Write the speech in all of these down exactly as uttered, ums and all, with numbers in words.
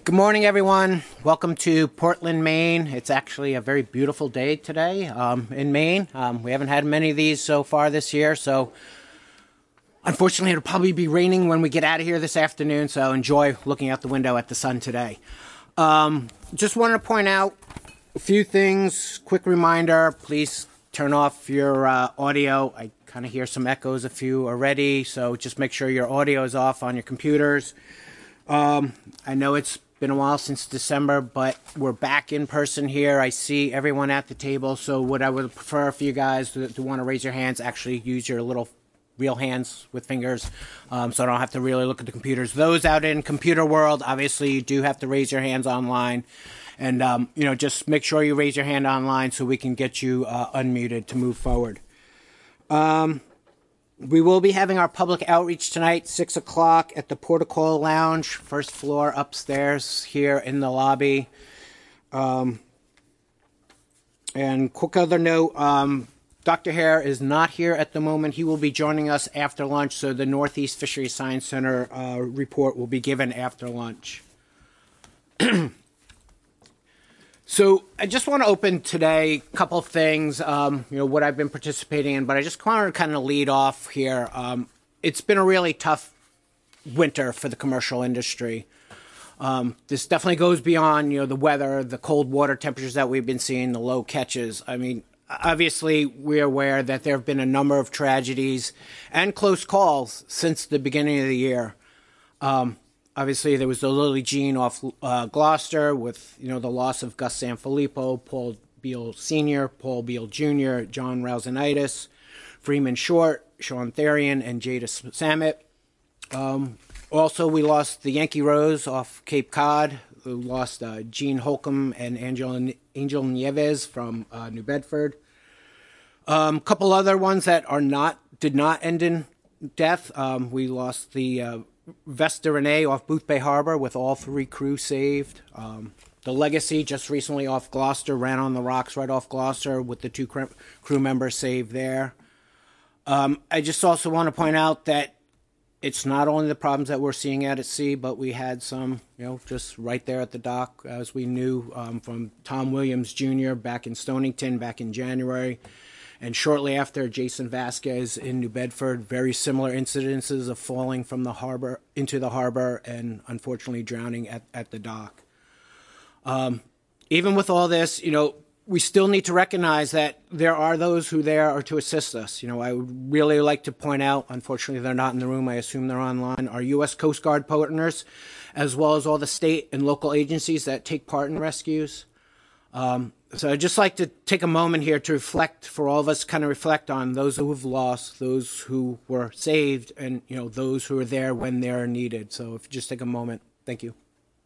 Good morning, everyone. Welcome to Portland, Maine. It's actually a very beautiful day today um, in Maine. Um, we haven't had many of these so far this year, so unfortunately it'll probably be raining when we get out of here this afternoon, so enjoy looking out the window at the sun today. Um, just wanted to point out a few things. Quick reminder, please turn off your uh, audio. I kind of hear some echoes, a few already, so just make sure your audio is off on your computers. Um, I know it's been a while since December, but we're back in person here. I see everyone at the table, so what I would prefer for you guys to, to want to raise your hands, actually use your little real hands with fingers, um, so I don't have to really look at the computers. Those out in computer world, obviously you do have to raise your hands online, and um, you know, just make sure you raise your hand online so we can get you uh, unmuted to move forward. Um, We will be having our public outreach tonight, six o'clock at the Portico Lounge, first floor upstairs here in the lobby. Um, and quick other note, um, Doctor Hare is not here at the moment. He will be joining us after lunch, so the Northeast Fisheries Science Center uh, report will be given after lunch. So I just want to open today a couple things, um, you know, what I've been participating in, but I just want to kind of lead off here. Um, it's been a really tough winter for the commercial industry. Um, this definitely goes beyond, you know, the weather, the cold water temperatures that we've been seeing, the low catches. I mean, obviously we're aware that there have been a number of tragedies and close calls since the beginning of the year. Um, Obviously, there was the Lily Jean off uh, Gloucester with, you know, the loss of Gus Sanfilippo, Paul Beal Senior, Paul Beal Junior, John Rousenitis, Freeman Short, Sean Therian, and Jada Samet. Um, also, we lost the Yankee Rose off Cape Cod. We lost uh, Gene Holcomb and Angel, Angel Nieves from uh, New Bedford. A um, couple other ones that are not did not end in death. Um, we lost the uh, Vesta Renee off Boothbay Harbor with all three crew saved. Um, the Legacy just recently off Gloucester, ran on the rocks right off Gloucester with the two cr- crew members saved there. Um, I just also want to point out that it's not only the problems that we're seeing out at sea, but we had some, you know, just right there at the dock, as we knew um, from Tom Williams Junior back in Stonington back in January. And shortly after, Jason Vasquez in New Bedford, very similar incidences of falling from the harbor into the harbor and unfortunately drowning at, at the dock. Um, even with all this, you know, we still need to recognize that there are those who there are to assist us. You know, I would really like to point out, unfortunately they're not in the room, I assume they're online, our U S Coast Guard partners, as well as all the state and local agencies that take part in rescues. Um, So I'd just like to take a moment here to reflect, for all of us, kind of reflect on those who have lost, those who were saved, and, you know, those who are there when they're needed. So if you just take a moment. Thank you.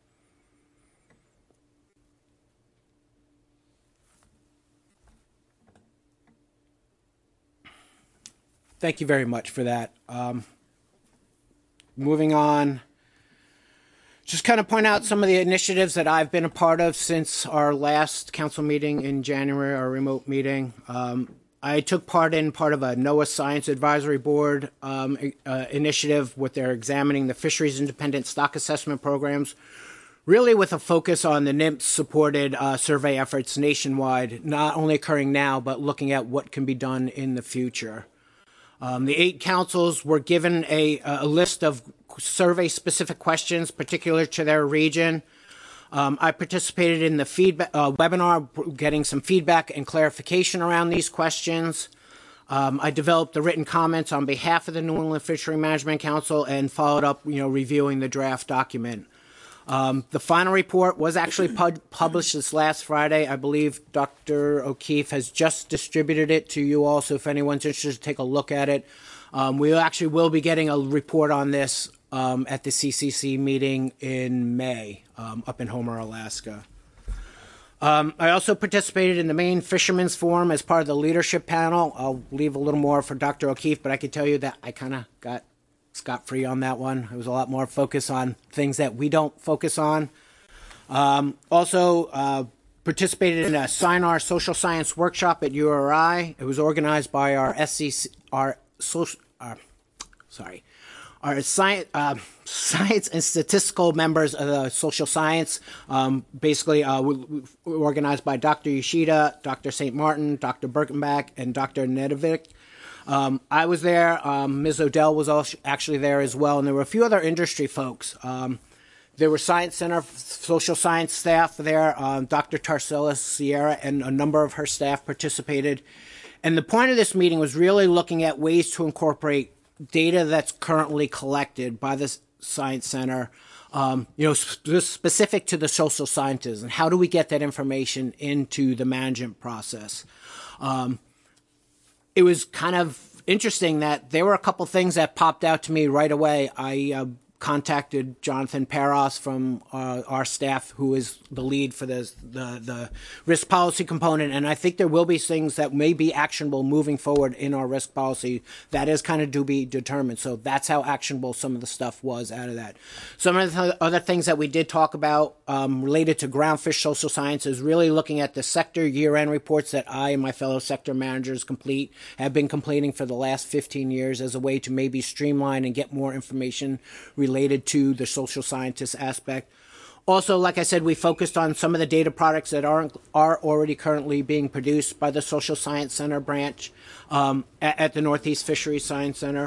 Thank you very much for that. Um, moving on. Just kind of point out some of the initiatives that I've been a part of since our last council meeting in January, our remote meeting. Um, I took part in part of a NOAA Science Advisory Board um, uh, initiative with their examining the fisheries independent stock assessment programs, really with a focus on the N I M S-supported uh, survey efforts nationwide, not only occurring now, but looking at what can be done in the future. Um, the eight councils were given a, a list of survey-specific questions particular to their region. Um, I participated in the feedback uh, webinar, getting some feedback and clarification around these questions. Um, I developed the written comments on behalf of the New England Fishery Management Council and followed up, you know, reviewing the draft document. Um, the final report was actually pub- published this last Friday. I believe Doctor O'Keefe has just distributed it to you all, so if anyone's interested, take a look at it. Um, we actually will be getting a report on this um, at the C C C meeting in May um, up in Homer, Alaska. Um, I also participated in the Maine Fishermen's Forum as part of the leadership panel. I'll leave a little more for Doctor O'Keefe, but I can tell you that I kind of got scot-free on that one. It was a lot more focus on things that we don't focus on. Um, also, uh, participated in a SINAR social science workshop at U R I. It was organized by our S C C, our social, uh, sorry, are science, uh, science and statistical members of the social science, um, basically uh, we, we organized by Doctor Yoshida, Doctor Saint Martin, Doctor Birkenbach, and Doctor Nedovic. Um, I was there. Um, Miz Odell was also actually there as well, and there were a few other industry folks. Um, there were Science Center social science staff there. Um, Doctor Tarcella Sierra and a number of her staff participated. And the point of this meeting was really looking at ways to incorporate data that's currently collected by the Science Center, um, you know, sp- specific to the social sciences, and how do we get that information into the management process. Um, It was kind of interesting that there were a couple things that popped out to me right away. I uh, contacted Jonathan Peros from uh, our staff, who is the lead for the, the the risk policy component, and I think there will be things that may be actionable moving forward in our risk policy. That is kind of to be determined. So that's how actionable some of the stuff was out of that. Some of the other things that we did talk about um, related to groundfish social science is really looking at the sector year-end reports that I and my fellow sector managers complete, have been completing for the last fifteen years as a way to maybe streamline and get more information related related to the social scientist aspect. Also, like I said, we focused on some of the data products that are are already currently being produced by the Social Science Center branch um, at, at the Northeast Fisheries Science Center.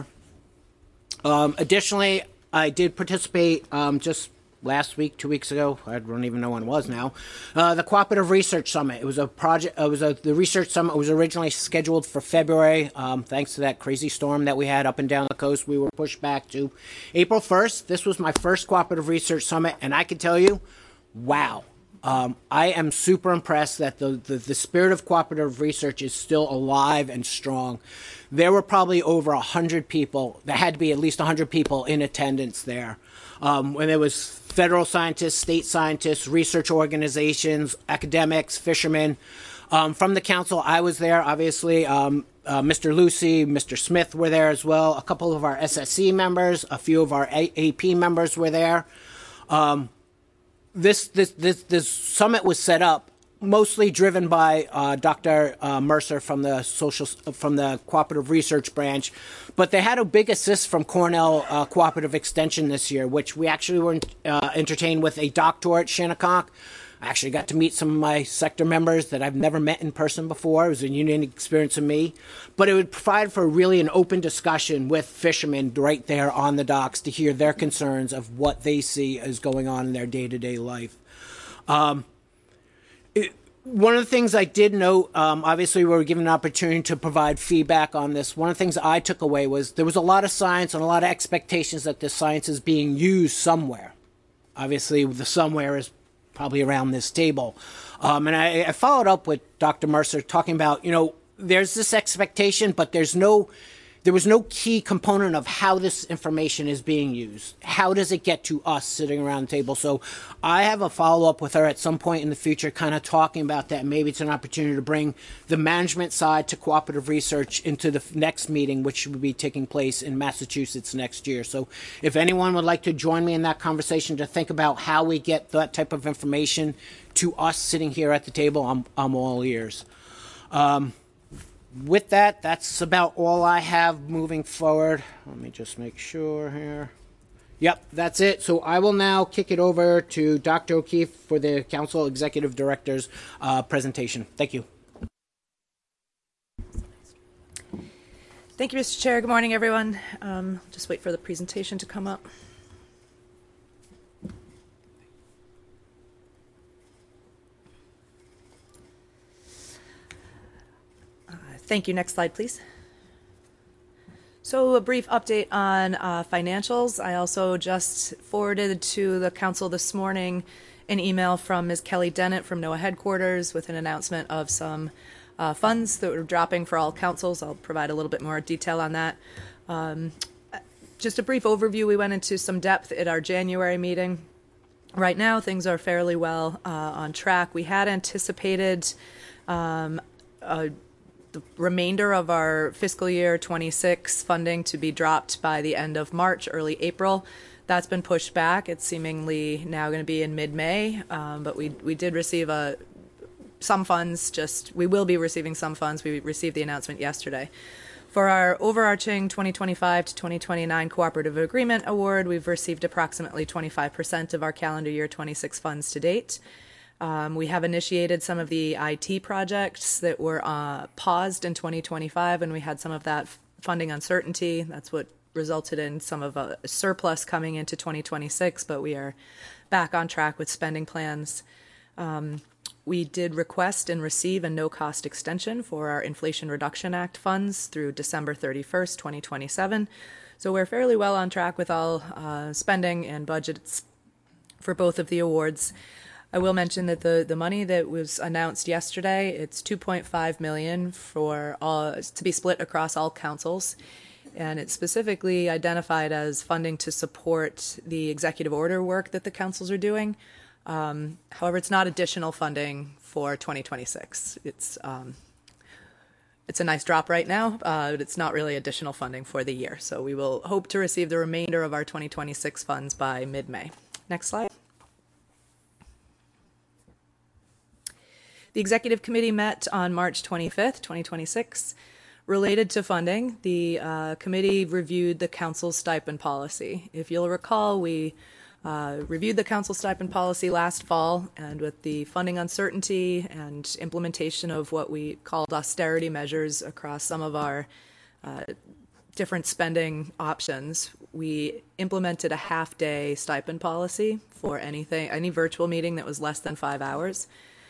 Um, additionally, I did participate um, just last week, two weeks ago. I don't even know when it was now. Uh, the Cooperative Research Summit. It was a project. It was a the research summit was originally scheduled for February. Um, thanks to that crazy storm that we had up and down the coast, we were pushed back to April first. This was my first Cooperative Research Summit, and I can tell you, wow. Um, I am super impressed that the, the, the spirit of cooperative research is still alive and strong. There were probably over one hundred people. There had to be at least one hundred people in attendance there. Um, when there was federal scientists, state scientists, research organizations, academics, fishermen. Um, from the council, I was there, obviously. Um, uh, Mister Lucy, Mister Smith were there as well. A couple of our S S C members, a few of our A- AP members were there. Um, This, this this this summit was set up mostly driven by uh, Doctor Uh, Mercer from the social from the Cooperative Research Branch, but they had a big assist from Cornell uh, Cooperative Extension this year, which we actually were uh, entertained with a doctor at Shinnecock. I actually got to meet some of my sector members that I've never met in person before. It was a unique experience for me, but it would provide for really an open discussion with fishermen right there on the docks to hear their concerns of what they see is going on in their day-to-day life. Um, it, one of the things I did note, um, obviously we were given an opportunity to provide feedback on this. One of the things I took away was there was a lot of science and a lot of expectations that this science is being used somewhere. Obviously, the somewhere is probably around this table. Um, and I, I followed up with Doctor Mercer talking about, you know, there's this expectation, but there's no, there was no key component of how this information is being used. How does it get to us sitting around the table? So I have a follow-up with her at some point in the future, kind of talking about that. Maybe it's an opportunity to bring the management side to cooperative research into the next meeting, which will be taking place in Massachusetts next year. So if anyone would like to join me in that conversation to think about how we get that type of information to us sitting here at the table, I'm, I'm all ears. Um, With that, that's about all I have moving forward. Let me just make sure here. Yep, that's it. So I will now kick it over to Doctor O'Keefe for the Council Executive Director's uh, presentation. Thank you. Thank you, Mister Chair. Good morning, everyone. Um, just wait for the presentation to come up. Thank you. Next slide, please. So a brief update on uh, financials. I also just forwarded to the council this morning an email from Miz Kelly Dennett from NOAA headquarters with an announcement of some uh, funds that were dropping for all councils. I'll provide a little bit more detail on that. Um, just a brief overview. We went into some depth at our January meeting. Right now, things are fairly well uh, on track. We had anticipated um, a the remainder of our fiscal year twenty-six funding to be dropped by the end of March, early April. That's been pushed back. It's seemingly now going to be in mid-May, um, but we we did receive a some funds. Just we will be receiving some funds. We received the announcement yesterday For our overarching twenty twenty-five to twenty twenty-nine Cooperative Agreement Award, we've received approximately twenty-five percent of our calendar year twenty-six funds to date. Um, we have initiated some of the I T projects that were uh, paused in twenty twenty-five, and we had some of that f- funding uncertainty. That's what resulted in some of a surplus coming into twenty twenty-six, but we are back on track with spending plans. Um, we did request and receive a no-cost extension for our Inflation Reduction Act funds through December thirty-first, twenty twenty-seven. So we're fairly well on track with all uh, spending and budgets for both of the awards. I will mention that the, the money that was announced yesterday, it's two point five million dollars for all, to be split across all councils, and it's specifically identified as funding to support the executive order work that the councils are doing. Um, however, it's not additional funding for twenty twenty-six. It's um, it's a nice drop right now, uh, but it's not really additional funding for the year. So we will hope to receive the remainder of our twenty twenty-six funds by mid-May. Next slide. The Executive Committee met on March twenty-fifth, twenty twenty-six. Related to funding, the uh, committee reviewed the council's stipend policy. If you'll recall, we uh, reviewed the council stipend policy last fall, and with the funding uncertainty and implementation of what we called austerity measures across some of our uh, different spending options, we implemented a half-day stipend policy for anything, any virtual meeting that was less than five hours.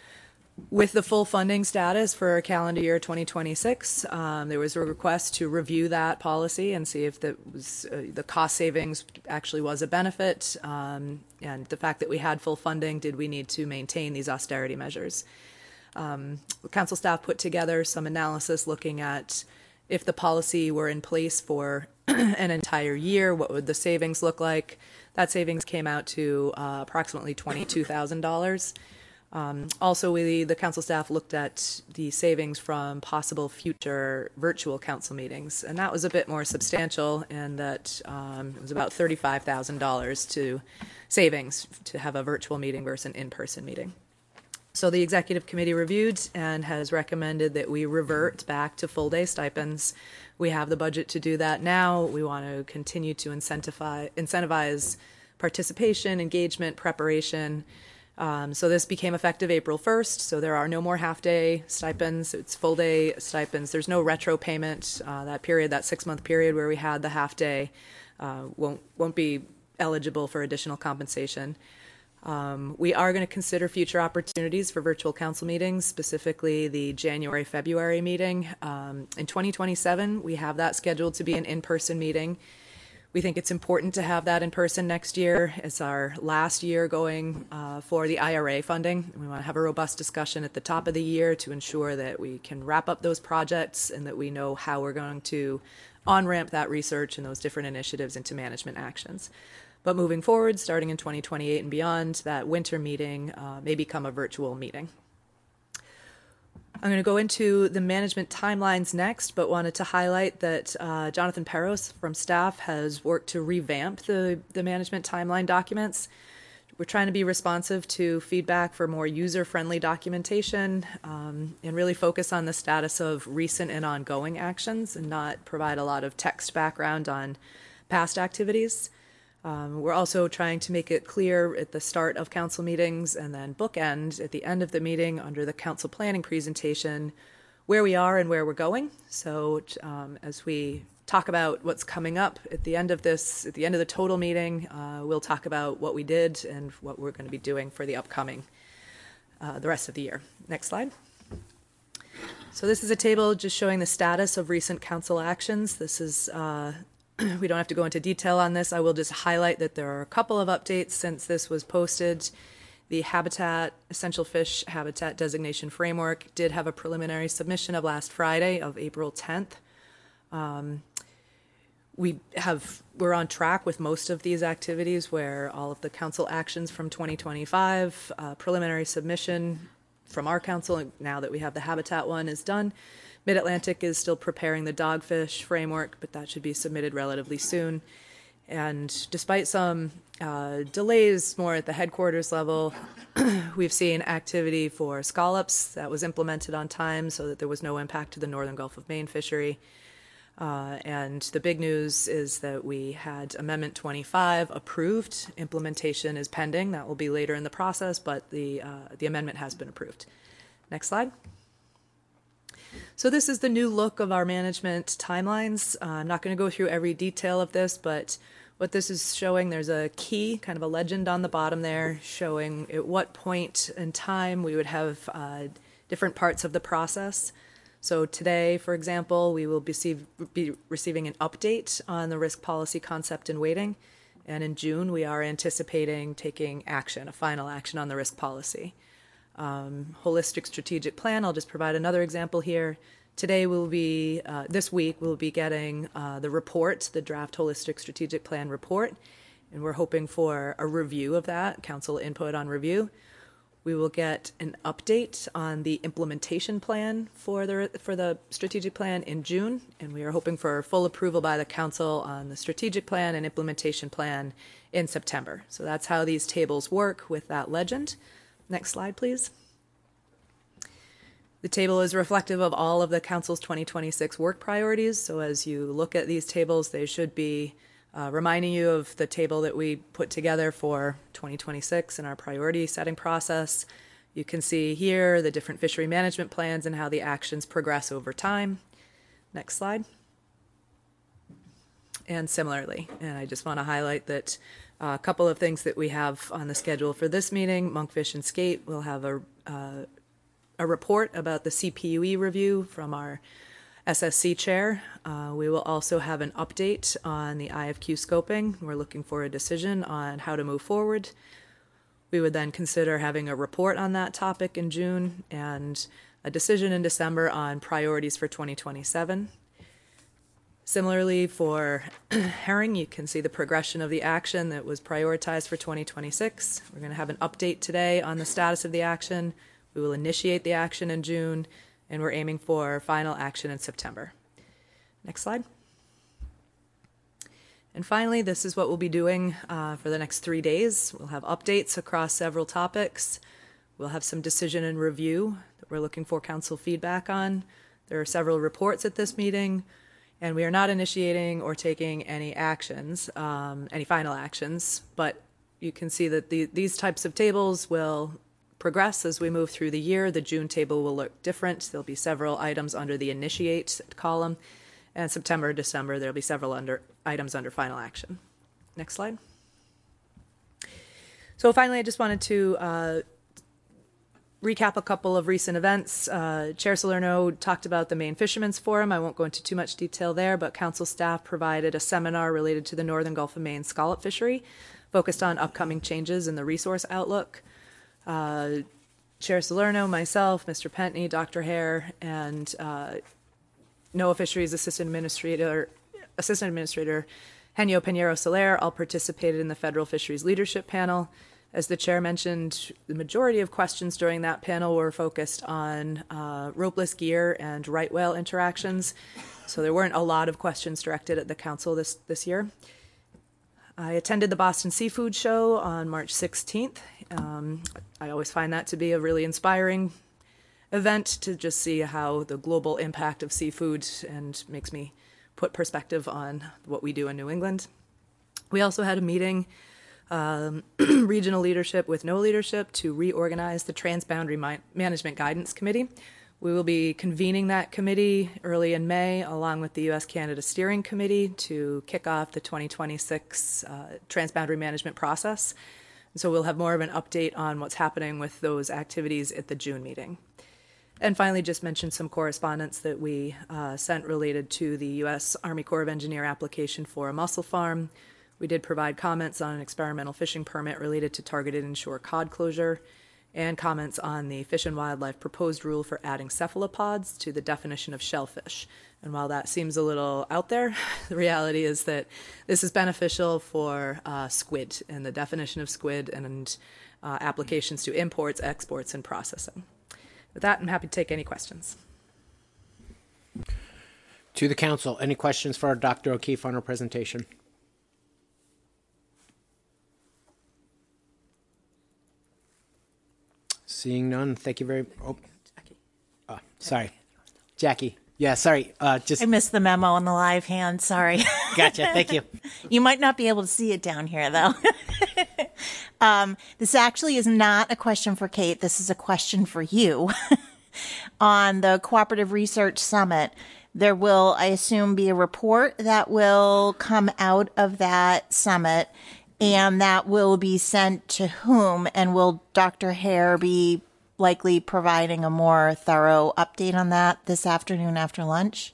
With the full funding status for calendar year twenty twenty-six, um, there was a request to review that policy and see if that was, uh, the cost savings actually was a benefit, um, and the fact that we had full funding, did we need to maintain these austerity measures? Um, council staff put together some analysis looking at if the policy were in place for an entire year, what would the savings look like? That savings came out to uh, approximately twenty-two thousand dollars. Um, also, we, the council staff looked at the savings from possible future virtual council meetings, and that was a bit more substantial in that um, it was about thirty-five thousand dollars to savings to have a virtual meeting versus an in-person meeting. So the executive committee reviewed and has recommended that we revert back to full-day stipends. We have the budget to do that now. We want to continue to incentivize, incentivize participation, engagement, preparation. Um, so this became effective April first, so there are no more half-day stipends. It's full-day stipends. There's no retro payment. Uh, that period, that six-month period where we had the half-day, uh, won't won't be eligible for additional compensation. Um, we are going to consider future opportunities for virtual council meetings, specifically the January February meeting. Um, in twenty twenty-seven, we have that scheduled to be an in-person meeting. We think it's important to have that in person next year. It's our last year going uh, for the I R A funding. We want to have a robust discussion at the top of the year to ensure that we can wrap up those projects and that we know how we're going to on-ramp that research and those different initiatives into management actions. But moving forward, starting in twenty twenty-eight and beyond, that winter meeting uh, may become a virtual meeting. I'm going to go into the management timelines next, but wanted to highlight that uh, Jonathan Peros from staff has worked to revamp the, the management timeline documents. We're trying to be responsive to feedback for more user-friendly documentation um, and really focus on the status of recent and ongoing actions and not provide a lot of text background on past activities. Um, we're also trying to make it clear at the start of council meetings and then bookend at the end of the meeting under the council planning presentation where we are and where we're going. So um, as we talk about what's coming up at the end of this, at the end of the total meeting, uh, we'll talk about what we did and what we're going to be doing for the upcoming, uh, the rest of the year. Next slide. So this is a table just showing the status of recent council actions. This is uh, we don't have to go into detail on this. I will just highlight that there are a couple of updates since this was posted. The Habitat, Essential Fish Habitat Designation Framework did have a preliminary submission of last Friday of April tenth. Um, we have, we're on track with most of these activities where all of the council actions from twenty twenty-five, uh, preliminary submission from our council, now that we have the Habitat one, is done. Mid-Atlantic is still preparing the dogfish framework, but that should be submitted relatively soon. And despite some uh, delays more at the headquarters level, we've seen activity for scallops that was implemented on time so that there was no impact to the northern Gulf of Maine fishery. Uh, and the big news is that we had Amendment twenty-five approved. Implementation is pending. That will be later in the process, but the, uh, the amendment has been approved. Next slide. So this is the new look of our management timelines. Uh, I'm not going to go through every detail of this, but what this is showing, there's a key, kind of a legend on the bottom there, showing at what point in time we would have uh, different parts of the process. So today, for example, we will be, be receiving an update on the risk policy concept and weighting. And in June, we are anticipating taking action, a final action on the risk policy. Um, holistic strategic plan, I'll just provide another example here. Today we'll be, uh, this week, we'll be getting uh, the report, the draft holistic strategic plan report. And we're hoping for a review of that, council input on review. We will get an update on the implementation plan for the for the strategic plan in June, and we are hoping for full approval by the council on the strategic plan and implementation plan in September. So that's how these tables work with that legend. Next slide, please. The table is reflective of all of the council's twenty twenty-six work priorities. So as you look at these tables, they should be Uh, reminding you of the table that we put together for twenty twenty-six in our priority setting process. You can see here the different fishery management plans and how the actions progress over time. Next slide. And similarly, and I just want to highlight that uh, a couple of things that we have on the schedule for this meeting, Monkfish and Skate will have a, uh, a report about the C P U E review from our S S C chair. Uh, we will also have an update on the I F Q scoping. We're looking for a decision on how to move forward. We would then consider having a report on that topic in June and a decision in December on priorities for twenty twenty-seven. Similarly, for herring, you can see the progression of the action that was prioritized for twenty twenty-six. We're going to have an update today on the status of the action. We will initiate the action in June, and we're aiming for final action in September. Next slide. And finally, this is what we'll be doing uh, for the next three days. We'll have updates across several topics. We'll have some decision and review that we're looking for council feedback on. There are several reports at this meeting, and we are not initiating or taking any actions, um, any final actions, but you can see that the, these types of tables will progress as we move through the year. The June table will look different. There'll be several items under the initiate column, and September, December, there'll be several under items under final action. Next slide. So finally, I just wanted to uh, recap a couple of recent events. Uh, Chair Salerno talked about the Maine Fishermen's Forum. I won't go into too much detail there, but council staff provided a seminar related to the Northern Gulf of Maine scallop fishery, focused on upcoming changes in the resource outlook. Uh, Chair Salerno, myself, Mister Pentney, Doctor Hare, and uh, NOAA Fisheries Assistant Administrator, Assistant Administrator Henio Pinheiro Soler all participated in the Federal Fisheries Leadership Panel. As the chair mentioned, the majority of questions during that panel were focused on uh, ropeless gear and right whale interactions, so there weren't a lot of questions directed at the council this, this year. I attended the Boston Seafood Show on March sixteenth. Um, I always find that to be a really inspiring event to just see how the global impact of seafood, and makes me put perspective on what we do in New England. We also had a meeting, um, regional leadership with no leadership, to reorganize the Transboundary Mi- Management Guidance Committee. We will be convening that committee early in May, along with the U S Canada Steering Committee, to kick off the twenty twenty-six uh, transboundary management process. So we'll have more of an update on what's happening with those activities at the June meeting. And finally, just mention some correspondence that we uh, sent related to the U S Army Corps of Engineer application for a mussel farm. We did provide comments on an experimental fishing permit related to targeted inshore cod closure, and comments on the Fish and Wildlife proposed rule for adding cephalopods to the definition of shellfish. And while that seems a little out there, the reality is that this is beneficial for uh, squid and the definition of squid, and uh, applications to imports, exports, and processing. With that, I'm happy to take any questions. To the council, any questions for Doctor O'Keefe on her presentation? Seeing none, thank you very much. Oh, Jackie. oh, sorry. Jackie, Yeah, sorry. Uh, just I missed the memo on the live hand. Sorry. Gotcha. Thank you. You might not be able to see it down here, though. um, this actually is not a question for Kate. This is a question for you. On the Cooperative Research Summit, there will, I assume, be a report that will come out of that summit, and that will be sent to whom? And will Doctor Hare be likely providing a more thorough update on that this afternoon after lunch?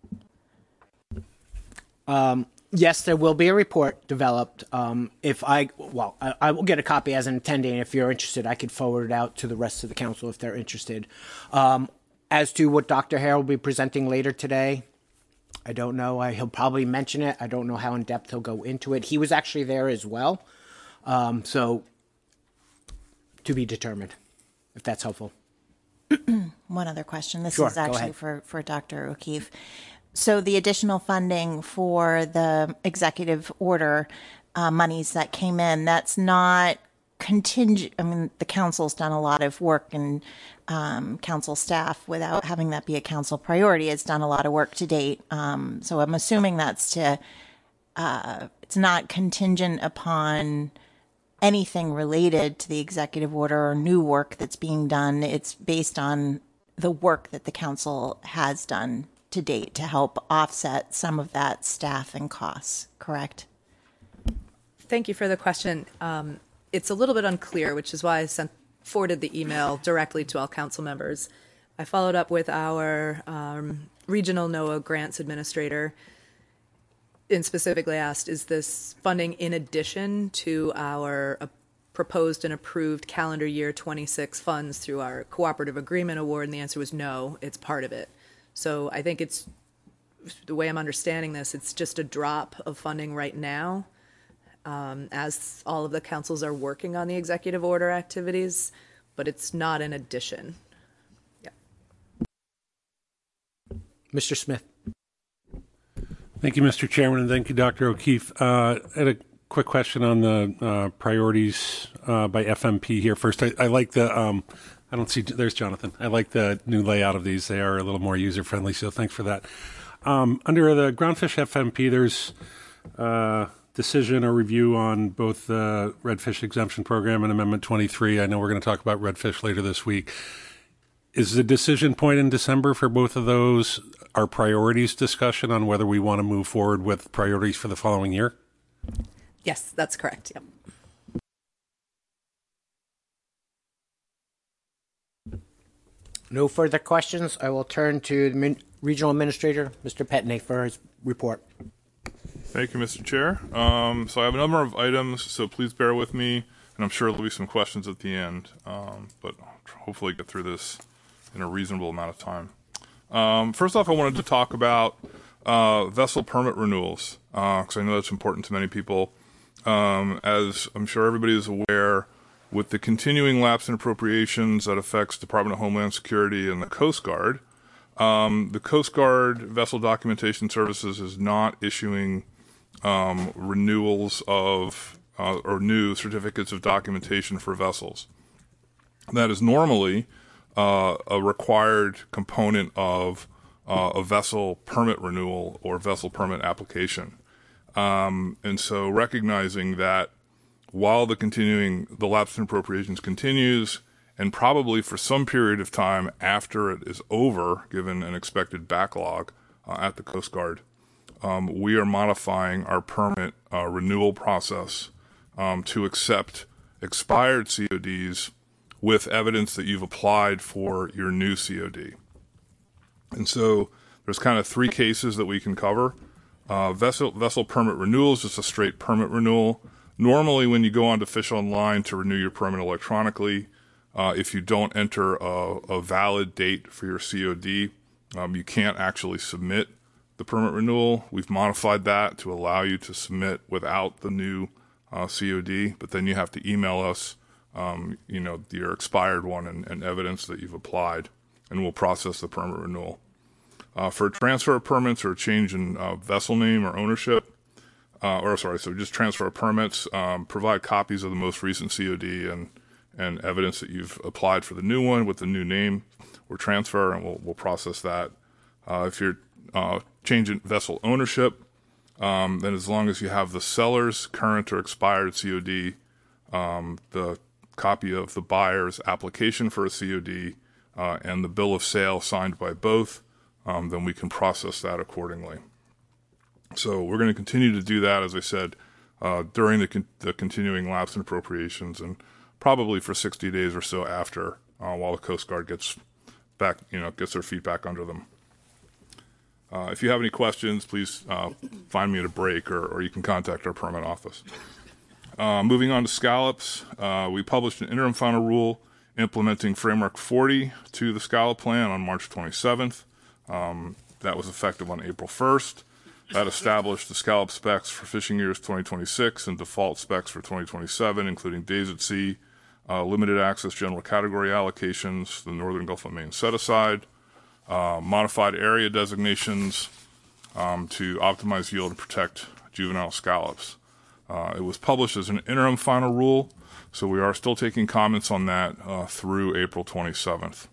Um, yes, there will be a report developed. Um, if I, well, I, I will get a copy as an attendee. If you're interested, I could forward it out to the rest of the council if they're interested. Um, as to what Doctor Hare will be presenting later today, I don't know. I, he'll probably mention it. I don't know how in depth he'll go into it. He was actually there as well. Um, so to be determined, if that's helpful. One other question. This Sure, is go actually ahead. for, for Doctor O'Keefe. So the additional funding for the executive order uh, monies that came in, that's not contingent. I mean, the council's done a lot of work, and um, council staff, without having that be a council priority, has done a lot of work to date. Um, so I'm assuming that's to, uh, it's not contingent upon anything related to the executive order or new work that's being done. It's based on the work that the council has done to date to help offset some of that staff and costs, correct? Thank you for the question. Um, it's a little bit unclear, which is why I sent forwarded the email directly to all council members. I followed up with our um, regional NOAA grants administrator and specifically asked, is this funding in addition to our uh, proposed and approved calendar year twenty-six funds through our cooperative agreement award? And the answer was no, it's part of it. So I think it's, the way I'm understanding this, it's just a drop of funding right now um, as all of the councils are working on the executive order activities, but it's not an addition. Yeah. Mister Smith. Thank you, Mister Chairman, and thank you, Doctor O'Keefe. Uh, I had a quick question on the uh, priorities uh, by F M P here. First, I, I like the, um, I don't see, there's Jonathan. I like the new layout of these. They are a little more user-friendly, so thanks for that. Um, under the Groundfish F M P, there's uh, decision or review on both the Redfish Exemption Program and Amendment twenty-three. I know we're going to talk about redfish later this week. Is the decision point in December for both of those our priorities discussion on whether we want to move forward with priorities for the following year? Yes, that's correct. Yep. No further questions. I will turn to the Min- Regional Administrator, Mister Petney, for his report. Thank you, Mister Chair. Um, so I have a number of items, so please bear with me, and I'm sure there'll be some questions at the end, um, but I'll hopefully get through this in a reasonable amount of time. Um, first off, I wanted to talk about uh, vessel permit renewals, because uh, I know that's important to many people. Um, as I'm sure everybody is aware, with the continuing lapse in appropriations that affects Department of Homeland Security and the Coast Guard, um, the Coast Guard Vessel Documentation Services is not issuing um, renewals of uh, or new certificates of documentation for vessels. That is normally uh, a required component of uh, a vessel permit renewal or vessel permit application. Um, and so recognizing that while the continuing, the lapse in appropriations continues, and probably for some period of time after it is over, given an expected backlog uh, at the Coast Guard, um, we are modifying our permit uh, renewal process um, to accept expired C O Ds with evidence that you've applied for your new C O D. And so there's kind of three cases that we can cover. Uh, vessel vessel permit renewal is just a straight permit renewal. Normally, when you go onto Fish Online to renew your permit electronically, uh, if you don't enter a, a valid date for your C O D, um, you can't actually submit the permit renewal. We've modified that to allow you to submit without the new uh, C O D, but then you have to email us, um, you know, your expired one and, and evidence that you've applied, and we'll process the permit renewal. Uh, for transfer of permits or change in uh, vessel name or ownership, uh, or sorry, so just transfer of permits, um, provide copies of the most recent C O D and and evidence that you've applied for the new one with the new name or transfer, and we'll we'll process that Uh, if you're uh, changing vessel ownership, um, then as long as you have the seller's current or expired C O D, um, the copy of the buyer's application for a C O D, uh, and the bill of sale signed by both, um, then we can process that accordingly. So we're going to continue to do that, as I said, uh, during the, con- the continuing lapse in appropriations, and probably for sixty days or so after, uh, while the Coast Guard gets back, you know, gets their feet back under them. Uh, if you have any questions, please uh, find me at a break, or, or you can contact our permit office. Uh, moving on to scallops, uh, we published an interim final rule implementing Framework forty to the scallop plan on March twenty-seventh. Um, that was effective on April first. That established the scallop specs for fishing years twenty twenty-six and default specs for twenty twenty-seven, including days at sea, uh, limited access general category allocations, the Northern Gulf of Maine set-aside, uh, modified area designations um, to optimize yield and protect juvenile scallops. Uh, it was published as an interim final rule, so we are still taking comments on that uh, through April twenty-seventh.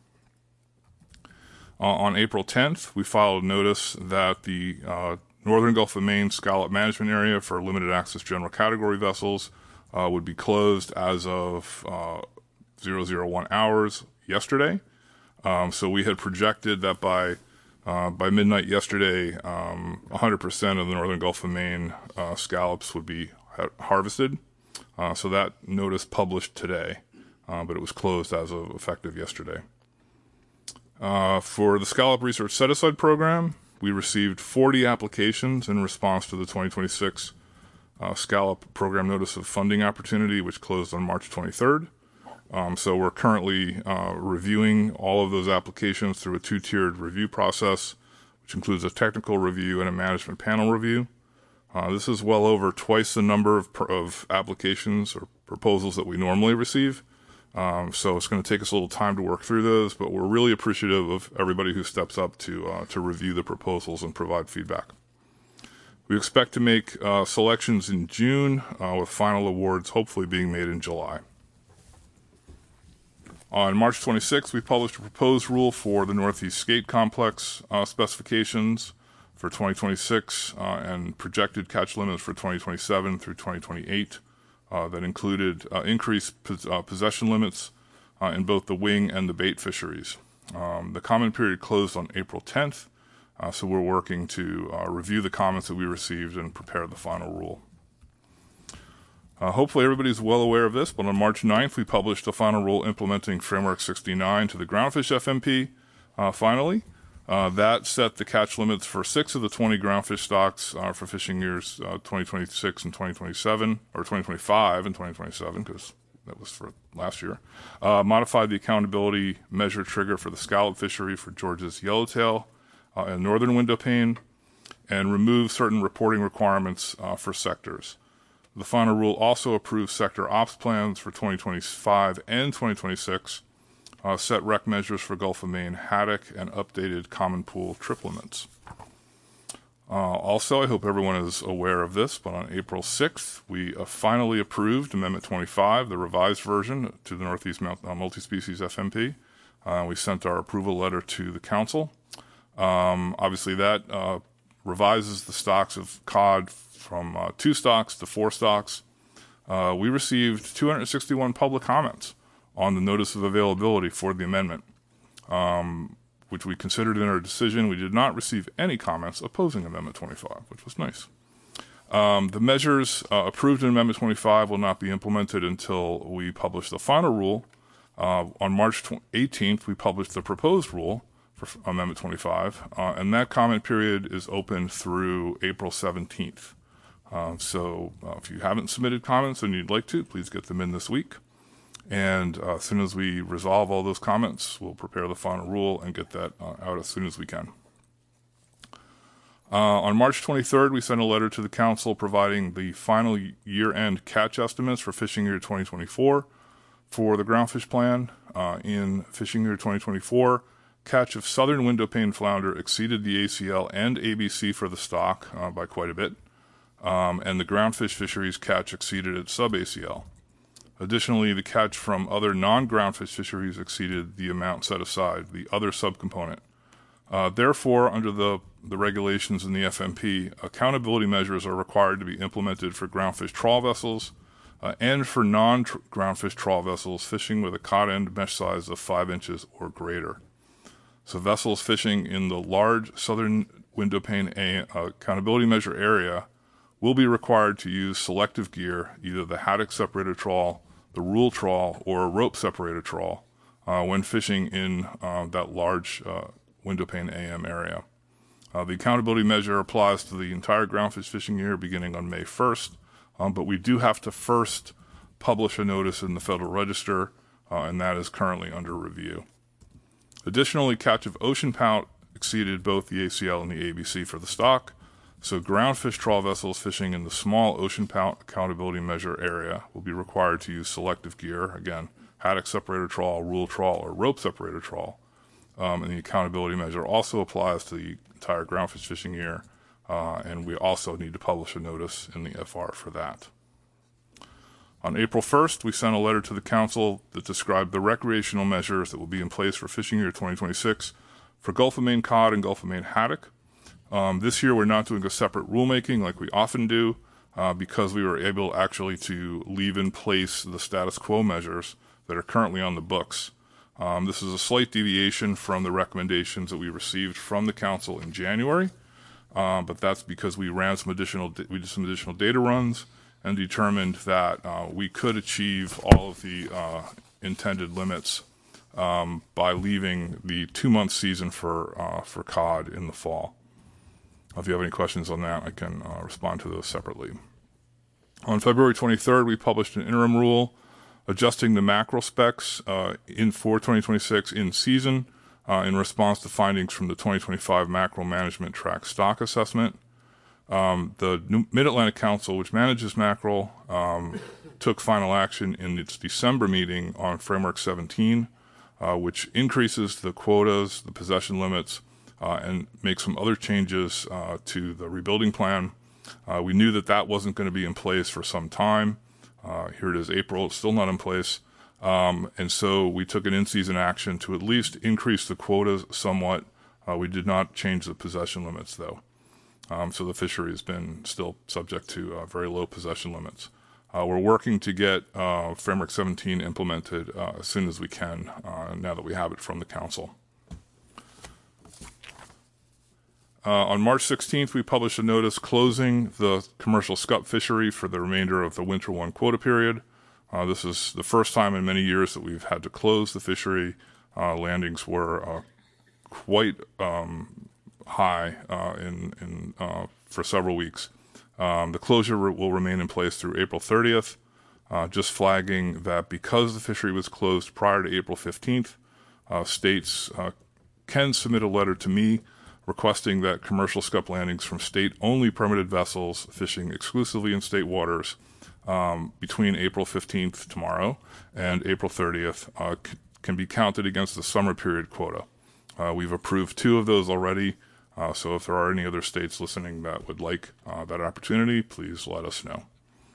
Uh, on April tenth, we filed a notice that the uh, Northern Gulf of Maine scallop management area for limited access general category vessels uh, would be closed as of uh, zero zero one hours yesterday. Um, so we had projected that by uh, by midnight yesterday, um, one hundred percent of the Northern Gulf of Maine uh, scallops would be ha- harvested. Uh, so that notice published today, uh, but it was closed as of effective yesterday. Uh, for the Scallop Research Set-Aside Program, we received forty applications in response to the twenty twenty-six uh, Scallop Program Notice of Funding Opportunity, which closed on March twenty-third. Um, so we're currently uh, reviewing all of those applications through a two-tiered review process, which includes a technical review and a management panel review. Uh, this is well over twice the number of, of applications or proposals that we normally receive. Um, so it's going to take us a little time to work through those, but we're really appreciative of everybody who steps up to uh, to review the proposals and provide feedback. We expect to make uh, selections in June, uh, with final awards hopefully being made in July. On March twenty-sixth, we published a proposed rule for the Northeast Skate Complex uh, specifications for twenty twenty-six uh, and projected catch limits for twenty twenty-seven through twenty twenty-eight. Uh, that included uh, increased pos- uh, possession limits uh, in both the wing and the bait fisheries. Um, the comment period closed on April tenth, uh, so we're working to uh, review the comments that we received and prepare the final rule. Uh, hopefully everybody's well aware of this, but on March ninth, we published the final rule implementing Framework sixty-nine to the groundfish F M P, uh, finally. Uh, that set the catch limits for six of the twenty groundfish stocks uh, for fishing years uh, twenty twenty-six and twenty twenty-seven, or twenty twenty-five and twenty twenty-seven, because that was for last year. Uh, modified the accountability measure trigger for the scallop fishery for George's yellowtail uh, and northern window pane, and removed certain reporting requirements uh, for sectors. The final rule also approved sector ops plans for twenty twenty-five and twenty twenty-six, Uh, set rec measures for Gulf of Maine haddock, and updated common pool trip limits. Uh, also, I hope everyone is aware of this, but on April sixth, we uh, finally approved Amendment twenty-five, the revised version to the Northeast Mount, uh, Multi-Species F M P. Uh, we sent our approval letter to the council. Um, obviously, that uh, revises the stocks of cod from uh, two stocks to four stocks. Uh, we received two hundred sixty-one public comments on the notice of availability for the amendment, um, which we considered in our decision. We did not receive any comments opposing Amendment twenty-five, which was nice. Um, the measures uh, approved in Amendment twenty-five will not be implemented until we publish the final rule. Uh, on March eighteenth, we published the proposed rule for Amendment twenty-five, uh, and that comment period is open through April seventeenth. Uh, so uh, if you haven't submitted comments and you'd like to, please get them in this week. And uh, as soon as we resolve all those comments, we'll prepare the final rule and get that uh, out as soon as we can. Uh, on March twenty-third, we sent a letter to the council providing the final year-end catch estimates for fishing year twenty twenty-four for the groundfish plan. Uh, in fishing year twenty twenty-four, catch of southern window pane flounder exceeded the A C L and A B C for the stock uh, by quite a bit, um, and the groundfish fisheries catch exceeded its sub-A C L. Additionally, the catch from other non-groundfish fisheries exceeded the amount set aside, the other subcomponent. Uh, therefore, under the, the regulations in the F M P, accountability measures are required to be implemented for groundfish trawl vessels uh, and for non-groundfish trawl vessels fishing with a cod end mesh size of five inches or greater. So vessels fishing in the large southern windowpane A uh, accountability measure area will be required to use selective gear, either the haddock separated trawl, the rule trawl, or a rope separated trawl uh, when fishing in uh, that large uh, windowpane A M area. Uh, the accountability measure applies to the entire groundfish fishing year beginning on May first, um, but we do have to first publish a notice in the Federal Register, uh, and that is currently under review. Additionally, catch of ocean pout exceeded both the A C L and the A B C for the stock, so groundfish trawl vessels fishing in the small ocean pout accountability measure area will be required to use selective gear, again, haddock separator trawl, rule trawl, or rope separator trawl. Um, and the accountability measure also applies to the entire groundfish fishing year, uh, and we also need to publish a notice in the F R for that. On April first, we sent a letter to the council that described the recreational measures that will be in place for fishing year twenty twenty-six for Gulf of Maine cod and Gulf of Maine haddock. Um, this year, we're not doing a separate rulemaking like we often do uh, because we were able actually to leave in place the status quo measures that are currently on the books. Um, this is a slight deviation from the recommendations that we received from the council in January, uh, but that's because we ran some additional we did some additional data runs and determined that uh, we could achieve all of the uh, intended limits um, by leaving the two-month season for uh, for cod in the fall. If you have any questions on that, I can uh, respond to those separately. On February twenty-third, we published an interim rule adjusting the mackerel specs uh, in for twenty twenty-six in season uh, in response to findings from the twenty twenty-five Mackerel Management Track Stock Assessment. Um, the New Mid-Atlantic Council, which manages mackerel, um, took final action in its December meeting on Framework seventeen, uh, which increases the quotas, the possession limits, Uh, and make some other changes uh, to the rebuilding plan. Uh, we knew that that wasn't going to be in place for some time. Uh, here it is April, it's still not in place. Um, and so we took an in-season action to at least increase the quotas somewhat. Uh, we did not change the possession limits, though. Um, so the fishery has been still subject to uh, very low possession limits. Uh, we're working to get uh, Framework seventeen implemented uh, as soon as we can, uh, now that we have it from the council. Uh, on March sixteenth, we published a notice closing the commercial scup fishery for the remainder of the winter one quota period. Uh, this is the first time in many years that we've had to close the fishery. Uh, landings were uh, quite um, high uh, in, in, uh, for several weeks. Um, the closure re- will remain in place through April thirtieth, uh, just flagging that because the fishery was closed prior to April fifteenth, uh, states uh, can submit a letter to me requesting that commercial scup landings from state-only permitted vessels fishing exclusively in state waters um, between April fifteenth, tomorrow, and April thirtieth uh, c- can be counted against the summer period quota. Uh, we've approved two of those already, uh, so if there are any other states listening that would like uh, that opportunity, please let us know.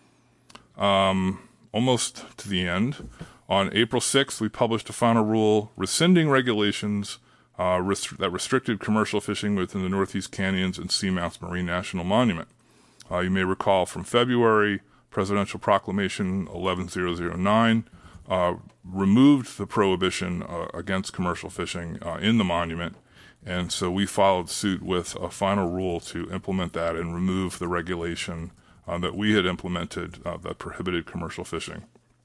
Um, almost to the end. On April sixth, we published a final rule rescinding regulations Uh, rest- that restricted commercial fishing within the Northeast Canyons and Seamounts Marine National Monument. Uh, you may recall from February, Presidential Proclamation eleven thousand nine uh, removed the prohibition uh, against commercial fishing uh, in the monument, and so we followed suit with a final rule to implement that and remove the regulation uh, that we had implemented uh, that prohibited commercial fishing.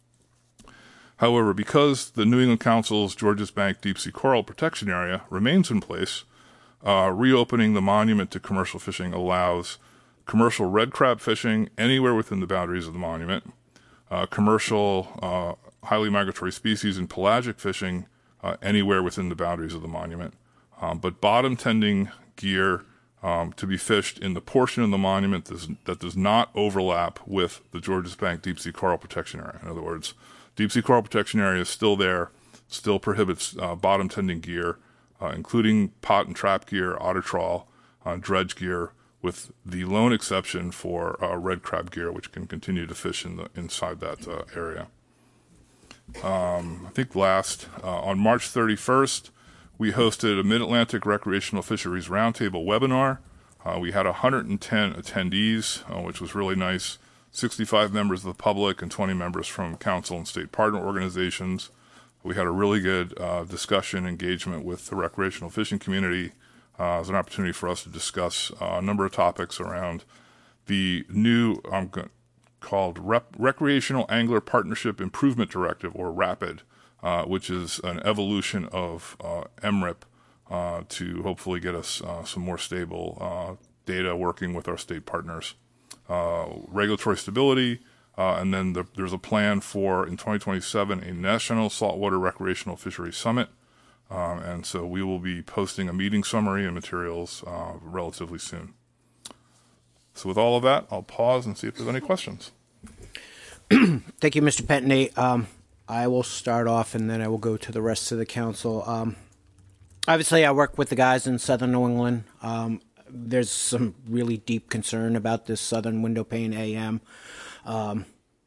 However, because the New England Council's Georges Bank Deep Sea Coral Protection Area remains in place, uh, reopening the monument to commercial fishing allows commercial red crab fishing anywhere within the boundaries of the monument, uh, commercial uh, highly migratory species and pelagic fishing uh, anywhere within the boundaries of the monument, um, but bottom tending gear um, to be fished in the portion of the monument that does, that does not overlap with the Georges Bank Deep Sea Coral Protection Area. In other words, Deep Sea Coral Protection Area is still there, still prohibits uh, bottom tending gear, uh, including pot and trap gear, otter trawl, uh, dredge gear, with the lone exception for uh, red crab gear, which can continue to fish in the inside that uh, area. Um, I think last, uh, on March thirty-first, we hosted a Mid-Atlantic Recreational Fisheries Roundtable webinar. Uh, we had one hundred ten attendees, uh, which was really nice. sixty-five members of the public and twenty members from council and state partner organizations. We had a really good uh, discussion, engagement with the recreational fishing community. Uh, it was an opportunity for us to discuss uh, a number of topics around the new um, called Rep- Recreational Angler Partnership Improvement Directive, or RAPID, uh, which is an evolution of uh, M R I P uh, to hopefully get us uh, some more stable uh, data working with our state partners. Uh, regulatory stability, uh, and then the, there's a plan for, in twenty twenty-seven, a National Saltwater Recreational Fisheries Summit. Um, and so we will be posting a meeting summary and materials uh, relatively soon. So with all of that, I'll pause and see if there's any questions. Thank you, Mister Pentney. Um, I will start off, and then I will go to the rest of the council. Um, obviously, I work with the guys in Southern New England. Um, there's some really deep concern about this Southern Window Pane A M. Um,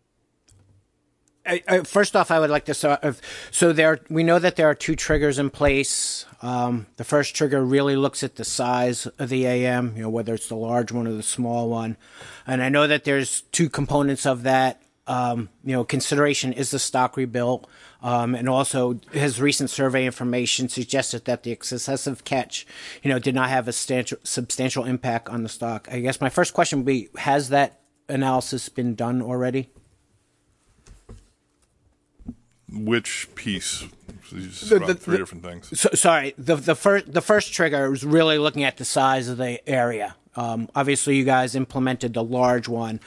I, I, first off, I would like to start. So there, we know that there are two triggers in place. Um, the first trigger really looks at the size of the A M, you know, whether it's the large one or the small one. And I know that there's two components of that. Um, you know, consideration is the stock rebuilt, um, and also his recent survey information suggested that the excessive catch, you know, did not have a substantial, substantial impact on the stock. I guess my first question would be: has that analysis been done already? Which piece? So you just The- brought the- three the- different things. So, sorry, the the first the first trigger was really looking at the size of the area. Um, obviously, you guys implemented the large one,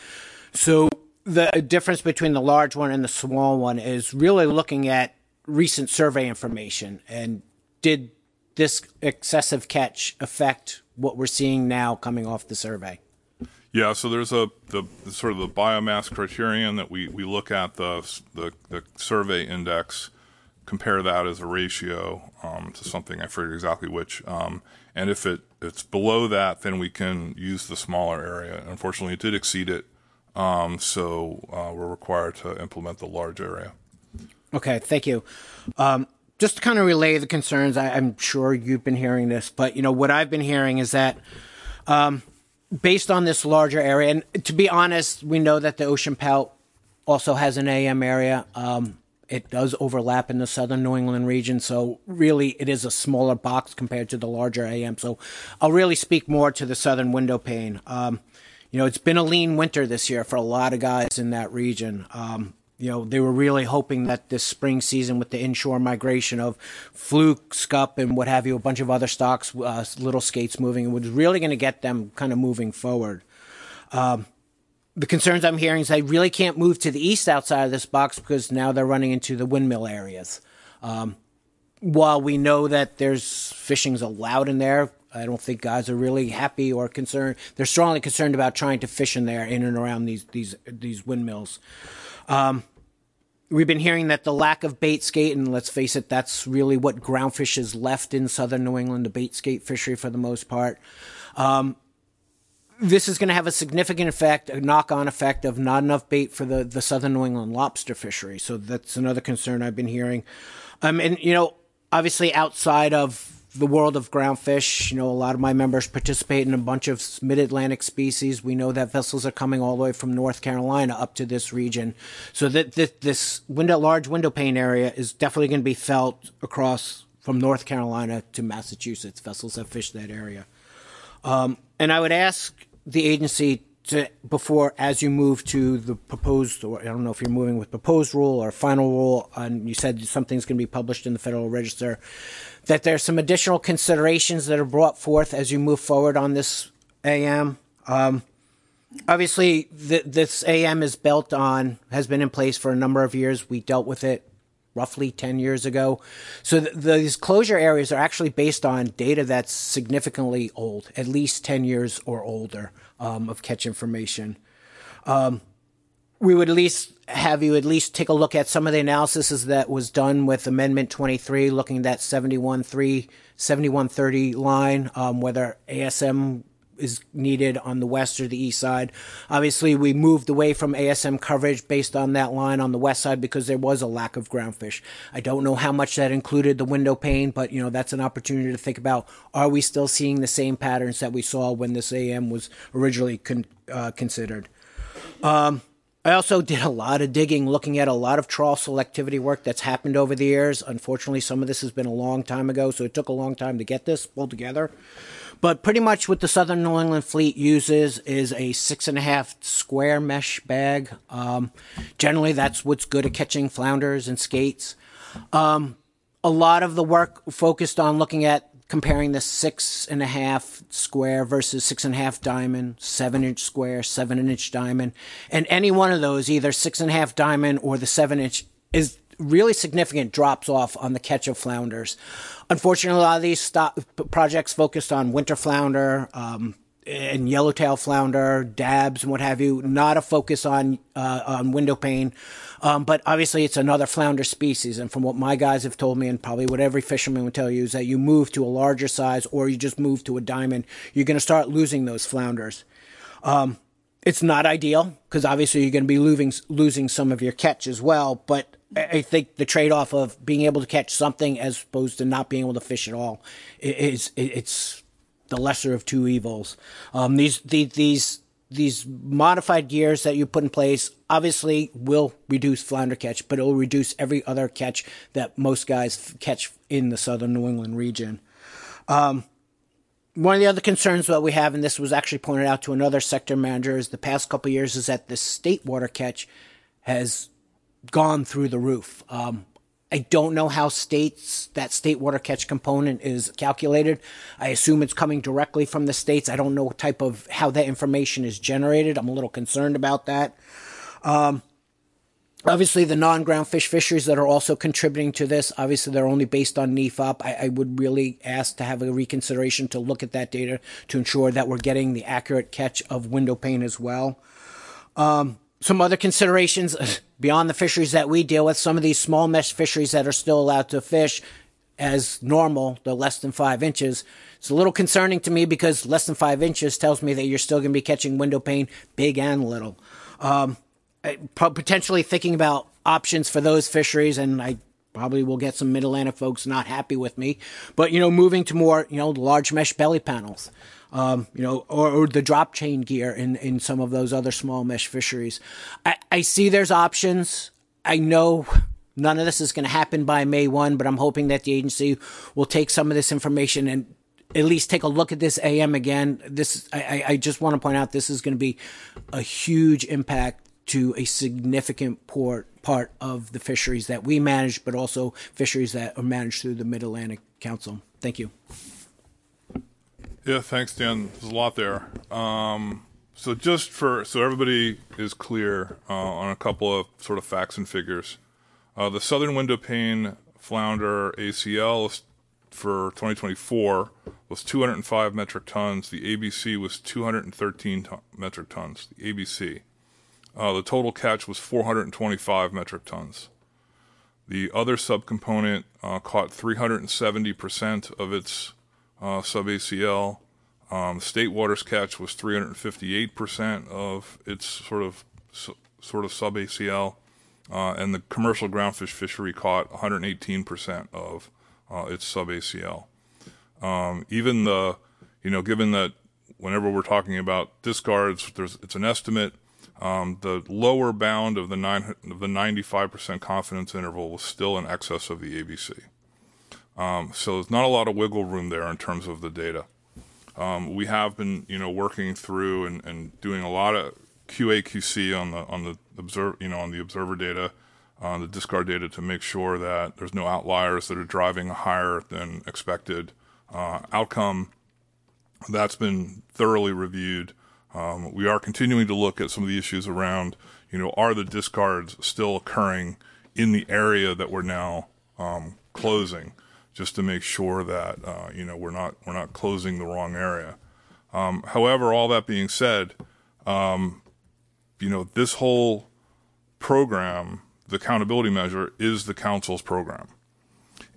so the difference between the large one and the small one is really looking at recent survey information, and did this excessive catch affect what we're seeing now coming off the survey? Yeah, so there's a the, the sort of the biomass criterion that we, we look at the, the the survey index, compare that as a ratio um, to something, I forget exactly which, um, and if it it's below that, then we can use the smaller area. Unfortunately, it did exceed it, um, so uh, we're required to implement the large area. Okay, thank you. Um, just to kind of relay the concerns, I, I'm sure you've been hearing this, but you know what I've been hearing is that. Um, Based on this larger area, and to be honest, we know that the Ocean Pout also has an A M area. Um, it does overlap in the Southern New England region, so really it is a smaller box compared to the larger A M. So I'll really speak more to the Southern Window Pane. Um, you know, it's been a lean winter this year for a lot of guys in that region. Um, you know, they were really hoping that this spring season with the inshore migration of fluke, scup, and what have you, a bunch of other stocks, uh, little skates moving, was really going to get them kind of moving forward. Um, the concerns I'm hearing is they really can't move to the east outside of this box because now they're running into the windmill areas. Um, while we know that there's fishing's allowed in there, I don't think guys are really happy or concerned. They're strongly concerned about trying to fish in there, in and around these these these windmills. Um, we've been hearing that the lack of bait skate, and let's face it, that's really what groundfish is left in Southern New England, the bait skate fishery for the most part. Um, this is going to have a significant effect, a knock-on effect of not enough bait for the, the Southern New England lobster fishery. So that's another concern I've been hearing. Um, and, you know, obviously outside of the world of groundfish, you know, a lot of my members participate in a bunch of mid-Atlantic species. We know that vessels are coming all the way from North Carolina up to this region. So that, that this window, large window pane area is definitely going to be felt across from North Carolina to Massachusetts. Vessels have fished that area. Um, and I would ask the agency to, before, as you move to the proposed, or I don't know if you're moving with proposed rule or final rule, and you said something's going to be published in the Federal Register, that there's some additional considerations that are brought forth as you move forward on this A M. Um, obviously, th- this A M is built on, has been in place for a number of years. We dealt with it roughly ten years ago. So th- these closure areas are actually based on data that's significantly old, at least ten years or older um, of catch information. Um, we would at least have you at least take a look at some of the analysis that was done with Amendment twenty-three, looking at that seventy-one three, seventy-one thirty line, um, whether A S M is needed on the west or the east side. Obviously, we moved away from A S M coverage based on that line on the west side because there was a lack of groundfish. I don't know how much that included the window pane, but you know that's an opportunity to think about: are we still seeing the same patterns that we saw when this A M was originally con- uh, considered? Um, I also did a lot of digging, looking at a lot of trawl selectivity work that's happened over the years. Unfortunately, some of this has been a long time ago, so it took a long time to get this pulled together. But pretty much what the Southern New England Fleet uses is a six and a half square mesh bag. Um, generally, that's what's good at catching flounders and skates. Um, a lot of the work focused on looking at comparing the six and a half square versus six and a half diamond, seven inch square, seven inch diamond. And any one of those, either six and a half diamond or the seven inch, is really significant drops off on the catch of flounders. Unfortunately, a lot of these stop projects focused on winter flounder, um, and yellowtail flounder, dabs, and what have you. Not a focus on uh, on window pane, um, but obviously it's another flounder species. And from what my guys have told me, and probably what every fisherman would tell you, is that you move to a larger size or you just move to a diamond, you're going to start losing those flounders. Um, it's not ideal because obviously you're going to be losing losing some of your catch as well. But I think the trade-off of being able to catch something as opposed to not being able to fish at all is it's the lesser of two evils. Um, these, these, these, these modified gears that you put in place obviously will reduce flounder catch, but it will reduce every other catch that most guys catch in the Southern New England region. Um, one of the other concerns that we have, and this was actually pointed out to another sector manager, is the past couple of years is that the state water catch has gone through the roof. Um, I don't know how states, that state water catch component is calculated. I assume it's coming directly from the states. I don't know what type of, how that information is generated. I'm a little concerned about that. Um, obviously, the non-ground fish fisheries that are also contributing to this, obviously they're only based on N E F O P. I, I would really ask to have a reconsideration to look at that data to ensure that we're getting the accurate catch of window pane as well. Um, Some other considerations beyond the fisheries that we deal with, some of these small mesh fisheries that are still allowed to fish as normal, the less than five inches. It's a little concerning to me because less than five inches tells me that you're still going to be catching window pane, big and little. Um, potentially thinking about options for those fisheries, and I probably will get some Mid-Atlantic folks not happy with me, but, you know, moving to more, you know, large mesh belly panels. Um, you know, or, or the drop chain gear in, in some of those other small mesh fisheries. I, I see there's options. I know none of this is going to happen by May first, but I'm hoping that the agency will take some of this information and at least take a look at this A M again. This, I, I just want to point out, this is going to be a huge impact to a significant port, part of the fisheries that we manage, but also fisheries that are managed through the Mid-Atlantic Council. Thank you. Yeah, thanks, Dan. There's a lot there. Um, so just for so everybody is clear uh, on a couple of sort of facts and figures, uh, the Southern Window Pane Flounder A C L for twenty twenty-four was two hundred five metric tons. The A B C was two hundred thirteen ton- metric tons. The A B C. Uh, the total catch was four hundred twenty-five metric tons. The other subcomponent uh, caught three hundred seventy percent of its Uh, sub-A C L. Um, state waters catch was three hundred fifty-eight percent of its sort of so, sort of sub-A C L, uh, and the commercial groundfish fishery caught one hundred eighteen percent of uh, its sub-A C L. Um, even the, you know, given that whenever we're talking about discards, there's it's an estimate. Um, the lower bound of the nine of the ninety-five percent confidence interval was still in excess of the A B C. Um, so there's not a lot of wiggle room there in terms of the data. Um, we have been, you know, working through and, and doing a lot of Q A Q C on the on the observe, you know, on the observer data, on the discard data to make sure that there's no outliers that are driving a higher than expected uh, outcome. That's been thoroughly reviewed. Um, we are continuing to look at some of the issues around, you know, are the discards still occurring in the area that we're now um, closing, just to make sure that uh, you know we're not we're not closing the wrong area. Um, however, all that being said, um, you know this whole program, the accountability measure, is the council's program,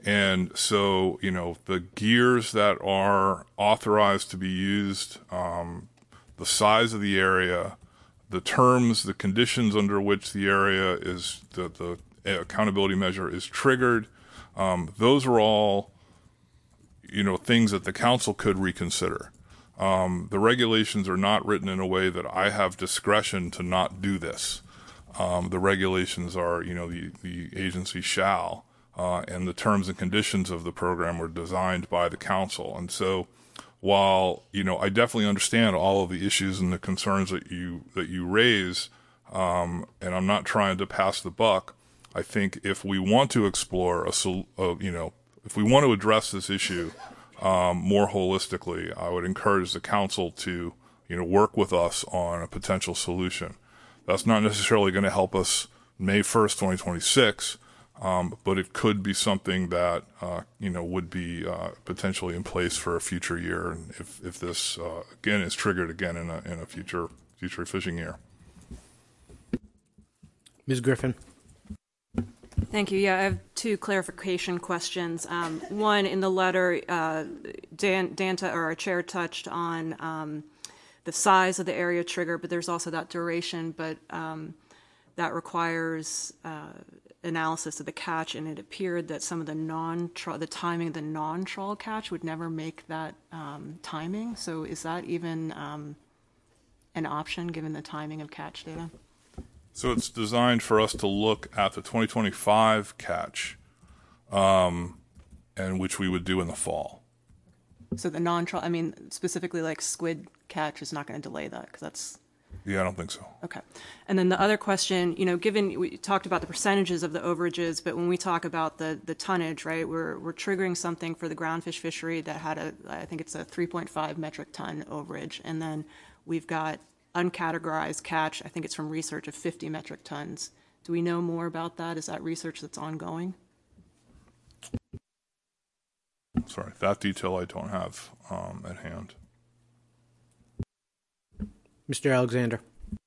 And so, you know, the gears that are authorized to be used, um, the size of the area, the terms, the conditions under which the area is, the, the accountability measure is triggered, um, those are all, you know, things that the council could reconsider. Um, the regulations are not written in a way that I have discretion to not do this. Um, the regulations are, you know, the, the agency shall, uh, and the terms and conditions of the program were designed by the council. And so while, you know, I definitely understand all of the issues and the concerns that you, that you raise, um, and I'm not trying to pass the buck, I think if we want to explore a, a you know, if we want to address this issue, Um, more holistically, I would encourage the council to, you know, work with us on a potential solution. That's not necessarily going to help us May first, twenty twenty-six, um, but it could be something that, uh, you know, would be uh, potentially in place for a future year, and if if this uh, again is triggered again in a in a future future fishing year. Miz Griffin. Thank you. Yeah, I have two clarification questions. Um, one, in the letter, uh, Dan, Danta, or our chair, touched on um, the size of the area trigger, but there's also that duration, but um, that requires uh, analysis of the catch, and it appeared that some of the non the timing of the non-trawl catch would never make that um, timing. So is that even um, an option given the timing of catch data? So it's designed for us to look at the twenty twenty-five catch, um, and which we would do in the fall. So the non-trawl, I mean, specifically like squid catch is not going to delay that because that's... Yeah, I don't think so. Okay. And then the other question, you know, given we talked about the percentages of the overages, but when we talk about the, the tonnage, right, we're, we're triggering something for the groundfish fishery that had a, I think it's a three point five metric ton overage. And then we've got uncategorized catch, I think it's from research, of fifty metric tons. Do we know more about that? Is that research that's ongoing? Sorry, that detail I don't have um, at hand. Mister Alexander.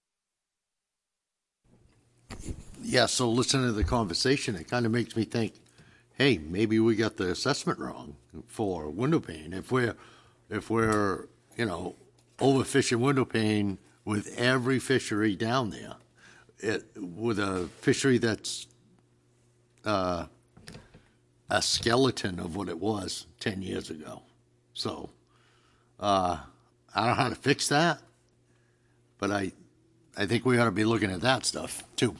Yeah, so listening to the conversation, it kind of makes me think, hey, maybe we got the assessment wrong for window pane. If we're, if we're, you know, overfishing window pane with every fishery down there, it, with a fishery that's uh, a skeleton of what it was ten years ago. So uh, I don't know how to fix that, but I, I think we ought to be looking at that stuff too.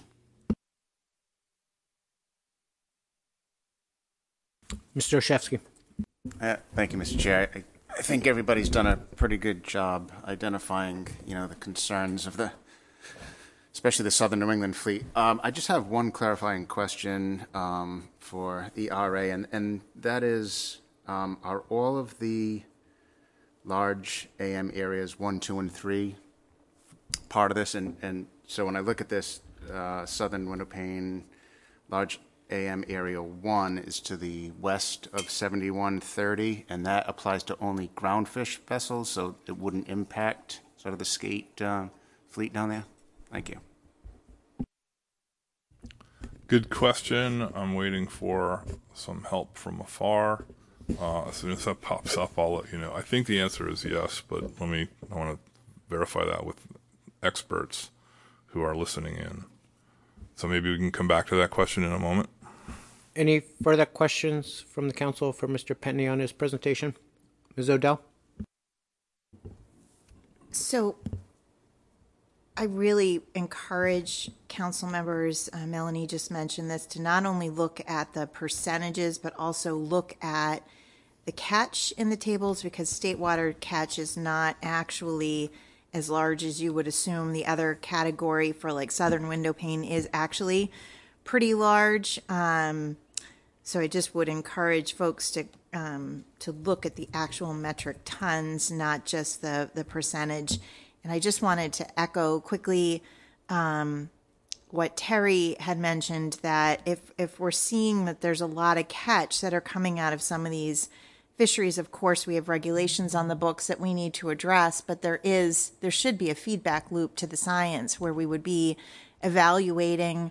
Mister Olszewski. Uh, thank you, Mister Chair. I, I think everybody's done a pretty good job identifying, you know, the concerns of the, especially the Southern New England fleet. Um, I just have one clarifying question um, for the R A, and, and that is, um, are all of the large A M areas one, two, and three part of this? And, and so when I look at this, uh, Southern Window Pane, large A M area one is to the west of seventy-one thirty, and that applies to only groundfish vessels, so it wouldn't impact sort of the skate uh, fleet down there? Thank you. Good question. I'm waiting for some help from afar. Uh, as soon as that pops up, I'll let you know. I think the answer is yes, but let me, I want to verify that with experts who are listening in. So maybe we can come back to that question in a moment. Any further questions from the council for Mister Penny on his presentation? Miz O'Dell? So I really encourage council members, uh, Melanie just mentioned this, to not only look at the percentages, but also look at the catch in the tables, because state water catch is not actually as large as you would assume. The other category for like Southern Window Pane is actually pretty large. Um, so I just would encourage folks to um, to look at the actual metric tons, not just the, the percentage. And I just wanted to echo quickly um, what Terry had mentioned, that if, if we're seeing that there's a lot of catch that are coming out of some of these fisheries, of course, we have regulations on the books that we need to address, but there is, there should be a feedback loop to the science where we would be evaluating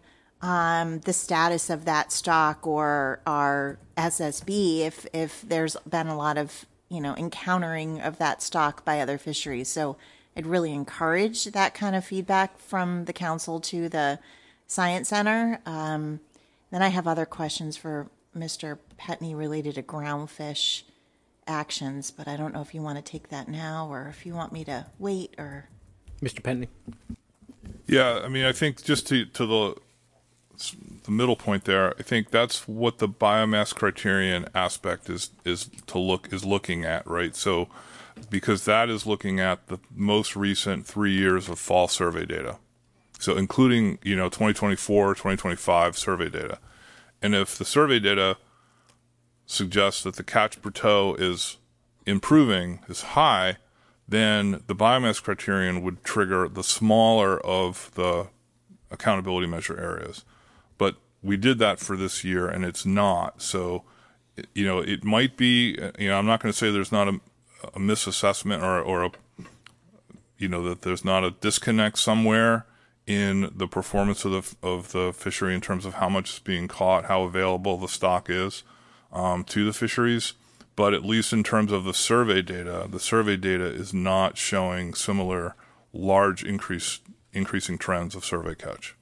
um, the status of that stock or our S S B if if there's been a lot of, you know, encountering of that stock by other fisheries. So I'd really encourage that kind of feedback from the council to the Science Center. Um, then I have other questions for Mister Petney related to groundfish actions, but I don't know if you want to take that now or if you want me to wait or... Mister Petney. Yeah, I mean, I think just to, to the the middle point there, I think that's what the biomass criterion aspect is is to look is looking at, right? So, because that is looking at the most recent three years of fall survey data, so including you know twenty twenty-four, twenty twenty-five survey data, and if the survey data suggests that the catch per tow is improving, is high, then the biomass criterion would trigger the smaller of the accountability measure areas. But we did that for this year, and it's not. So, you know, it might be, you know, I'm not going to say there's not a, a misassessment or, or a, you know, that there's not a disconnect somewhere in the performance of the of the fishery in terms of how much is being caught, how available the stock is um, to the fisheries. But at least in terms of the survey data, the survey data is not showing similar large increase increasing trends of survey catch.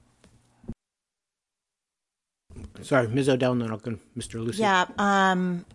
Sorry, Miz O'Dell, and then I'll go to Mister Lucy. Yeah, um,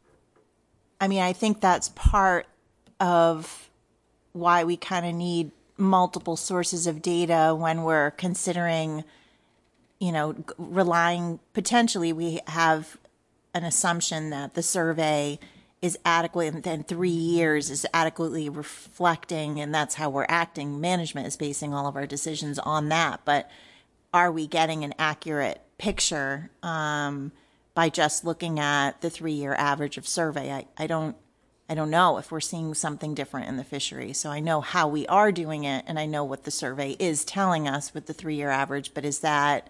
I mean, I think that's part of why we kind of need multiple sources of data when we're considering, you know, relying, potentially we have an assumption that the survey is adequate and then three years is adequately reflecting, and that's how we're acting. Management is basing all of our decisions on that. But are we getting an accurate picture um, by just looking at the three-year average of survey? I, I don't I don't know if we're seeing something different in the fishery. So I know how we are doing it, and I know what the survey is telling us with the three-year average. But is that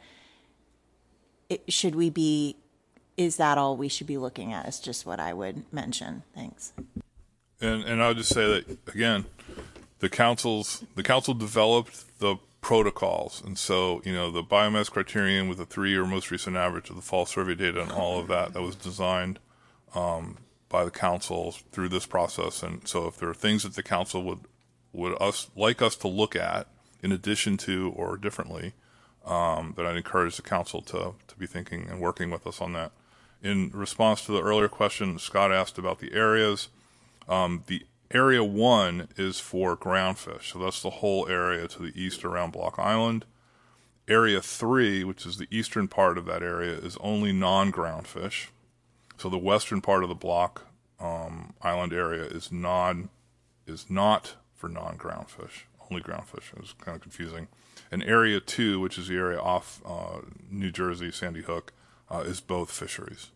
it, should we be? Is that all we should be looking at? Is just what I would mention. Thanks. And and I would just say that again, the council's the council developed the protocols, and so you know the biomass criterion with the three-year most recent average of the fall survey data and all of that that was designed um, by the council through this process. And so if there are things that the council would would us like us to look at in addition to or differently, um, then I'd encourage the council to to be thinking and working with us on that. In response to the earlier question, Scott asked about the areas. Um, the area one is for groundfish, so that's the whole area to the east around Block Island. Area three, which is the eastern part of that area, is only non-groundfish. So the western part of the Block um, Island area is non is not for non-groundfish, only groundfish. It was kind of confusing. And area two, which is the area off uh, New Jersey, Sandy Hook, uh, is both fisheries.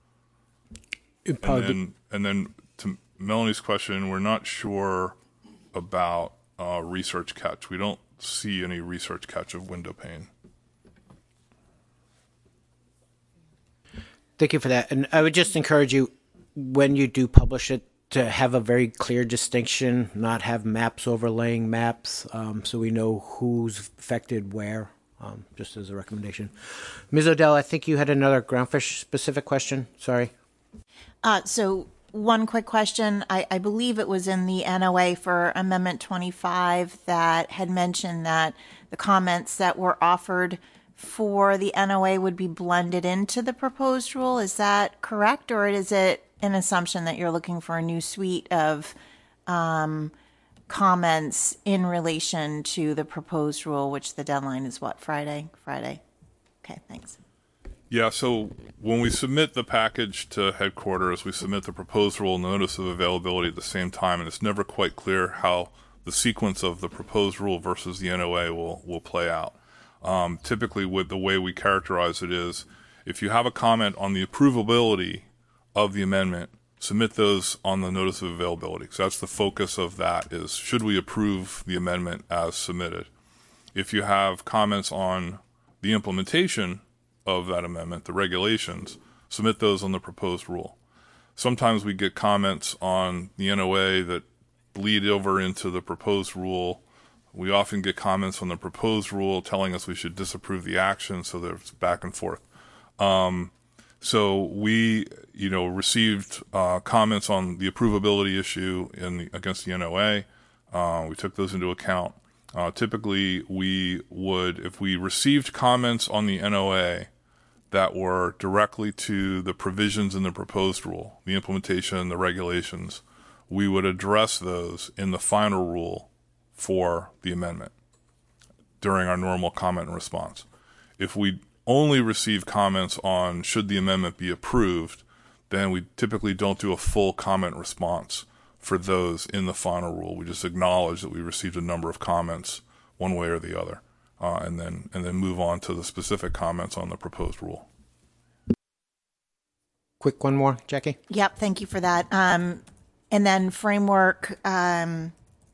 And then, and then to Melanie's question, we're not sure about uh, research catch. We don't see any research catch of window pane. Thank you for that. And I would just encourage you, when you do publish it, to have a very clear distinction, not have maps overlaying maps, um, so we know who's affected where, um, just as a recommendation. Miz O'Dell, I think you had another groundfish-specific question. Sorry. Uh, so one quick question. I, I believe it was in the N O A for Amendment twenty-five that had mentioned that the comments that were offered for the N O A would be blended into the proposed rule. Is that correct, or is it an assumption that you're looking for a new suite of um, comments in relation to the proposed rule, which the deadline is what, Friday? Friday. Okay, thanks. Yeah, so when we submit the package to headquarters, we submit the proposed rule notice of availability at the same time, and it's never quite clear how the sequence of the proposed rule versus the N O A will, will play out. Um, typically, with the way we characterize it is, if you have a comment on the approvability of the amendment, submit those on the notice of availability. So that's the focus of that, is should we approve the amendment as submitted? If you have comments on the implementation of that amendment, the regulations, submit those on the proposed rule. Sometimes we get comments on the N O A that bleed over into the proposed rule We often get comments on the proposed rule telling us we should disapprove the action, so there's back and forth. Um, so we, you know, received uh, comments on the approvability issue in the, against the N O A. Uh, we took those into account. Uh, typically, we would, if we received comments on the N O A that were directly to the provisions in the proposed rule, the implementation, the regulations, we would address those in the final rule for the amendment during our normal comment and response. If we only receive comments on should the amendment be approved, then we typically don't do a full comment response for those in the final rule. We just acknowledge that we received a number of comments one way or the other, uh, and then and then move on to the specific comments on the proposed rule. Quick one more, Jackie. Yep, thank you for that. Um, and then framework um,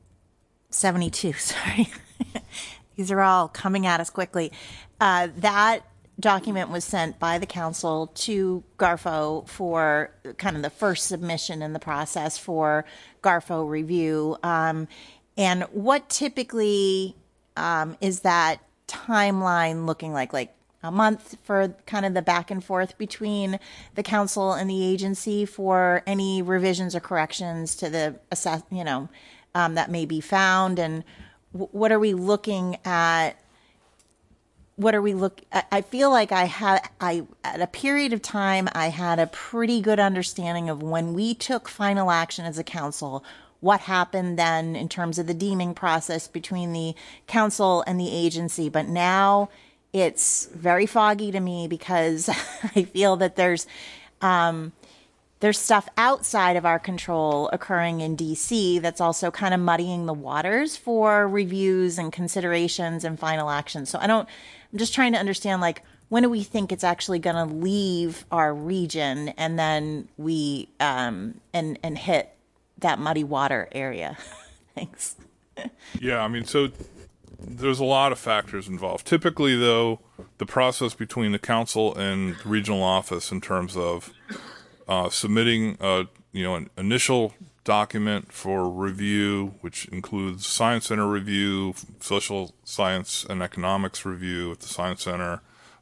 seventy-two, sorry. These are all coming at us quickly. Uh, that document was sent by the council to Garfo for kind of the first submission in the process for Garfo review. Um, and what typically um, is that timeline looking like? Like a month for kind of the back and forth between the council and the agency for any revisions or corrections to the assess, you know, um, that may be found? And w- what are we looking at? What are we look? I, I feel like I had, I at a period of time, I had a pretty good understanding of when we took final action as a council, what happened then in terms of the deeming process between the council and the agency. But now it's very foggy to me because I feel that there's um, there's stuff outside of our control occurring in D C that's also kind of muddying the waters for reviews and considerations and final action. So I don't, I'm just trying to understand, like, when do we think it's actually going to leave our region and then we um, and and hit that muddy water area? Thanks. Yeah, I mean, so there's a lot of factors involved. Typically, though, the process between the council and the regional office in terms of uh, submitting a, you know, an initial document for review, which includes Science Center review, social science and economics review at the Science Center,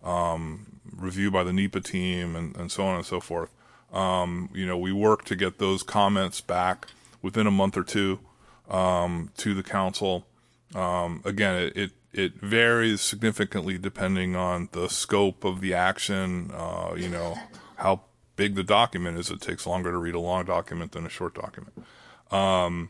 um, review by the NEPA team, and, and so on and so forth. Um, you know, we work to get those comments back within a month or two um, to the council. Um, again, it, it, it varies significantly depending on the scope of the action, uh, you know, how big the document is. It takes longer to read a long document than a short document. Um,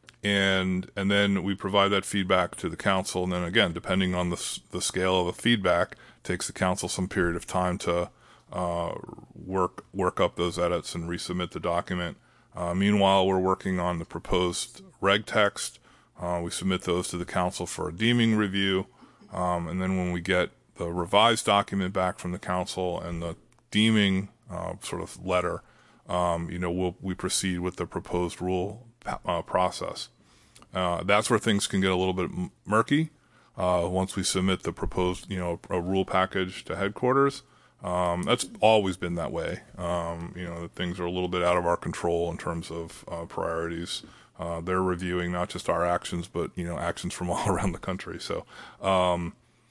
and, and then we provide that feedback to the council. And then again, depending on the, the scale of the feedback, it takes the council some period of time to, uh, work, work up those edits and resubmit the document. Uh, meanwhile, we're working on the proposed reg text. Uh, we submit those to the council for a deeming review. Um, and then when we get the revised document back from the council and the deeming uh, sort of letter, um, you know, we'll, we proceed with the proposed rule uh, process. Uh, that's where things can get a little bit murky uh, once we submit the proposed, you know, a rule package to headquarters. Um, that's always been that way. Um, you know, things are a little bit out of our control in terms of uh, priorities. Uh, they're reviewing not just our actions, but, you know, actions from all around the country. So, um,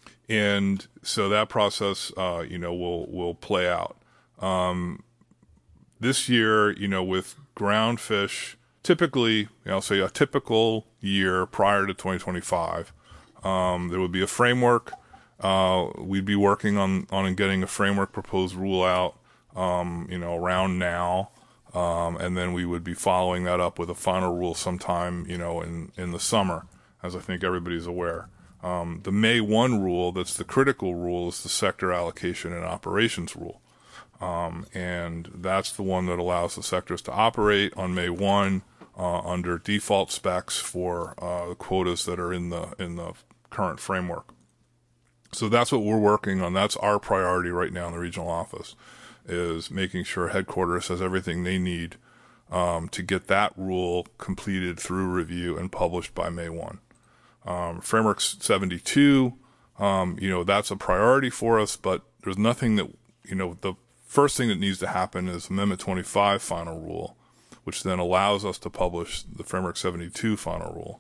and so that process, uh, you know, will, will play out. Um, this year, you know, with groundfish, typically, you know, I'll say a typical year prior to twenty twenty-five, um, there would be a framework. Uh, we'd be working on, on getting a framework proposed rule out, um, you know, around now. Um, and then we would be following that up with a final rule sometime, you know, in, in the summer, as I think everybody's aware. Um, the May first rule, that's the critical rule, is the sector allocation and operations rule. Um, and that's the one that allows the sectors to operate on May first uh, under default specs for uh, the quotas that are in the in the current framework. So that's what we're working on. That's our priority right now in the regional office, is making sure headquarters has everything they need um, to get that rule completed through review and published by May first. Um, Framework seventy-two, um, you know, that's a priority for us, but there's nothing that, you know, the first thing that needs to happen is Amendment twenty-five final rule, which then allows us to publish the Framework seventy-two final rule.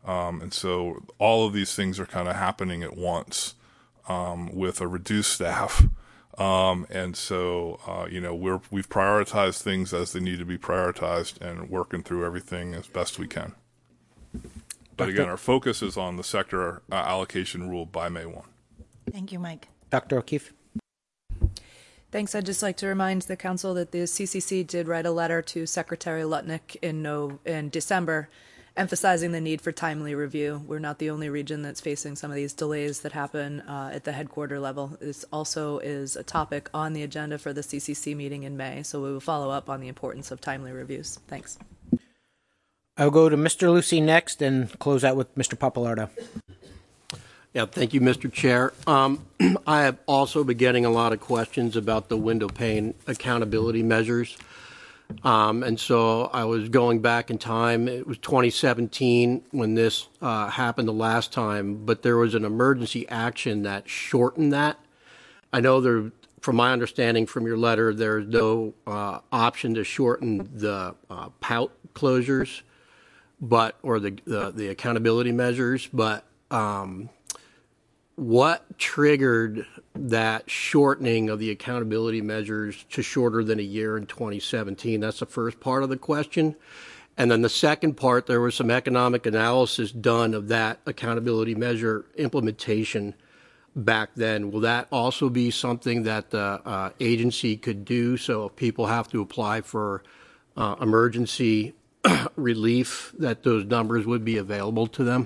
Um, and so all of these things are kind of happening at once um, with a reduced staff. Um, and so, uh, you know, we're, we've prioritized things as they need to be prioritized and working through everything as best we can. But again, our focus is on the sector uh, allocation rule by May first. Thank you, Mike. Doctor O'Keefe? Thanks. I'd just like to remind the council that the C C C did write a letter to Secretary Lutnick in no in December, emphasizing the need for timely review. We're not the only region that's facing some of these delays that happen uh, at the headquarter level. This also is a topic on the agenda for the C C C meeting in May, so we will follow up on the importance of timely reviews. Thanks. I'll go to Mister Lucy next and close out with Mister Papalardo. Yeah, thank you, Mister Chair. Um, I have also been getting a lot of questions about the window pane accountability measures. Um, and so I was going back in time. It was twenty seventeen when this uh, happened the last time, but there was an emergency action that shortened that. I know there, from my understanding from your letter, there's no uh, option to shorten the uh, pout closures, but or the the, the accountability measures. But um, what triggered that shortening of the accountability measures to shorter than a year in twenty seventeen? That's the first part of the question. And then the second part, there was some economic analysis done of that accountability measure implementation back then. Will that also be something that the uh, agency could do? So if people have to apply for uh, emergency relief, that those numbers would be available to them?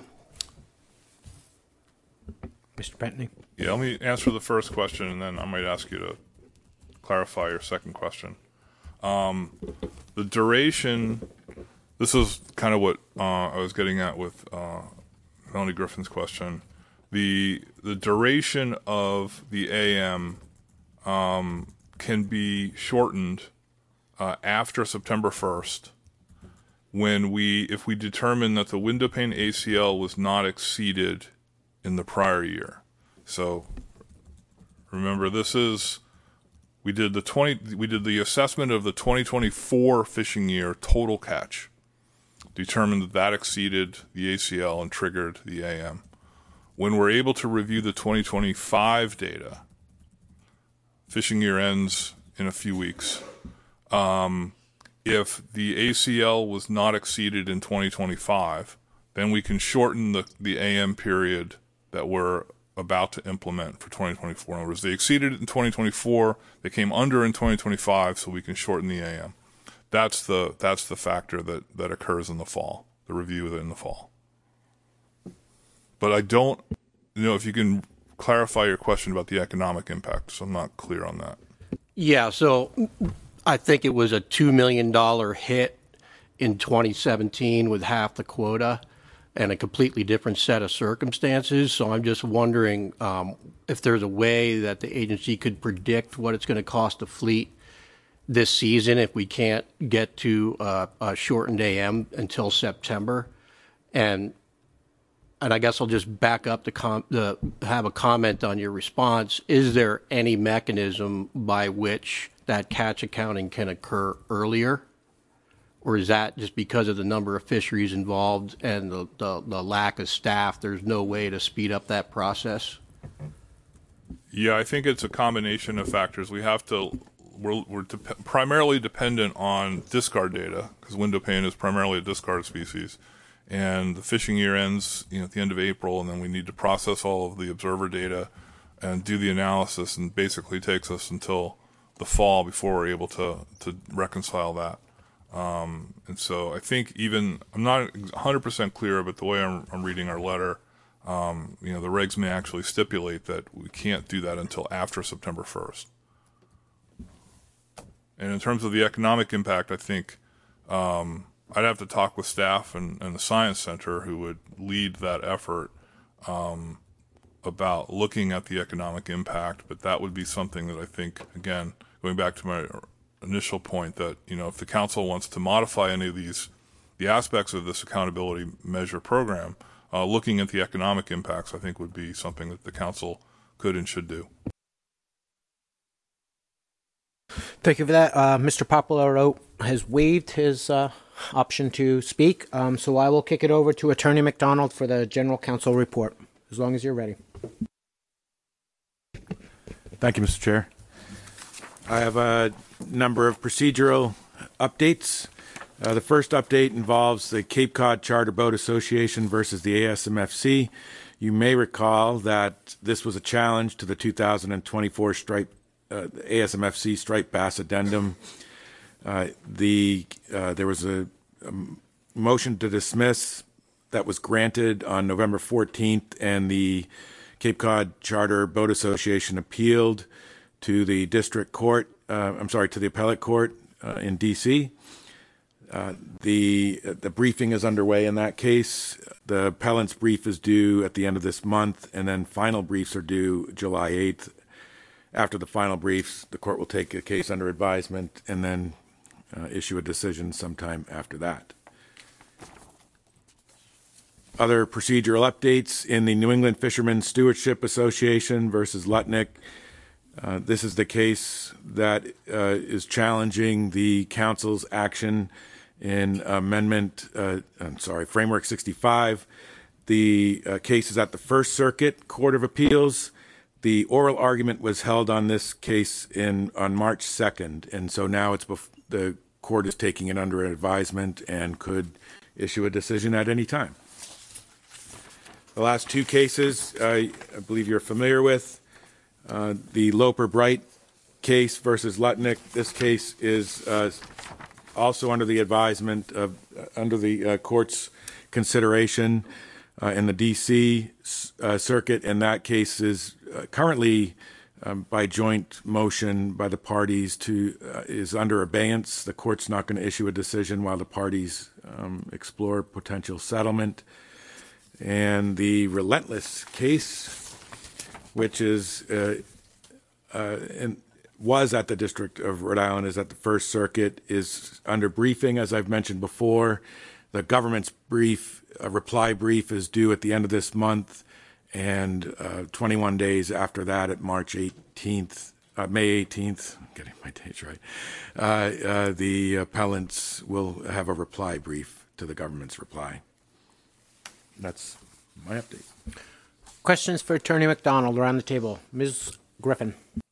Mister Pentney? Yeah, let me answer the first question, and then I might ask you to clarify your second question. Um, the duration, this is kind of what uh, I was getting at with uh, Melanie Griffin's question. The the duration of the A M um, can be shortened uh, after September first when we, if we determine that the window pane A C L was not exceeded in the prior year. So remember, this is, we did the twenty we did the assessment of the twenty twenty-four fishing year total catch, determined that that exceeded the A C L and triggered the A M. When we're able to review the twenty twenty-five data, fishing year ends in a few weeks. Um, if the A C L was not exceeded in twenty twenty-five, then we can shorten the, the A M period that we're about to implement for twenty twenty-four. In other words, they exceeded it in twenty twenty-four, they came under in twenty twenty-five, so we can shorten the A M. That's the that's the factor that, that occurs in the fall, the review of it in the fall. But I don't, you know, if you can clarify your question about the economic impact, so I'm not clear on that. Yeah, so I think it was a two million dollars hit in twenty seventeen with half the quota and a completely different set of circumstances. So I'm just wondering um, if there's a way that the agency could predict what it's going to cost the fleet this season if we can't get to uh, a shortened A M until September. And and I guess I'll just back up to com- the, have a comment on your response. Is there any mechanism by which that catch accounting can occur earlier? Or is that just because of the number of fisheries involved and the, the, the lack of staff, there's no way to speed up that process? Yeah, I think it's a combination of factors. We have to, we're, we're de- primarily dependent on discard data, because window pane is primarily a discard species. And the fishing year ends, you know, at the end of April, and then we need to process all of the observer data and do the analysis, and basically takes us until the fall before we're able to, to reconcile that. Um, and so I think even, I'm not one hundred percent clear, but the way I'm, I'm reading our letter, um, you know, the regs may actually stipulate that we can't do that until after September first. And in terms of the economic impact, I think um, I'd have to talk with staff and, and the Science Center, who would lead that effort, um, about looking at the economic impact. But that would be something that I think, again, going back to my initial point, that, you know, if the council wants to modify any of these, the aspects of this accountability measure program, uh, looking at the economic impacts, I think would be something that the council could and should do. Thank you for that. Uh, Mister Papalardo has waived his uh, option to speak, um, so I will kick it over to Attorney McDonald for the General Counsel report, as long as you're ready. Thank you, Mister Chair. I have a number of procedural updates. Uh, the first update involves the Cape Cod Charter Boat Association versus the A S M F C. You may recall that this was a challenge to the two thousand twenty-four Stripe, uh, A S M F C Striped Bass Addendum. Uh, the uh, there was a, a motion to dismiss that was granted on November fourteenth, and the Cape Cod Charter Boat Association appealed to the district court. Uh, I'm sorry, to the appellate court uh, in D C. Uh, the the briefing is underway in that case. The appellant's brief is due at the end of this month, and then final briefs are due July eighth. After the final briefs, the court will take a case under advisement and then uh, issue a decision sometime after that. Other procedural updates in the New England Fishermen's Stewardship Association versus Lutnick. Uh, this is the case that uh, is challenging the council's action in Amendment, uh, I'm sorry, Framework sixty-five. The uh, case is at the First Circuit Court of Appeals. The oral argument was held on this case in on March second, and so now it's bef- the court is taking it under advisement and could issue a decision at any time. The last two cases, uh, I believe you're familiar with. Uh, the Loper Bright case versus Lutnick. This case is uh, also under the advisement of, uh, under the uh, court's consideration uh, in the D C uh, circuit, and that case is uh, currently um, by joint motion by the parties to uh, is under abeyance. The court's not going to issue a decision while the parties um, explore potential settlement. And the Relentless case, which is uh, uh, in, was at the District of Rhode Island, is at the First Circuit, is under briefing, as I've mentioned before. The government's brief, a reply brief, is due at the end of this month, and uh, twenty-one days after that, at March eighteenth, uh, May eighteenth, I'm getting my dates right, uh, uh, the appellants will have a reply brief to the government's reply. That's my update. Questions for Attorney McDonald around the table. Miz Griffin.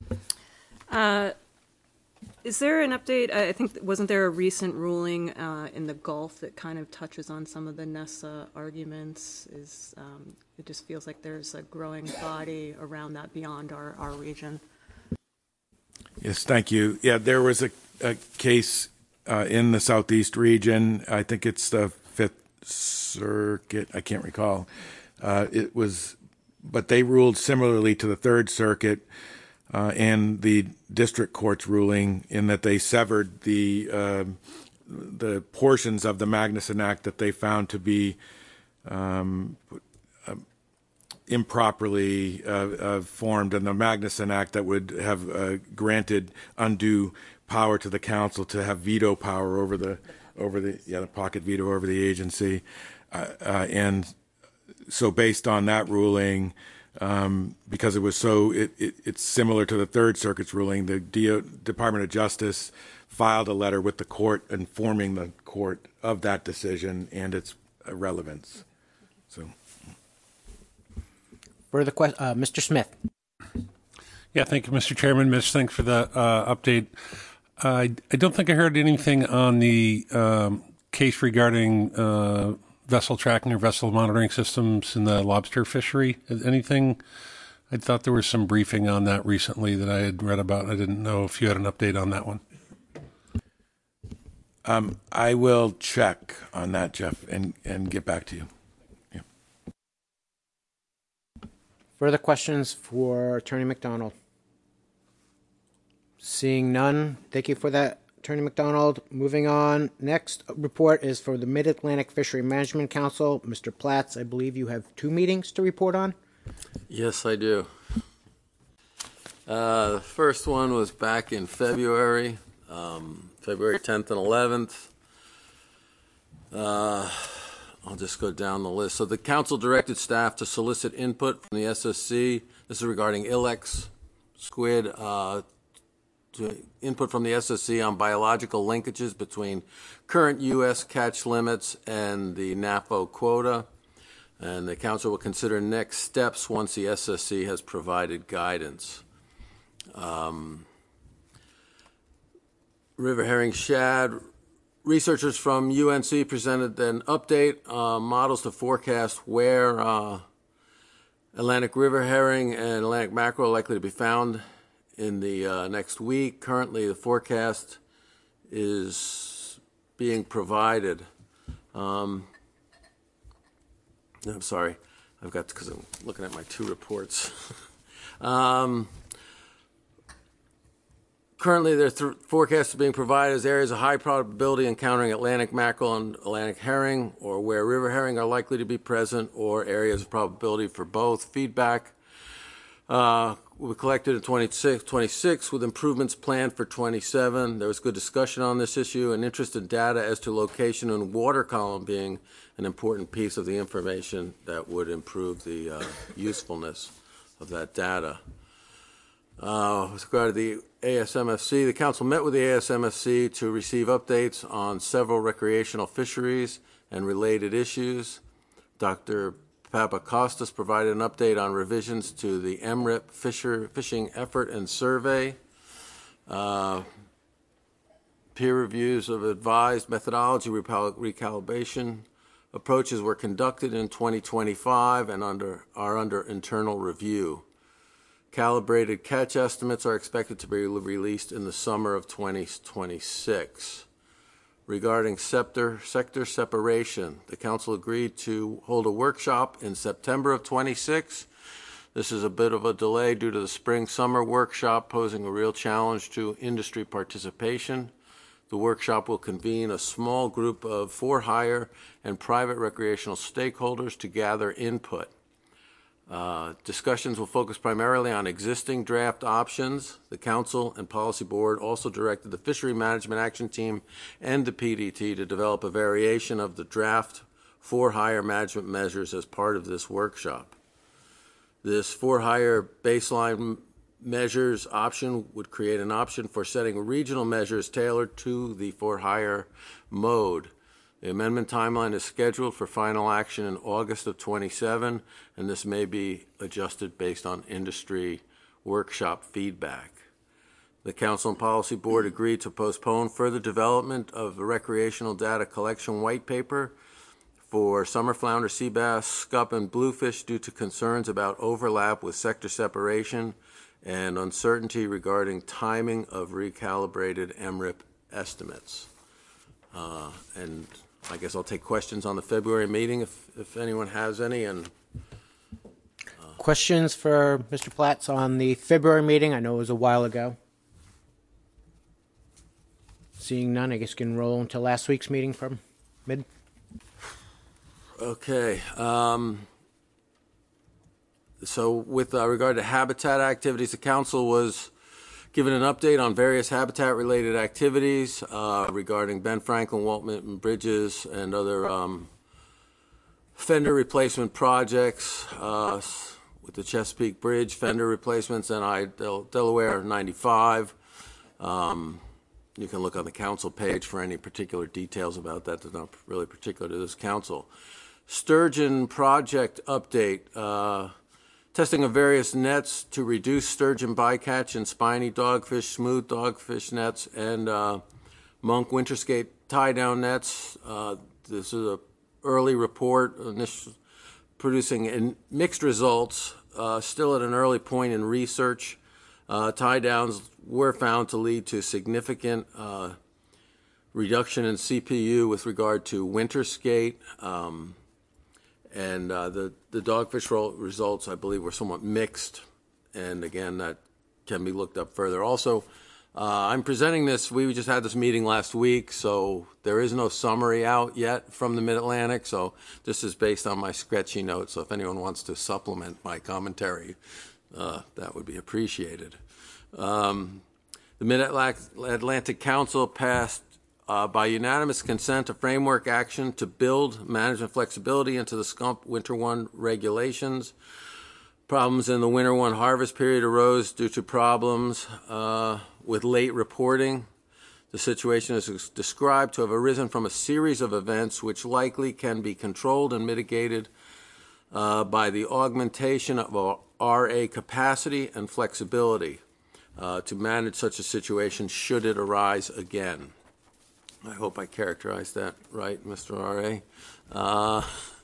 Uh, is there an update? I think, wasn't there a recent ruling uh, in the Gulf that kind of touches on some of the Nessa arguments? Is um, it just feels like there's a growing body around that beyond our, our region? Yes, thank you. Yeah, there was a, a case uh, in the Southeast region. I think it's the Fifth Circuit. I can't recall. Uh, it was, but they ruled similarly to the Third Circuit uh, and the district court's ruling in that they severed the uh, the portions of the Magnuson Act that they found to be um, uh, improperly uh, uh, formed, and the Magnuson Act that would have uh, granted undue power to the council to have veto power over the over the yeah the pocket veto over the agency, uh, uh, and so based on that ruling, um, because it was so it, it, it's similar to the Third Circuit's ruling, the D- Department of Justice filed a letter with the court informing the court of that decision and its relevance. So, further question, uh, Mister Smith. Yeah, thank you, Mister Chairman. Mitch, thanks for the uh, update. Uh, I, I don't think I heard anything on the um, case regarding uh, vessel tracking or vessel monitoring systems in the lobster fishery. Anything? I thought there was some briefing on that recently that I had read about. I didn't know if you had an update on that one. Um, I will check on that, Jeff, and, and get back to you. Yeah. Further questions for Attorney McDonald? Seeing none, thank you for that, Attorney McDonald. Moving on, next report is for the Mid-Atlantic Fishery Management Council. Mister Platts, I believe you have two meetings to report on. Yes, I do. Uh, the first one was back in February, um, February tenth and eleventh. Uh, I'll just go down the list. So the council directed staff to solicit input from the S S C. This is regarding Ilex squid, uh, to input from the S S C on biological linkages between current U S catch limits and the NAFO quota. And the council will consider next steps once the S S C has provided guidance. Um, river herring shad. Researchers from U N C presented an update, uh, models to forecast where uh, Atlantic river herring and Atlantic mackerel are likely to be found in the uh, next week. Currently, the forecast is being provided. Um, I'm sorry, I've got, because I'm looking at my two reports. um, Currently, their th- forecasts are being provided as areas of high probability encountering Atlantic mackerel and Atlantic herring, or where river herring are likely to be present, or areas of probability for both. Feedback uh, will be collected in twenty-six, twenty-six with improvements planned for twenty-seven. There was good discussion on this issue and interest in data as to location and water column being an important piece of the information that would improve the uh, usefulness of that data. Uh, with regard to the A S M F C, the council met with the A S M F C to receive updates on several recreational fisheries and related issues. Doctor Papakostas provided an update on revisions to the M R I P fisher, fishing effort and survey. Uh, peer reviews of advised methodology recalibration approaches were conducted in twenty twenty-five and under, are under internal review. Calibrated catch estimates are expected to be released in the summer of twenty twenty-six. Regarding sector, sector separation, the council agreed to hold a workshop in September of twenty-six. This is a bit of a delay due to the spring-summer workshop posing a real challenge to industry participation. The workshop will convene a small group of for-hire and private recreational stakeholders to gather input. Uh, discussions will focus primarily on existing draft options. The Council and Policy Board also directed the Fishery Management Action Team and the P D T to develop a variation of the draft for-hire management measures as part of this workshop. This for-hire baseline measures option would create an option for setting regional measures tailored to the for-hire mode. The amendment timeline is scheduled for final action in August of twenty-seven, and this may be adjusted based on industry workshop feedback. The Council and Policy Board agreed to postpone further development of the recreational data collection white paper for summer flounder, sea bass, scup, and bluefish due to concerns about overlap with sector separation and uncertainty regarding timing of recalibrated M R I P estimates. Uh, and I guess I'll take questions on the February meeting if, if anyone has any. And uh, questions for Mister Platts on the February meeting? I know it was a while ago. Seeing none, I guess you can roll into last week's meeting from mid. Okay. Um, so with uh, regard to habitat activities, the council was given an update on various habitat-related activities uh, regarding Ben Franklin, Walt Whitman bridges, and other um, fender replacement projects uh, with the Chesapeake Bridge fender replacements and I Del- Delaware ninety-five. Um, you can look on the council page for any particular details about that. They're not really particular to this council. Sturgeon project update. Uh, Testing of various nets to reduce sturgeon bycatch in spiny dogfish, smooth dogfish nets, and uh, monk winter skate tie-down nets. Uh, this is an early report, initial, producing in mixed results, uh, still at an early point in research. Uh, tie-downs were found to lead to significant uh, reduction in C P U with regard to winter skate. Um, And uh, the, the dogfish results, I believe, were somewhat mixed. And again, that can be looked up further. Also, uh, I'm presenting this, we just had this meeting last week, so there is no summary out yet from the Mid-Atlantic. So this is based on my sketchy notes. So if anyone wants to supplement my commentary, uh, that would be appreciated. Um, the Mid-Atlantic Council passed Uh, by unanimous consent, a framework action to build management flexibility into the S C U M P Winter one regulations. Problems in the winter one harvest period arose due to problems uh, with late reporting. The situation is described to have arisen from a series of events which likely can be controlled and mitigated uh, by the augmentation of our R A capacity and flexibility uh, to manage such a situation should it arise again. I hope I characterized that right, Mister R A. Uh,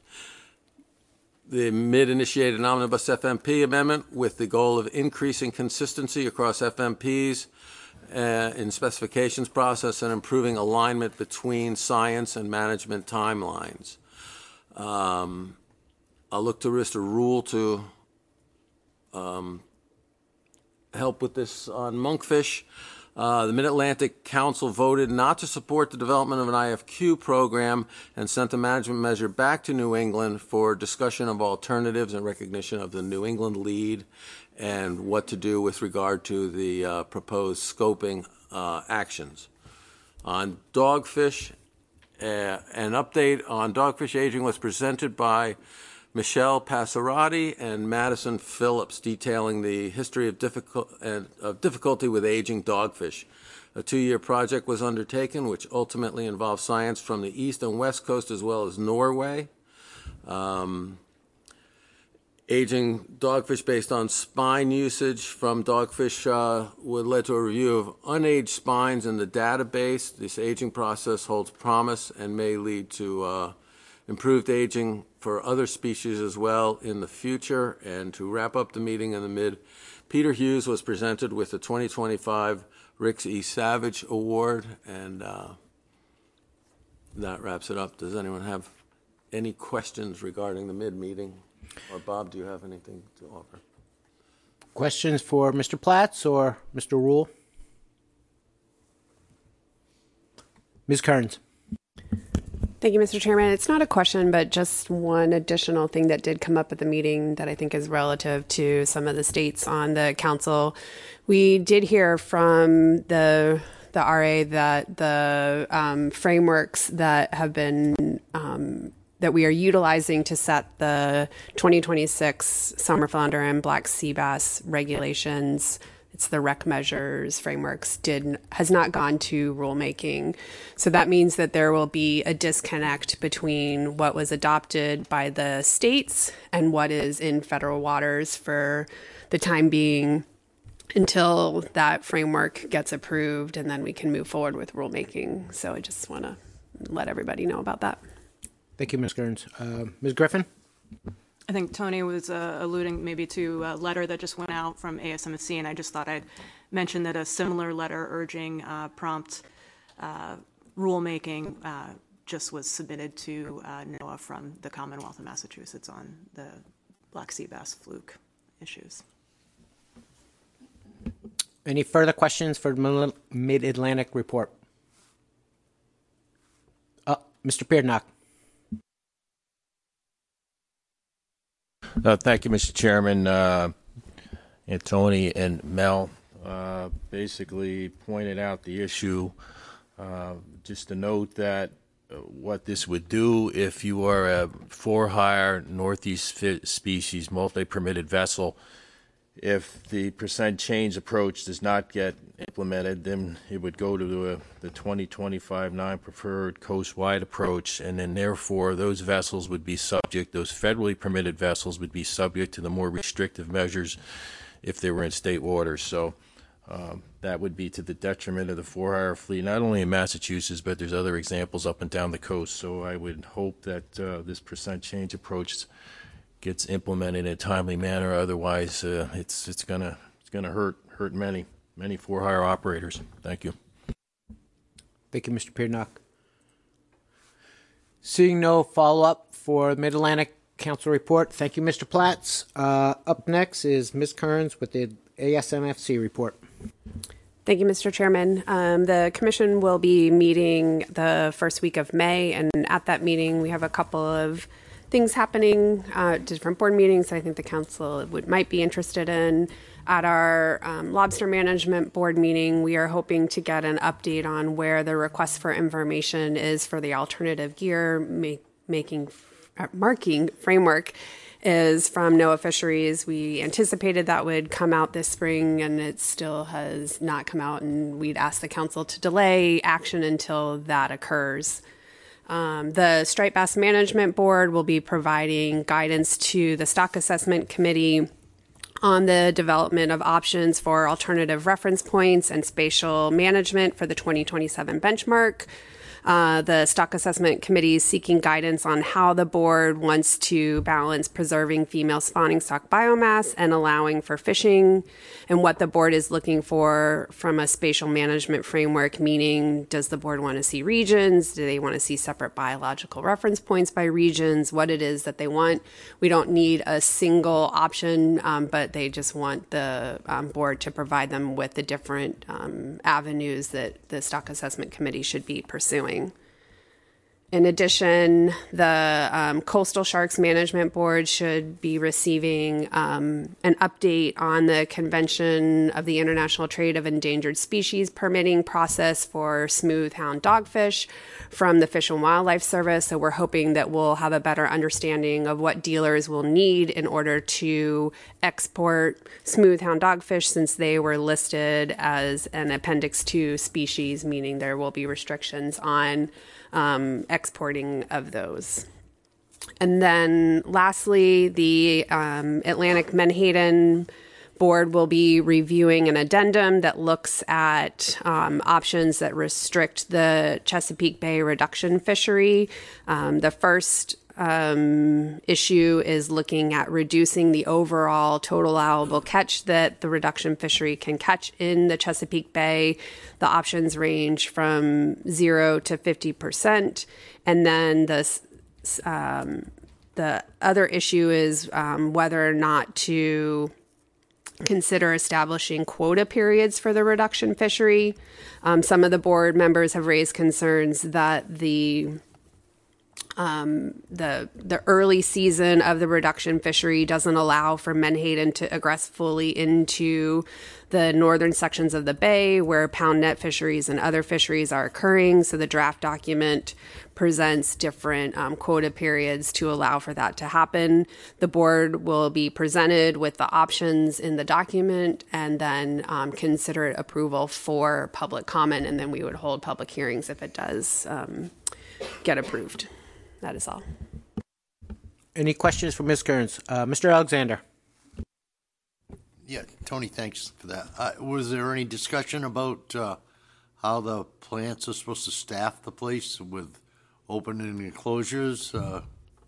the mid-initiated omnibus F M P amendment with the goal of increasing consistency across F M Ps uh, in specifications process and improving alignment between science and management timelines. Um, I'll look to Mister Rule to um, help with this on monkfish. Uh, the Mid-Atlantic Council voted not to support the development of an I F Q program and sent the management measure back to New England for discussion of alternatives and recognition of the New England lead and what to do with regard to the uh, proposed scoping uh, actions. On dogfish, uh, an update on dogfish aging was presented by Michelle Passerati and Madison Phillips, detailing the history of, difficult, uh, of difficulty with aging dogfish. A two-year project was undertaken, which ultimately involved science from the east and west coast as well as Norway. Um, aging dogfish based on spine usage from dogfish uh, would lead to a review of unaged spines in the database. This aging process holds promise and may lead to uh, improved aging for other species as well in the future. And to wrap up the meeting in the mid, Peter Hughes was presented with the twenty twenty-five Ricks E. Savage Award, and uh, that wraps it up. Does anyone have any questions regarding the mid meeting? Or Bob, do you have anything to offer? Questions for Mister Platts or Mister Rule? Miz Kearns. Thank you, Mister Chairman. It's not a question, but just one additional thing that did come up at the meeting that I think is relative to some of the states on the council. We did hear from the the R A that the um, frameworks that have been um, that we are utilizing to set the twenty twenty-six summer flounder and black sea bass regulations, it's the rec measures frameworks, did has not gone to rulemaking. So that means that there will be a disconnect between what was adopted by the states and what is in federal waters for the time being until that framework gets approved, and then we can move forward with rulemaking. So I just want to let everybody know about that. Thank you, Miz Kearns. Uh, Miz Griffin? I think Tony was uh, alluding maybe to a letter that just went out from A S M C, and I just thought I'd mention that a similar letter urging uh, prompt uh, rulemaking uh, just was submitted to uh, NOAA from the Commonwealth of Massachusetts on the black sea bass fluke issues. Any further questions for the Mid-Atlantic report? Uh, Mister Peernock. Uh, thank you, Mister Chairman. Uh, and Tony and Mel uh, basically pointed out the issue. Uh, just to note that uh, what this would do if you are a for-hire northeast fit species multi-permitted vessel, if the percent change approach does not get implemented, then it would go to the, the twenty twenty-five non-preferred coast-wide approach, and then therefore those vessels would be subject, those federally permitted vessels would be subject to the more restrictive measures if they were in state waters. So um, that would be to the detriment of the for-hire fleet, not only in Massachusetts, but there's other examples up and down the coast. So I would hope that uh, this percent change approach gets implemented in a timely manner. Otherwise, uh, it's it's gonna it's gonna hurt hurt many many for-hire operators. Thank you. Thank you, Mister Peernock. Seeing no follow-up for Mid-Atlantic Council report, thank you, Mister Platts. Uh, up next is Miz Kearns with the A S M F C report. Thank you, Mister Chairman. Um, the Commission will be meeting the first week of May, and at that meeting we have a couple of things happening, uh, different board meetings I think the council would might be interested in. At our um, lobster management board meeting, we are hoping to get an update on where the request for information is for the alternative gear make, making uh, marking framework. is from NOAA Fisheries. We anticipated that would come out this spring, and it still has not come out, and we'd ask the council to delay action until that occurs. Um, the Striped Bass Management Board will be providing guidance to the Stock Assessment Committee on the development of options for alternative reference points and spatial management for the twenty twenty-seven benchmark. Uh, the Stock Assessment Committee is seeking guidance on how the board wants to balance preserving female spawning stock biomass and allowing for fishing, and what the board is looking for from a spatial management framework, meaning does the board want to see regions? Do they want to see separate biological reference points by regions? What it is that they want. We don't need a single option, um, but they just want the um, board to provide them with the different um, avenues that the Stock Assessment Committee should be pursuing. In addition, the um, Coastal Sharks Management Board should be receiving um, an update on the Convention of the International Trade of Endangered Species permitting process for smooth hound dogfish from the Fish and Wildlife Service. So we're hoping that we'll have a better understanding of what dealers will need in order to export smooth hound dogfish, since they were listed as an Appendix two species, meaning there will be restrictions on Um, exporting of those. And then lastly, the um, Atlantic Menhaden Board will be reviewing an addendum that looks at um, options that restrict the Chesapeake Bay reduction fishery. Um, the first um, issue is looking at reducing the overall total allowable catch that the reduction fishery can catch in the Chesapeake Bay. The options range from zero to fifty percent. And then the, um, the other issue is um, whether or not to consider establishing quota periods for the reduction fishery. Um, some of the board members have raised concerns that the Um, the the early season of the reduction fishery doesn't allow for menhaden to egress fully into the northern sections of the bay where pound net fisheries and other fisheries are occurring. So the draft document presents different um, quota periods to allow for that to happen. The board will be presented with the options in the document and then um, consider it approval for public comment, and then we would hold public hearings if it does um, get approved. That is all. Any questions for Miz Kearns? Uh, Mister Alexander. Yeah, Tony, thanks for that. Uh, was there any discussion about uh, how the plants are supposed to staff the place with opening enclosures? Uh,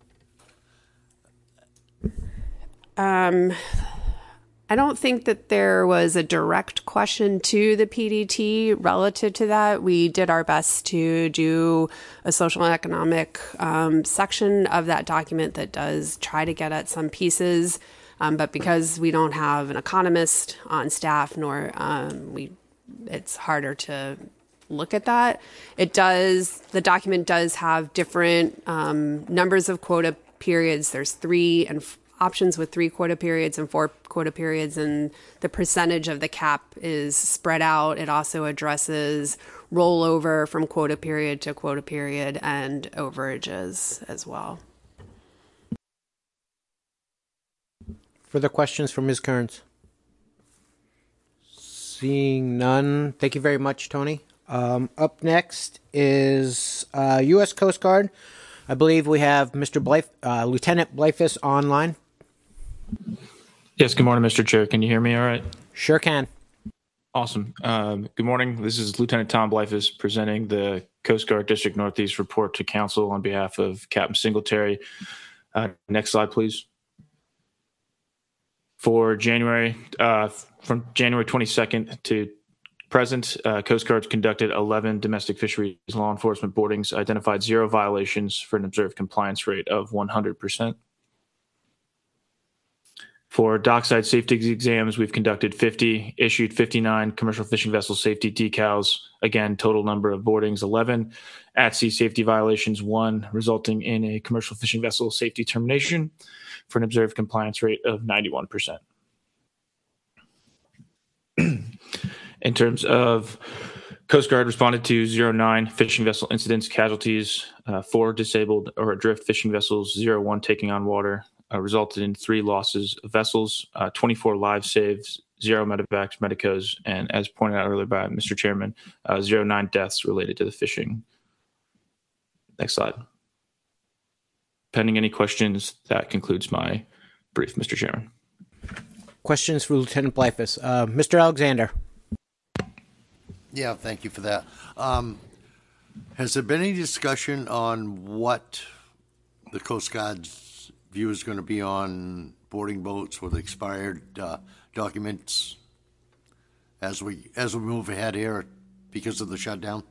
um, I don't think that there was a direct question to the P D T relative to that. We did our best to do a social and economic um, section of that document that does try to get at some pieces. Um, but because we don't have an economist on staff, nor um, we, it's harder to look at that. It does, the document does have different um, numbers of quota periods. There's three and f- options with three quota periods and four quota periods, and the percentage of the cap is spread out. It also addresses rollover from quota period to quota period and overages as well. Further questions for Miz Kearns? Seeing none, thank you very much, Tony. Um, up next is uh, U S Coast Guard. I believe we have Mister Blythe, uh, Lieutenant Blyfus online. Yes, good morning, Mister Chair. Can you hear me all right? Sure can. Awesome. Um, good morning. This is Lieutenant Tom Blyfus presenting the Coast Guard District Northeast report to Council on behalf of Captain Singletary. Uh, next slide, please. For January, uh, from January twenty-second to present, uh, Coast Guard conducted eleven domestic fisheries law enforcement boardings, identified zero violations for an observed compliance rate of one hundred percent. For dockside safety exams, we've conducted fifty, issued fifty-nine commercial fishing vessel safety decals. Again, total number of boardings eleven. At sea safety violations one, resulting in a commercial fishing vessel safety termination for an observed compliance rate of ninety-one percent. In terms of Coast Guard responded to zero nine fishing vessel incidents, casualties, uh, four disabled or adrift fishing vessels, zero one taking on water, uh, resulted in three losses of vessels, uh, twenty-four live saves, zero medevacs, medicos, and as pointed out earlier by Mister Chairman, uh, zero nine deaths related to the fishing. Next slide. Pending any questions, that concludes my brief, Mister Chairman. Questions for Lieutenant Blyfus. Uh, Mister Alexander. Yeah, thank you for that. Um, has there been any discussion on what the Coast Guard's view is going to be on boarding boats with expired uh, documents as we as we move ahead here because of the shutdown?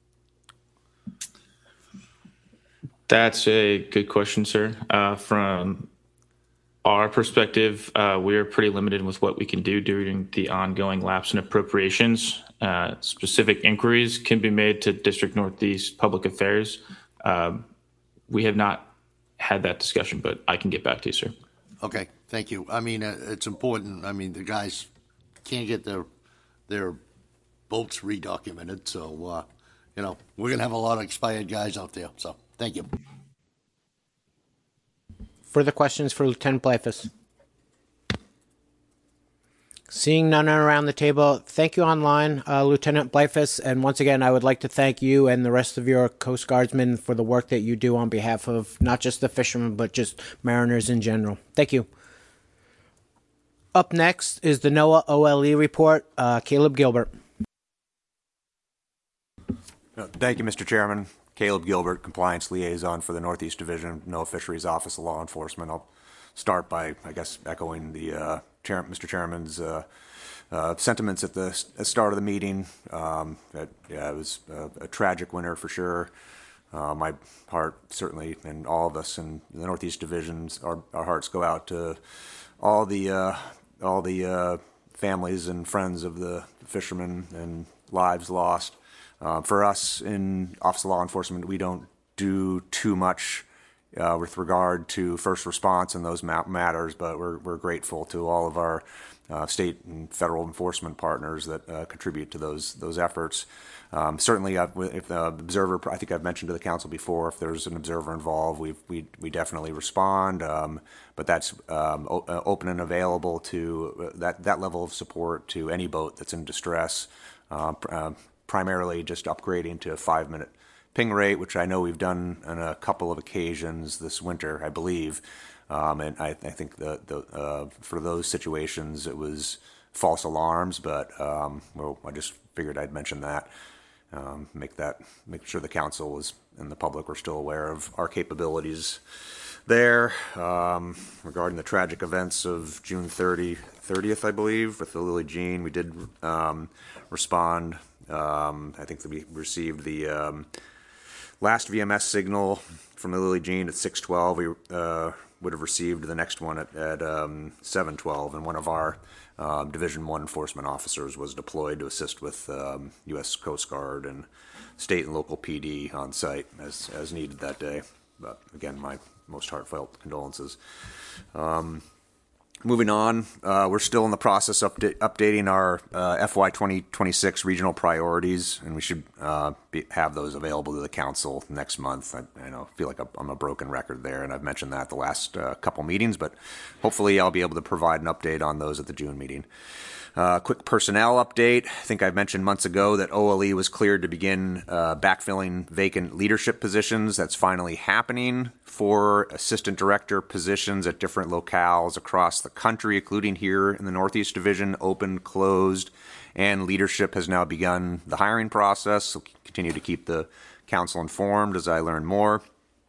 That's a good question, sir. Uh, from our perspective, uh, we're pretty limited with what we can do during the ongoing lapse in appropriations. Uh, specific inquiries can be made to District Northeast Public Affairs. Um, we have not had that discussion, but I can get back to you, sir. Okay, thank you. I mean, uh, it's important. I mean, the guys can't get their their boats redocumented, so uh, you know we're gonna have a lot of expired guys out there. So, thank you. Further questions for Lieutenant Blyfus? Seeing none around the table, thank you online, uh, Lieutenant Blyfus. And once again, I would like to thank you and the rest of your Coast Guardsmen for the work that you do on behalf of not just the fishermen, but just mariners in general. Thank you. Up next is the NOAA O L E report. Uh, Caleb Gilbert. Thank you, Mister Chairman. Caleb Gilbert, Compliance Liaison for the Northeast Division, NOAA Fisheries Office of Law Enforcement. I'll start by, I guess, echoing the uh, Chair, Mister Chairman's uh, uh, sentiments at the, at the start of the meeting. Um, that, yeah, it was a, a tragic winter for sure. Uh, my heart certainly, and all of us in the Northeast Divisions, our, our hearts go out to all the uh, all the uh, families and friends of the fishermen and lives lost. Uh, for us in Office of Law Enforcement, we don't do too much uh, with regard to first response and those ma- matters, but we're, we're grateful to all of our uh, state and federal enforcement partners that uh, contribute to those those efforts. Um, certainly, uh, if the observer, I think I've mentioned to the council before, if there's an observer involved, we we we definitely respond. Um, but that's um, o- uh, open and available to uh, that that level of support to any boat that's in distress. Uh, uh, primarily just upgrading to a five-minute ping rate, which I know we've done on a couple of occasions this winter, I believe. Um, and I, I think the, the, uh, for those situations, it was false alarms, but um, well, I just figured I'd mention that, um, make that, make sure the council was and the public were still aware of our capabilities there. Um, regarding the tragic events of June thirtieth, I believe, with the Lily Jean, we did um, respond. Um, I think that we received the um, last V M S signal from the Lily Jean at six twelve. We uh, would have received the next one at, at um, seven twelve, and one of our um, Division one enforcement officers was deployed to assist with um, U S Coast Guard and state and local P D on site as, as needed that day. But again, my most heartfelt condolences. Um, Moving on, uh, we're still in the process of upda- updating our uh, F Y twenty twenty-six regional priorities, and we should uh, be, have those available to the council next month. I, I know, feel like I'm a broken record there, and I've mentioned that the last uh, couple meetings, but hopefully I'll be able to provide an update on those at the June meeting. Uh, quick personnel update. I think I mentioned months ago that O L E was cleared to begin uh, backfilling vacant leadership positions. That's finally happening for assistant director positions at different locales across the country, including here in the Northeast Division, open, closed, and leadership has now begun the hiring process. So continue to keep the council informed as I learn more.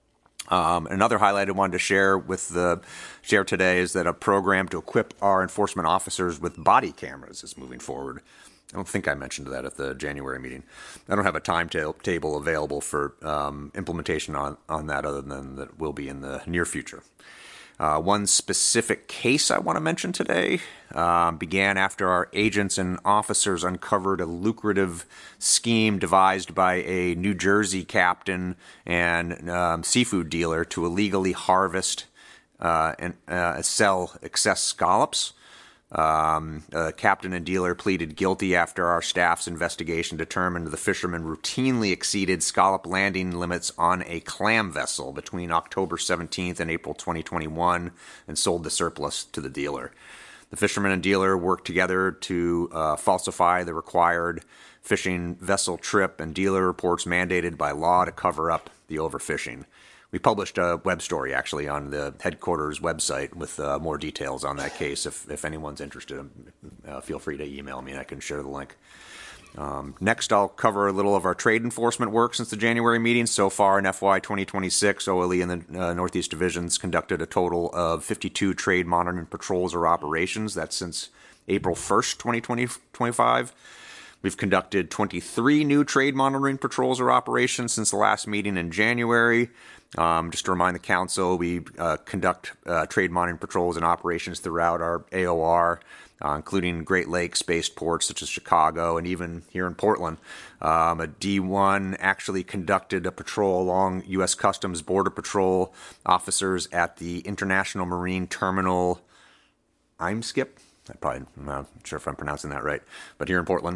Um, another highlight I wanted to share with the share today is that a program to equip our enforcement officers with body cameras is moving forward. I don't think I mentioned that at the January meeting. I don't have a timetable available for um, implementation on, on that other than that will be in the near future. Uh, one specific case I want to mention today um, began after our agents and officers uncovered a lucrative scheme devised by a New Jersey captain and um, seafood dealer to illegally harvest uh, and uh, sell excess scallops. Um, uh, captain and dealer pleaded guilty after our staff's investigation determined the fishermen routinely exceeded scallop landing limits on a clam vessel between October seventeenth and April twenty twenty-one and sold the surplus to the dealer. The fisherman and dealer worked together to uh, falsify the required fishing vessel trip and dealer reports mandated by law to cover up the overfishing. We published a web story, actually, on the headquarters website with uh, more details on that case. If, if anyone's interested, uh, feel free to email me and I can share the link. Um, next, I'll cover a little of our trade enforcement work since the January meeting. So far in F Y twenty twenty-six, O L E and the uh, Northeast Divisions conducted a total of fifty-two trade monitoring patrols or operations. That's since April first, twenty twenty-five. We've conducted twenty-three new trade monitoring patrols or operations since the last meeting in January. Um, just to remind the council, we uh, conduct uh, trade monitoring patrols and operations throughout our A O R, uh, including Great Lakes-based ports such as Chicago and even here in Portland. Um, a D one actually conducted a patrol along U S Customs Border Patrol officers at the International Marine Terminal IMSCIP. I probably, I'm not sure if I'm pronouncing that right, but here in Portland.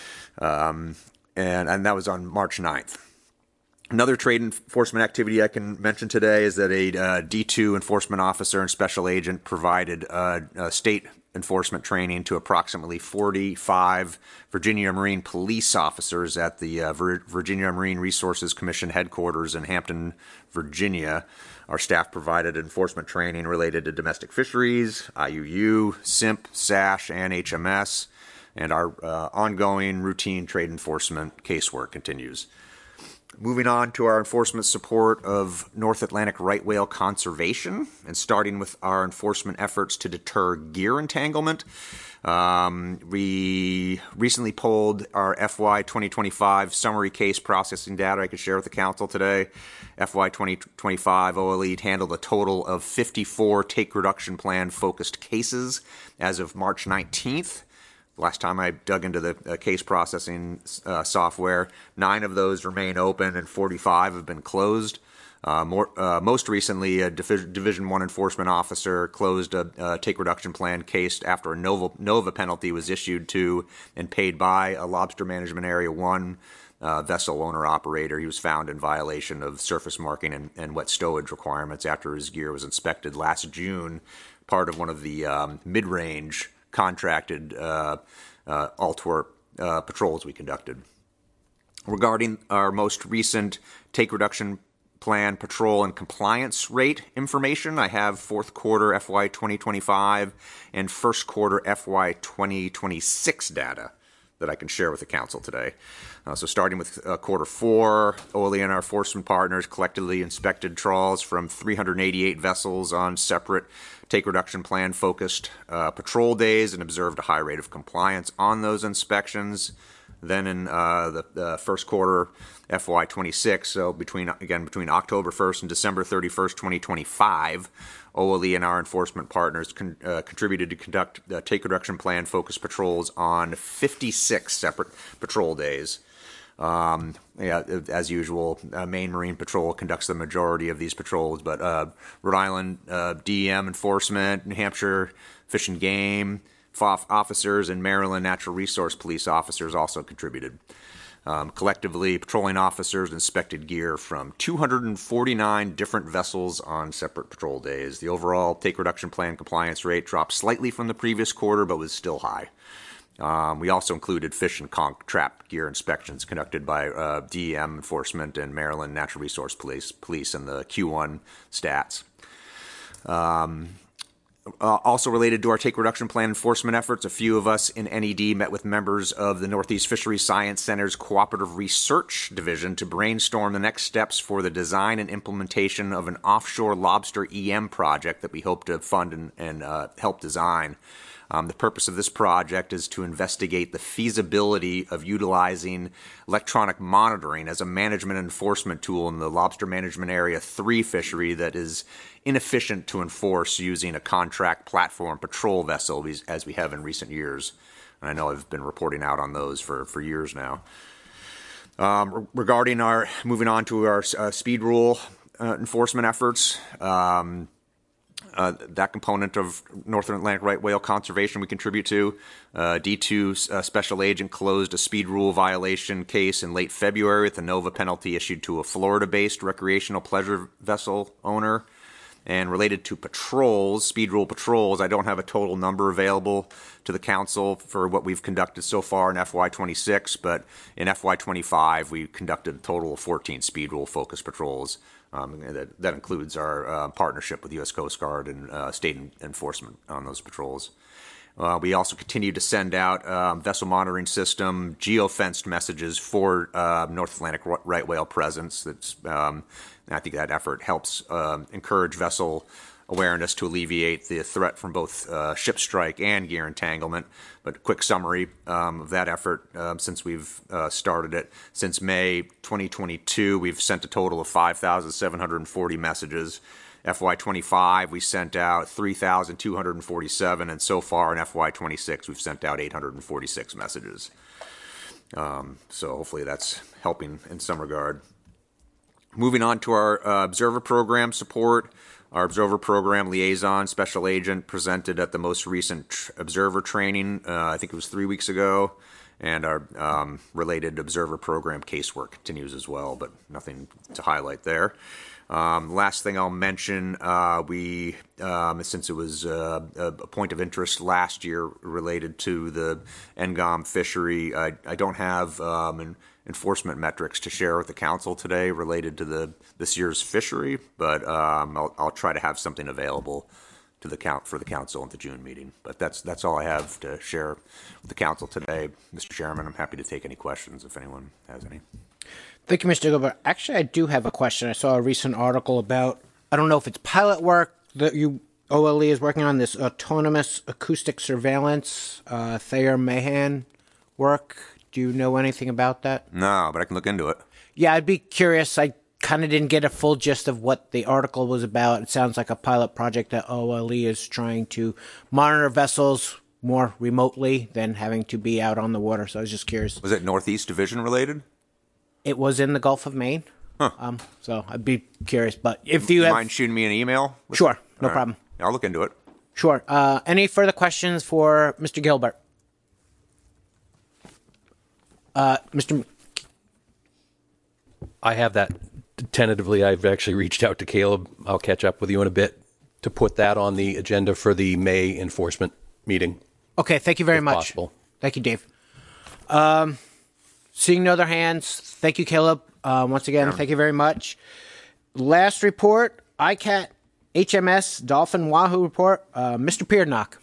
Um, and, and that was on March ninth. Another trade enforcement activity I can mention today is that a uh, D two enforcement officer and special agent provided uh, uh, state enforcement training to approximately forty-five Virginia Marine police officers at the uh, Vir- Virginia Marine Resources Commission headquarters in Hampton, Virginia. Our staff provided enforcement training related to domestic fisheries, I U U, S I M P, S A S H, and H M S, and our uh, ongoing routine trade enforcement casework continues. Moving on to our enforcement support of North Atlantic right whale conservation, and starting with our enforcement efforts to deter gear entanglement. Um, we recently pulled our F Y twenty twenty-five summary case processing data I could share with the council today. F Y twenty twenty-five O L E handled a total of fifty-four take reduction plan focused cases as of March nineteenth. Last time I dug into the uh, case processing uh, software, nine of those remain open and forty-five have been closed. Uh, more, uh, most recently, a Div- Division One enforcement officer closed a, a take reduction plan case after a Nova, Nova penalty was issued to and paid by a Lobster Management Area One uh, vessel owner operator. He was found in violation of surface marking and, and wet stowage requirements after his gear was inspected last June, part of one of the um, mid-range contracted uh, uh, Altwerp uh, patrols we conducted. Regarding our most recent take reduction plan patrol and compliance rate information, I have fourth quarter F Y twenty twenty-five and first quarter F Y twenty twenty-six data that I can share with the council today. Uh, so starting with uh, quarter four, O L E and our enforcement partners collectively inspected trawls from three hundred eighty-eight vessels on separate take reduction plan focused uh, patrol days and observed a high rate of compliance on those inspections. Then in uh, the, the first quarter F Y twenty-six, so between again between October first and December thirty-first, twenty twenty-five, O L E and our enforcement partners con- uh, contributed to conduct uh, take reduction plan focused patrols on fifty-six separate patrol days. Um, yeah, as usual, uh, Maine Marine Patrol conducts the majority of these patrols, but uh, Rhode Island uh, D E M enforcement, New Hampshire Fish and Game F O F officers, and Maryland Natural Resource Police officers also contributed. Um, collectively, patrolling officers inspected gear from two hundred forty-nine different vessels on separate patrol days. The overall take reduction plan compliance rate dropped slightly from the previous quarter, but was still high. Um, we also included fish and conch trap gear inspections conducted by uh, D E M enforcement and Maryland Natural Resource Police, police in the Q one stats. Um, uh, also related to our take reduction plan enforcement efforts, a few of us in N E D met with members of the Northeast Fisheries Science Center's Cooperative Research Division to brainstorm the next steps for the design and implementation of an offshore lobster E M project that we hope to fund and, and uh, help design. Um, the purpose of this project is to investigate the feasibility of utilizing electronic monitoring as a management and enforcement tool in the Lobster Management Area three fishery that is inefficient to enforce using a contract platform patrol vessel as we have in recent years. And I know I've been reporting out on those for, for years now. Um, re- regarding our, moving on to our uh, speed rule uh, enforcement efforts, um, uh, that component of Northern Atlantic right whale conservation we contribute to. Uh, D two uh, special agent closed a speed rule violation case in late February with a NOVA penalty issued to a Florida-based recreational pleasure vessel owner. And related to patrols, speed rule patrols, I don't have a total number available to the council for what we've conducted so far in F Y twenty-six, but in F Y twenty-five, we conducted a total of fourteen speed rule focused patrols. Um, that, that includes our uh, partnership with the U S Coast Guard and uh, state enforcement on those patrols. Uh, we also continue to send out um, vessel monitoring system geofenced messages for uh, North Atlantic right whale presence. That's, um, I think that effort helps um, encourage vessel awareness to alleviate the threat from both uh, ship strike and gear entanglement. But a quick summary um, of that effort um, since we've uh, started it. Since May twenty twenty-two, we've sent a total of five thousand seven hundred forty messages. F Y twenty-five, we sent out three thousand two hundred forty-seven, and so far in F Y twenty-six, we've sent out eight hundred forty-six messages. Um, so hopefully that's helping in some regard. Moving on to our uh, observer program support. Our observer program liaison special agent presented at the most recent tr- observer training, uh, I think it was three weeks ago, and our um, related observer program casework continues as well, but nothing to highlight there. Um, last thing I'll mention, uh, we, um, since it was uh, a, a point of interest last year related to the N G O M fishery, I, I don't have um, an enforcement metrics to share with the council today related to the this year's fishery, but um, I'll, I'll try to have something available to the count for the council at the June meeting. But that's that's all I have to share with the council today, Mister Chairman. I'm happy to take any questions if anyone has any. Thank you, Mister Gilbert. Actually, I do have a question. I saw a recent article about, I don't know if it's pilot work that you O L E is working on, this autonomous acoustic surveillance, uh, Thayer Mahan work. Do you know anything about that? No, but I can look into it. Yeah, I'd be curious. I kind of didn't get a full gist of what the article was about. It sounds like a pilot project that O L E is trying to monitor vessels more remotely than having to be out on the water. So I was just curious. Was it Northeast Division related? It was in the Gulf of Maine. Huh. Um, so I'd be curious. But if you, you have... mind shooting me an email? Sure, no All problem. Right. I'll look into it. Sure. Uh, any further questions for Mister Gilbert? Uh, Mister I have that tentatively. I've actually reached out to Caleb. I'll catch up with you in a bit to put that on the agenda for the May enforcement meeting. Okay, thank you very if much. Possible. Thank you, Dave. Um, seeing no other hands, thank you, Caleb. Uh, once again, yeah. Thank you very much. Last report, I CAT H M S Dolphin Wahoo report. Uh, Mister Peernock.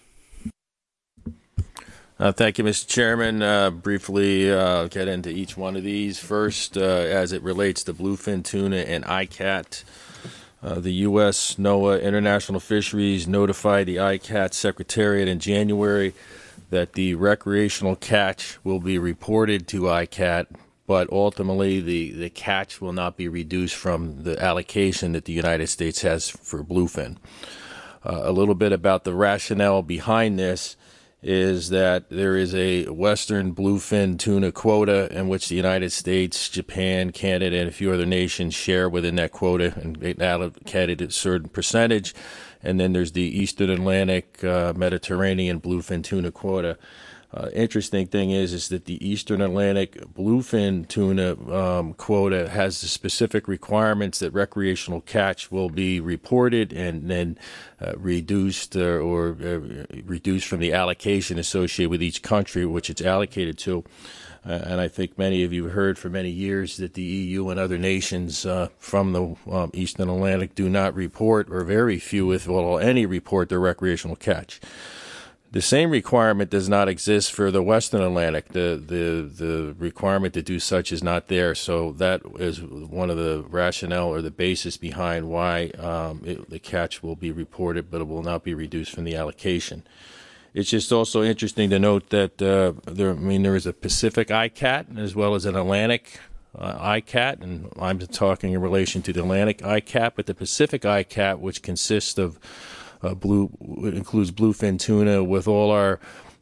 Uh, thank you, Mister Chairman. Uh, briefly, uh, get into each one of these. First, uh, as it relates to bluefin tuna and I CAT, uh, the U S NOAA International Fisheries notified the I CAT Secretariat in January that the recreational catch will be reported to I CAT, but ultimately the, the catch will not be reduced from the allocation that the United States has for bluefin. Uh, a little bit about the rationale behind this is that there is a Western bluefin tuna quota in which the United States, Japan, Canada, and a few other nations share within that quota and allocated a certain percentage. And then there's the Eastern Atlantic uh, Mediterranean bluefin tuna quota. Uh, interesting thing is, is that the Eastern Atlantic bluefin tuna um, quota has the specific requirements that recreational catch will be reported and then uh, reduced uh, or uh, reduced from the allocation associated with each country which it's allocated to. Uh, and I think many of you have heard for many years that the E U and other nations uh, from the um, Eastern Atlantic do not report, or very few, if well, any, report their recreational catch. The same requirement does not exist for the Western Atlantic. The, the the requirement to do such is not there. So that is one of the rationale or the basis behind why um, it, the catch will be reported, but it will not be reduced from the allocation. It's just also interesting to note that uh, there, I mean, there is a Pacific I CAT as well as an Atlantic uh, I CAT, and I'm talking in relation to the Atlantic I CAT, but the Pacific I CAT, which consists of Uh, blue it includes bluefin tuna with all our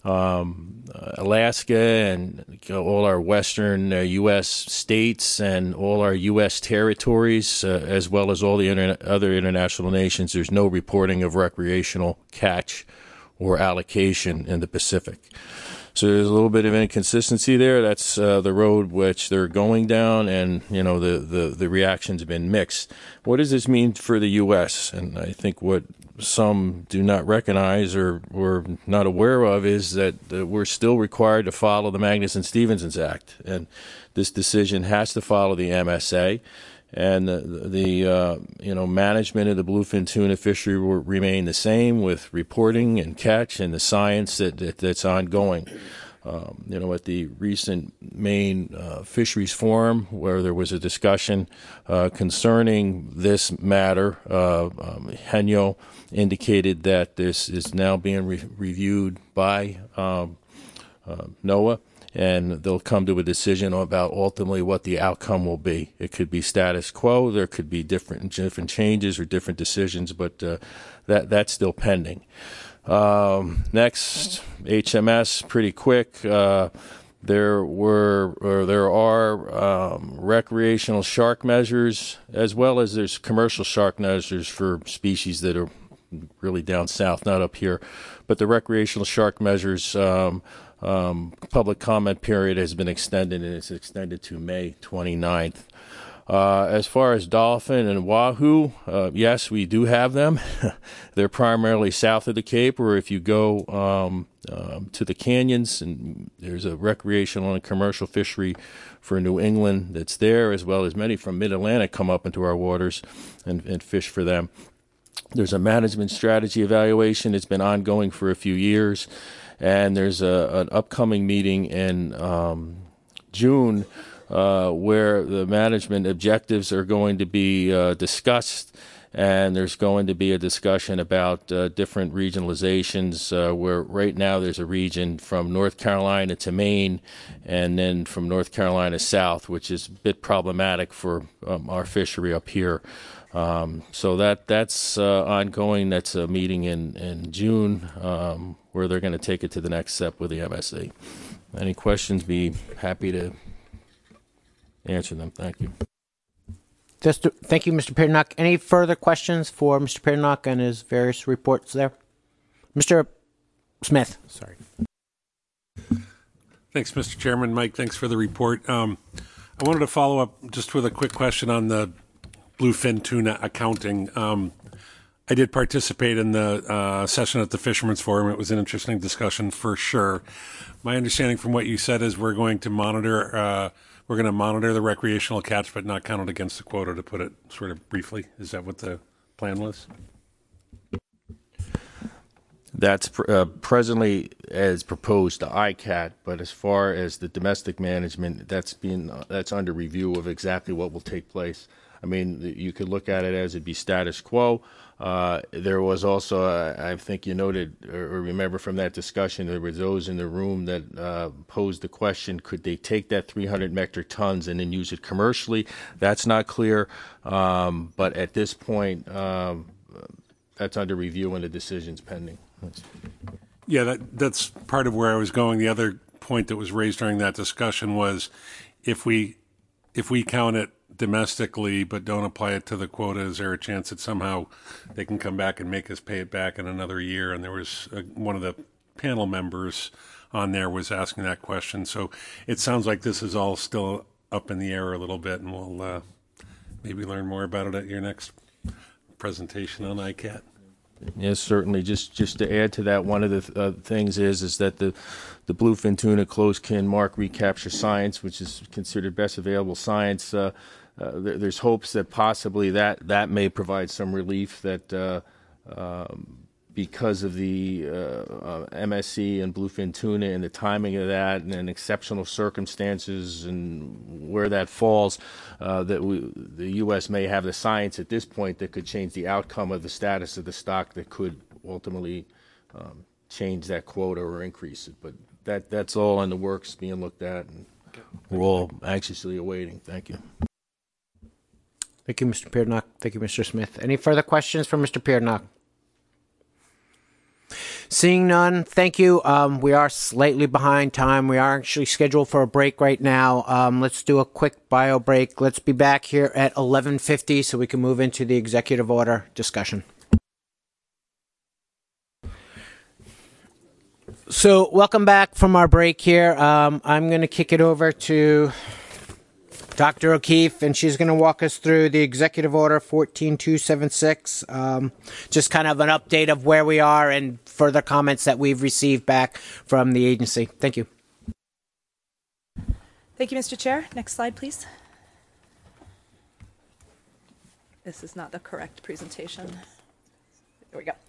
um, Alaska and all our western uh, U S states and all our U S territories, uh, as well as all the interna- other international nations, there's no reporting of recreational catch or allocation in the Pacific. So there's a little bit of inconsistency there. That's uh, the road which they're going down, and you know the, the, the reaction's been mixed. What does this mean for the U S? And I think what some do not recognize or or not aware of is that uh, we're still required to follow the Magnuson-Stevens Act, and this decision has to follow the M S A. And the, the uh, you know management of the bluefin tuna fishery will remain the same, with reporting and catch and the science that, that that's ongoing. Um, you know, at the recent Maine uh, Fisheries Forum, where there was a discussion uh, concerning this matter, uh, um, Henyo indicated that this is now being re- reviewed by um, uh, NOAA. And they'll come to a decision about ultimately what the outcome will be. It could be status quo, there could be different different changes or different decisions, but uh, that that's still pending. Um, next, H M S, pretty quick. Uh, there were or there are um, recreational shark measures, as well as there's commercial shark measures for species that are really down south, not up here. But the recreational shark measures. Um, Um, public comment period has been extended, and it's extended to May twenty-ninth. Uh, as far as dolphin and wahoo, uh, yes, we do have them. They're primarily south of the Cape, or if you go um, um, to the canyons, and there's a recreational and commercial fishery for New England that's there, as well as many from Mid-Atlantic come up into our waters and, and fish for them. There's a management strategy evaluation. It's been ongoing for a few years. And there's a, an upcoming meeting in um, June uh, where the management objectives are going to be uh, discussed, and there's going to be a discussion about uh, different regionalizations, uh, where right now there's a region from North Carolina to Maine, and then from North Carolina south, which is a bit problematic for um, our fishery up here. Um, so that that's uh, ongoing. That's a meeting in, in June um, where they're going to take it to the next step with the M S A. Any questions, be happy to answer them. Thank you. Just to, thank you, Mister Piernock. Any further questions for Mister Piernock and his various reports there? Mister Smith, sorry. Thanks, Mister Chairman. Mike, thanks for the report. Um, I wanted to follow up just with a quick question on the bluefin tuna accounting. Um, I did participate in the uh, session at the Fishermen's Forum. It was an interesting discussion for sure. My understanding from what you said is we're going to monitor uh, we're going to monitor the recreational catch, but not count it against the quota, to put it sort of briefly. Is that what the plan was? That's uh, presently as proposed to I C A T, but as far as the domestic management, that's being uh, that's under review of exactly what will take place. I mean, you could look at it as it'd be status quo. Uh, there was also, uh, I think you noted or remember from that discussion, there was those in the room that uh, posed the question, could they take that three hundred metric tons and then use it commercially? That's not clear, um, but at this point, um, that's under review and the decision's pending. That's... Yeah, that, that's part of where I was going. The other point that was raised during that discussion was if we if we count it domestically but don't apply it to the quota, is there a chance that somehow they can come back and make us pay it back in another year? And there was a, one of the panel members on there was asking that question. So it sounds like this is all still up in the air a little bit, and we'll uh, maybe learn more about it at your next presentation on I C A T. Yes, certainly. Just just to add to that, one of the th- uh, things is is that the the bluefin tuna closed kin mark recapture science, which is considered best available science, uh, uh, there, there's hopes that possibly that that may provide some relief. That uh, um, because of the uh, uh, M S C and bluefin tuna and the timing of that, and, and exceptional circumstances and where that falls, uh, that we, the U S may have the science at this point that could change the outcome of the status of the stock, that could ultimately um, change that quota or increase it. But that that's all in the works, being looked at, and we're all anxiously awaiting. Thank you. Thank you, Mister Piernock. Thank you, Mister Smith. Any further questions from Mister Piernock? Seeing none, thank you. Um, we are slightly behind time. We are actually scheduled for a break right now. Um, let's do a quick bio break. Let's be back here at eleven fifty so we can move into the executive order discussion. So welcome back from our break here. Um, I'm going to kick it over to Doctor O'Keefe, and she's going to walk us through the Executive Order fourteen two seventy-six, um, just kind of an update of where we are and further comments that we've received back from the agency. Thank you. Thank you, Mister Chair. Next slide, please. This is not the correct presentation. There we go.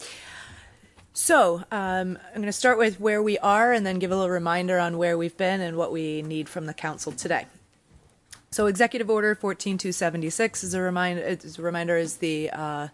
So um, I'm going to start with where we are and then give a little reminder on where we've been and what we need from the council today. So Executive Order fourteen two seventy-six is a reminder. Is a reminder is the uh,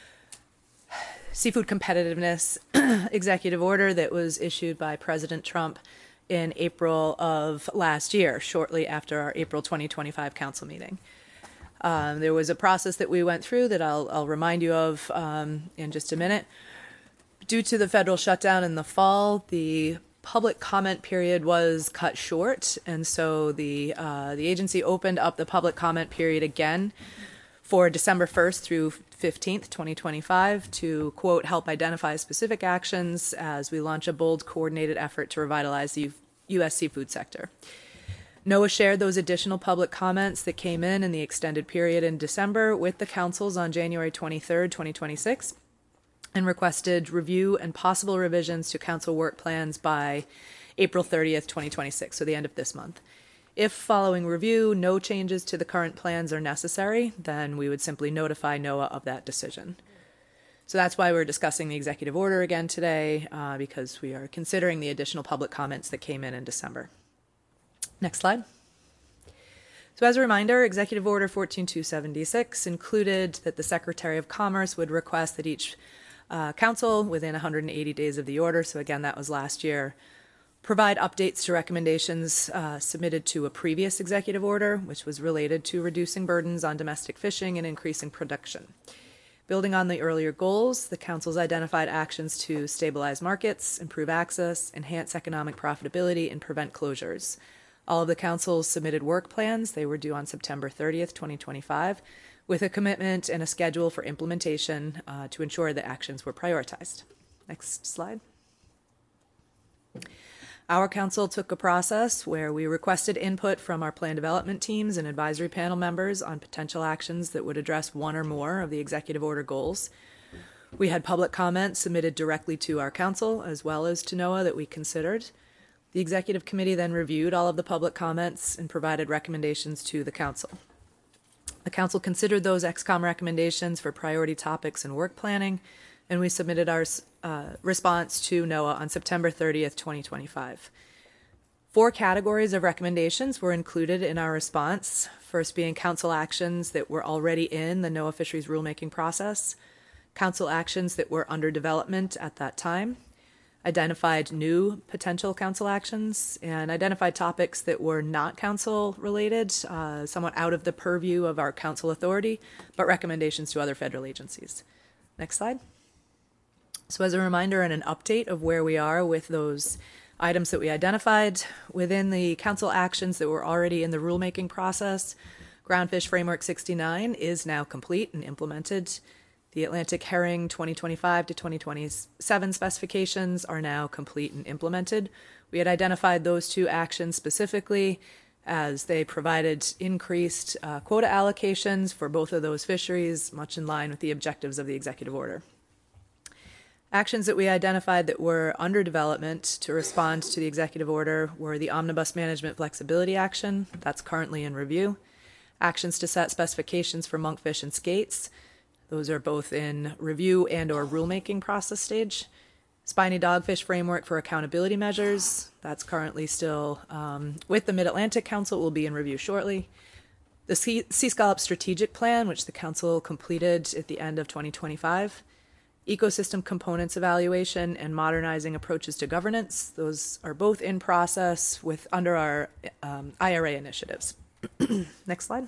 seafood competitiveness executive order that was issued by President Trump in April of last year, shortly after our April twenty twenty-five council meeting. Um, there was a process that we went through that I'll, I'll remind you of um, in just a minute. Due to the federal shutdown in the fall, the public comment period was cut short, and so the uh, the agency opened up the public comment period again for December first through fifteenth, twenty twenty-five, to, quote, help identify specific actions as we launch a bold, coordinated effort to revitalize the U S seafood sector. NOAA shared those additional public comments that came in in the extended period in December with the councils on January twenty-third, twenty twenty-six. And requested review and possible revisions to council work plans by April thirtieth, twenty twenty-six, so the end of this month. If following review, no changes to the current plans are necessary, then we would simply notify NOAA of that decision. So that's why we're discussing the executive order again today, uh, because we are considering the additional public comments that came in in December. Next slide. So as a reminder, Executive Order fourteen two seventy-six included that the Secretary of Commerce would request that each Uh, council within one hundred eighty days of the order, so again that was last year, provide updates to recommendations uh, submitted to a previous executive order, which was related to reducing burdens on domestic fishing and increasing production. Building on the earlier goals, the council's identified actions to stabilize markets, improve access, enhance economic profitability, and prevent closures. All of the council's submitted work plans, they were due on September thirtieth, twenty twenty-five, with a commitment and a schedule for implementation uh, to ensure that actions were prioritized. Next slide. Our council took a process where we requested input from our plan development teams and advisory panel members on potential actions that would address one or more of the executive order goals. We had public comments submitted directly to our council as well as to NOAA that we considered. The executive committee then reviewed all of the public comments and provided recommendations to the council. The council considered those X COM recommendations for priority topics and work planning, and we submitted our uh, response to NOAA on September thirtieth, twenty twenty-five. Four categories of recommendations were included in our response, first being council actions that were already in the NOAA fisheries rulemaking process, council actions that were under development at that time, identified new potential council actions, and identified topics that were not council related, uh, somewhat out of the purview of our council authority, but recommendations to other federal agencies. Next slide. So as a reminder and an update of where we are with those items that we identified, within the council actions that were already in the rulemaking process, Groundfish Framework sixty-nine is now complete and implemented. The Atlantic Herring twenty twenty-five to twenty twenty-seven specifications are now complete and implemented. We had identified those two actions specifically as they provided increased uh, quota allocations for both of those fisheries, much in line with the objectives of the executive order. Actions that we identified that were under development to respond to the executive order were the Omnibus Management Flexibility Action, that's currently in review, actions to set specifications for monkfish and skates. Those are both in review and or rulemaking process stage. Spiny Dogfish Framework for Accountability Measures, that's currently still um, with the Mid-Atlantic Council, will be in review shortly. The Sea, sea Scallop Strategic Plan, which the Council completed at the end of twenty twenty-five. Ecosystem Components Evaluation and Modernizing Approaches to Governance, those are both in process with under our um, I R A initiatives. Next slide.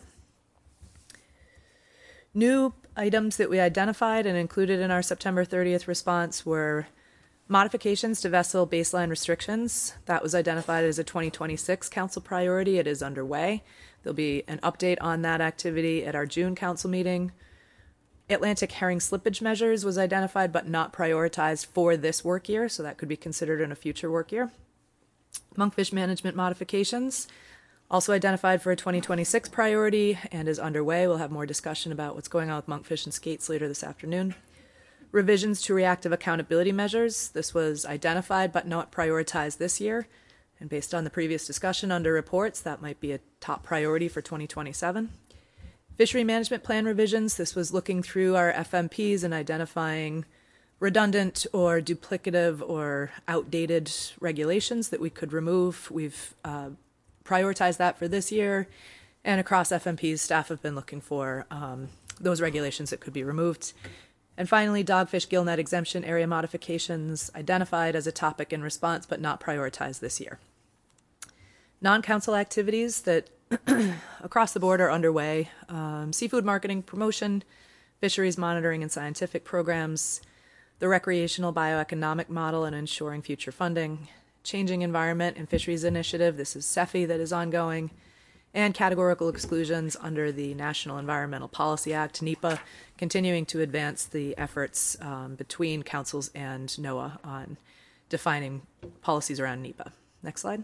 New items that we identified and included in our September thirtieth response were Modifications to vessel baseline restrictions, that was identified as a twenty twenty-six council priority. It is underway. There'll be an update on that activity at our June council meeting. Atlantic herring slippage measures was identified but not prioritized for this work year, so that could be considered in a future work year. Monkfish management modifications, also identified for a twenty twenty-six priority and is underway. We'll have more discussion about what's going on with monkfish and skates later this afternoon. Revisions to reactive accountability measures. This was identified but not prioritized this year. And based on the previous discussion under reports, that might be a top priority for twenty twenty-seven. Fishery management plan revisions. This was looking through our F M Ps and identifying redundant or duplicative or outdated regulations that we could remove. We've uh, prioritized that for this year. And across F M Ps, staff have been looking for um, those regulations that could be removed. And finally, dogfish gillnet exemption area modifications identified as a topic in response, but not prioritized this year. Non-council activities that across the board are underway. Um, seafood marketing promotion, fisheries monitoring and scientific programs, the recreational bioeconomic model and ensuring future funding, changing environment and fisheries initiative, this is CEFI that is ongoing, and categorical exclusions under the National Environmental Policy Act, NEPA, continuing to advance the efforts um, between councils and NOAA on defining policies around NEPA. Next slide.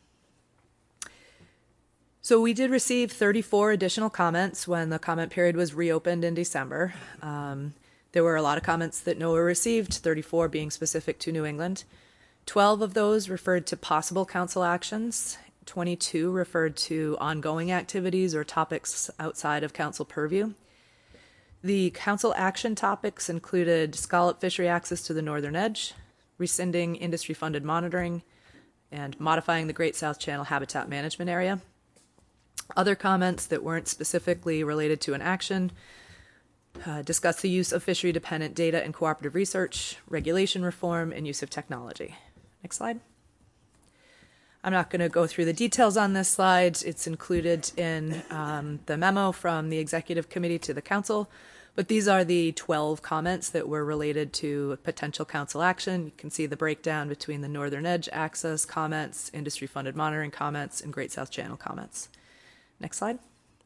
So we did receive thirty-four additional comments when the comment period was reopened in December. Um, there were a lot of comments that NOAA received, thirty-four being specific to New England. twelve of those referred to possible council actions. twenty-two referred to ongoing activities or topics outside of council purview. The council action topics included scallop fishery access to the northern edge, rescinding industry-funded monitoring, and modifying the Great South Channel habitat management area. Other comments that weren't specifically related to an action uh, discuss the use of fishery-dependent data and cooperative research, regulation reform, and use of technology. Next slide. I'm not going to go through the details on this slide. It's included in um, the memo from the executive committee to the council, but these are the twelve comments that were related to potential council action. You can see the breakdown between the Northern Edge access comments, industry-funded monitoring comments, and Great South Channel comments. Next slide.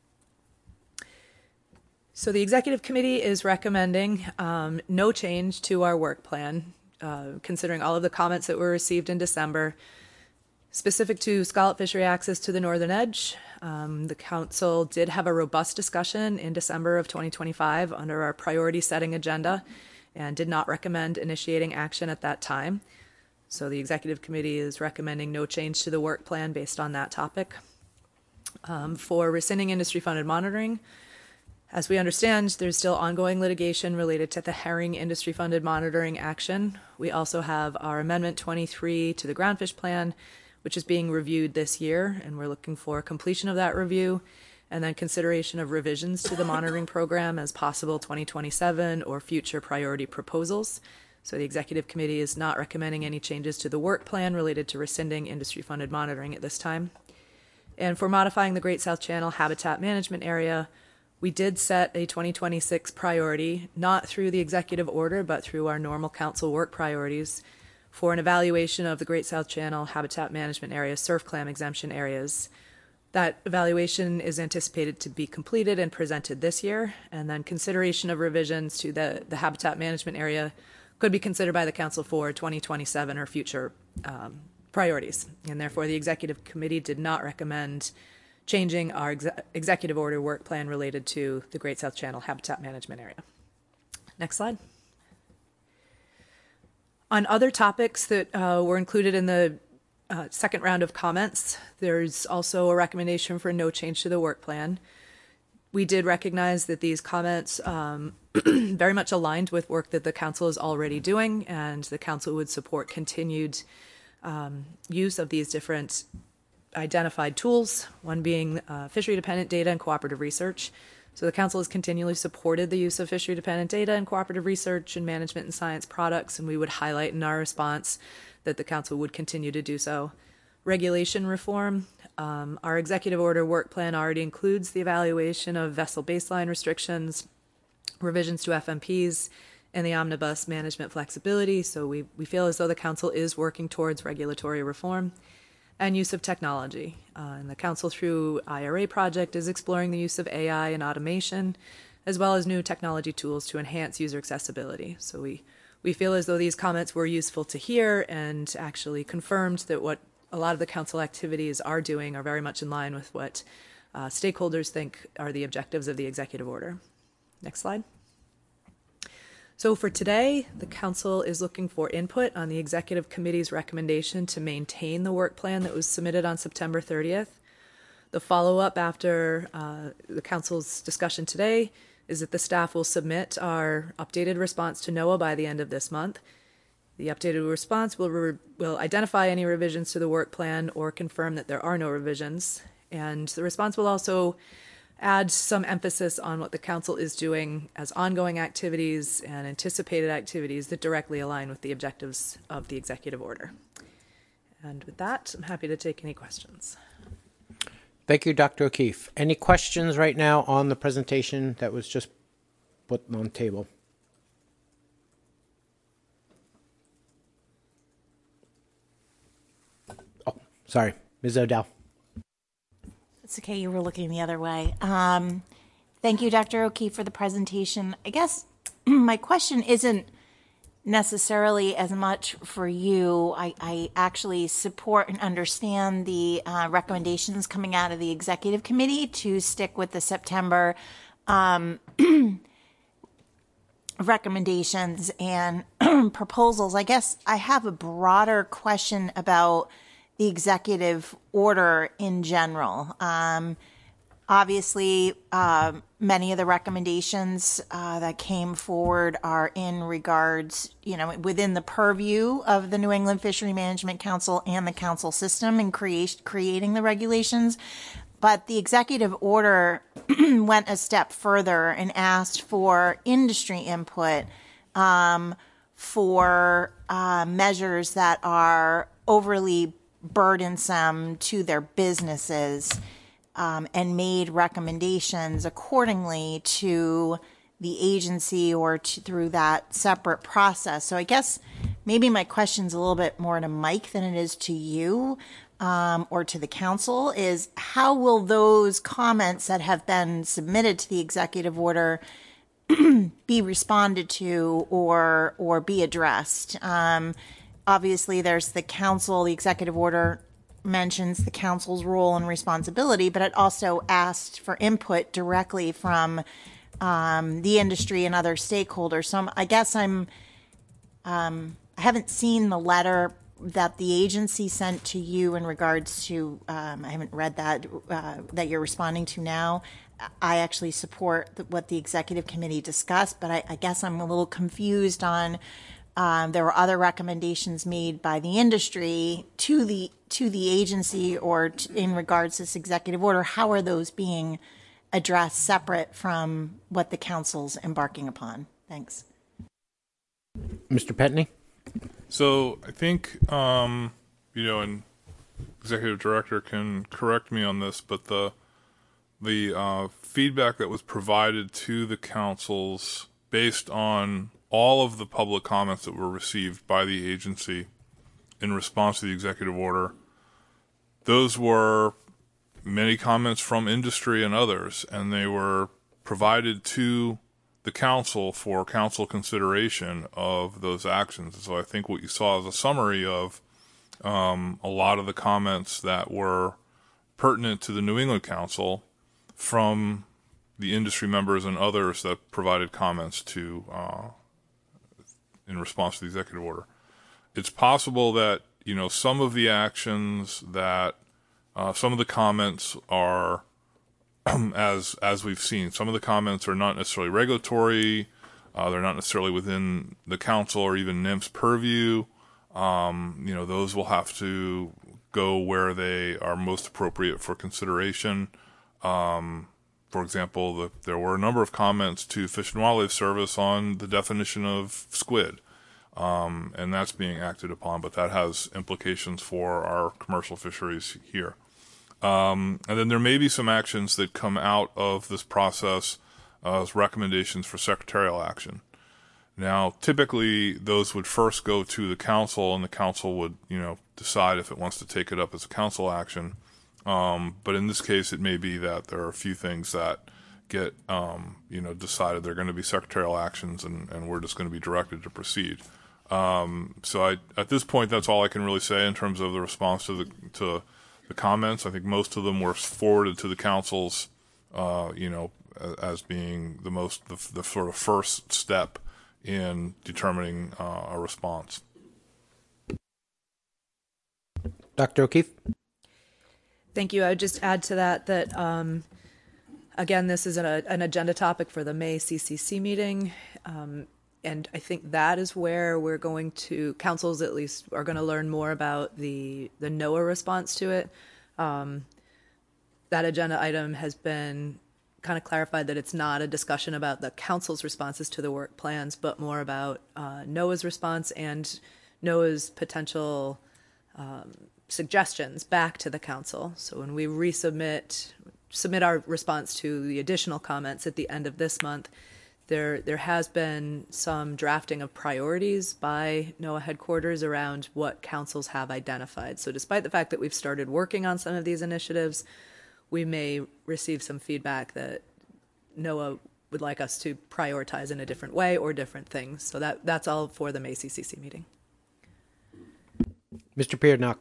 So the executive committee is recommending um, no change to our work plan, uh, considering all of the comments that were received in December. Specific to scallop fishery access to the northern edge, um, the council did have a robust discussion in December of twenty twenty-five under our priority setting agenda and did not recommend initiating action at that time. So the executive committee is recommending no change to the work plan based on that topic. Um, for rescinding industry-funded monitoring, as we understand, there's still ongoing litigation related to the herring industry-funded monitoring action. We also have our Amendment twenty-three to the groundfish plan, which is being reviewed this year, and we're looking for completion of that review, and then consideration of revisions to the monitoring program as possible twenty twenty-seven or future priority proposals. So the executive committee is not recommending any changes to the work plan related to rescinding industry-funded monitoring at this time. And for modifying the Great South Channel habitat management area, we did set a twenty twenty-six priority, not through the executive order, but through our normal council work priorities, for an evaluation of the Great South Channel habitat management area, surf clam exemption areas. That evaluation is anticipated to be completed and presented this year, and then consideration of revisions to the, the habitat management area could be considered by the council for twenty twenty-seven or future um, priorities. And therefore, the executive committee did not recommend changing our ex executive order work plan related to the Great South Channel habitat management area. Next slide. On other topics that uh, were included in the uh, second round of comments, there's also a recommendation for no change to the work plan. We did recognize that these comments um, very much aligned with work that the council is already doing, and the council would support continued um, use of these different identified tools, one being uh, fishery-dependent data and cooperative research. So the council has continually supported the use of fishery-dependent data and cooperative research and management and science products, and we would highlight in our response that the council would continue to do so. Regulation reform, um, our executive order work plan already includes the evaluation of vessel baseline restrictions, revisions to F M Ps, and the omnibus management flexibility. So we, we feel as though the council is working towards regulatory reform and use of technology. Uh, and the council, through I R A project, is exploring the use of A I and automation, as well as new technology tools to enhance user accessibility. So we, we feel as though these comments were useful to hear and actually confirmed that what a lot of the council activities are doing are very much in line with what uh, stakeholders think are the objectives of the executive order. Next slide. So for today, the council is looking for input on the executive committee's recommendation to maintain the work plan that was submitted on September thirtieth. The follow-up after uh, the council's discussion today is that the staff will submit our updated response to NOAA by the end of this month. The updated response will, re will identify any revisions to the work plan or confirm that there are no revisions. And the response will also add some emphasis on what the council is doing as ongoing activities and anticipated activities that directly align with the objectives of the executive order. And with that, I'm happy to take any questions. Thank you, Doctor O'Keefe. Any questions right now on the presentation that was just put on the table? Oh, sorry, Miz O'Dell. It's okay, you were looking the other way. Um, thank you, Doctor O'Keefe, for the presentation. I guess my question isn't necessarily as much for you. I, I actually support and understand the uh, recommendations coming out of the executive committee to stick with the September um, recommendations and proposals. I guess I have a broader question about the executive order in general. Um, obviously, uh, many of the recommendations uh, that came forward are in regards, you know, within the purview of the New England Fishery Management Council and the council system in create, creating the regulations. But the executive order went a step further and asked for industry input um, for uh, measures that are overly burdensome to their businesses, um, and made recommendations accordingly to the agency or to, through that separate process. So I guess maybe my question's a little bit more to Mike than it is to you um, or to the council, is how will those comments that have been submitted to the executive order be responded to or or be addressed? Um, Obviously, there's the council, the executive order mentions the council's role and responsibility, but it also asked for input directly from um, the industry and other stakeholders. So I'm, I guess I'm, um, I haven't seen the letter that the agency sent to you in regards to, um, I haven't read that, uh, that you're responding to now. I actually support the, what the executive committee discussed, but I, I guess I'm a little confused on Um, there were other recommendations made by the industry to the to the agency or t in regards to this executive order. How are those being addressed separate from what the council's embarking upon? Thanks. Mister Petney? So I think, um, you know, and executive director can correct me on this, but the the uh, feedback that was provided to the councils based on all of the public comments that were received by the agency in response to the executive order, those were many comments from industry and others, and they were provided to the council for council consideration of those actions. And so I think what you saw is a summary of um, a lot of the comments that were pertinent to the New England Council from the industry members and others that provided comments to uh, in response to the executive order. It's possible that, you know, some of the actions that, uh, some of the comments are, as as we've seen, some of the comments are not necessarily regulatory, uh, they're not necessarily within the council or even N I M F's purview. Um, you know, those will have to go where they are most appropriate for consideration. Um, For example, the, there were a number of comments to Fish and Wildlife Service on the definition of squid, um, and that's being acted upon, but that has implications for our commercial fisheries here. Um, and then there may be some actions that come out of this process uh, as recommendations for secretarial action. Now, typically, those would first go to the council, and the council would, you know, decide if it wants to take it up as a council action. Um, but in this case, it may be that there are a few things that get, um, you know, decided they're going to be secretarial actions, and, and we're just going to be directed to proceed. Um, so I, at this point, that's all I can really say in terms of the response to the to the comments. I think most of them were forwarded to the councils, uh, you know, as being the most the, the sort of first step in determining uh, a response. Doctor O'Keefe? Thank you. I would just add to that that, um, again, this is an, an agenda topic for the May C C C meeting. Um, and I think that is where we're going to, councils at least, are going to learn more about the, the NOAA response to it. Um, that agenda item has been kind of clarified that it's not a discussion about the council's responses to the work plans, but more about uh, NOAA's response and NOAA's potential um, suggestions back to the council. So when we resubmit, submit our response to the additional comments at the end of this month, there there has been some drafting of priorities by NOAA headquarters around what councils have identified. So despite the fact that we've started working on some of these initiatives, we may receive some feedback that NOAA would like us to prioritize in a different way or different things. So that that's all for the May C C C meeting. Mister Piernock.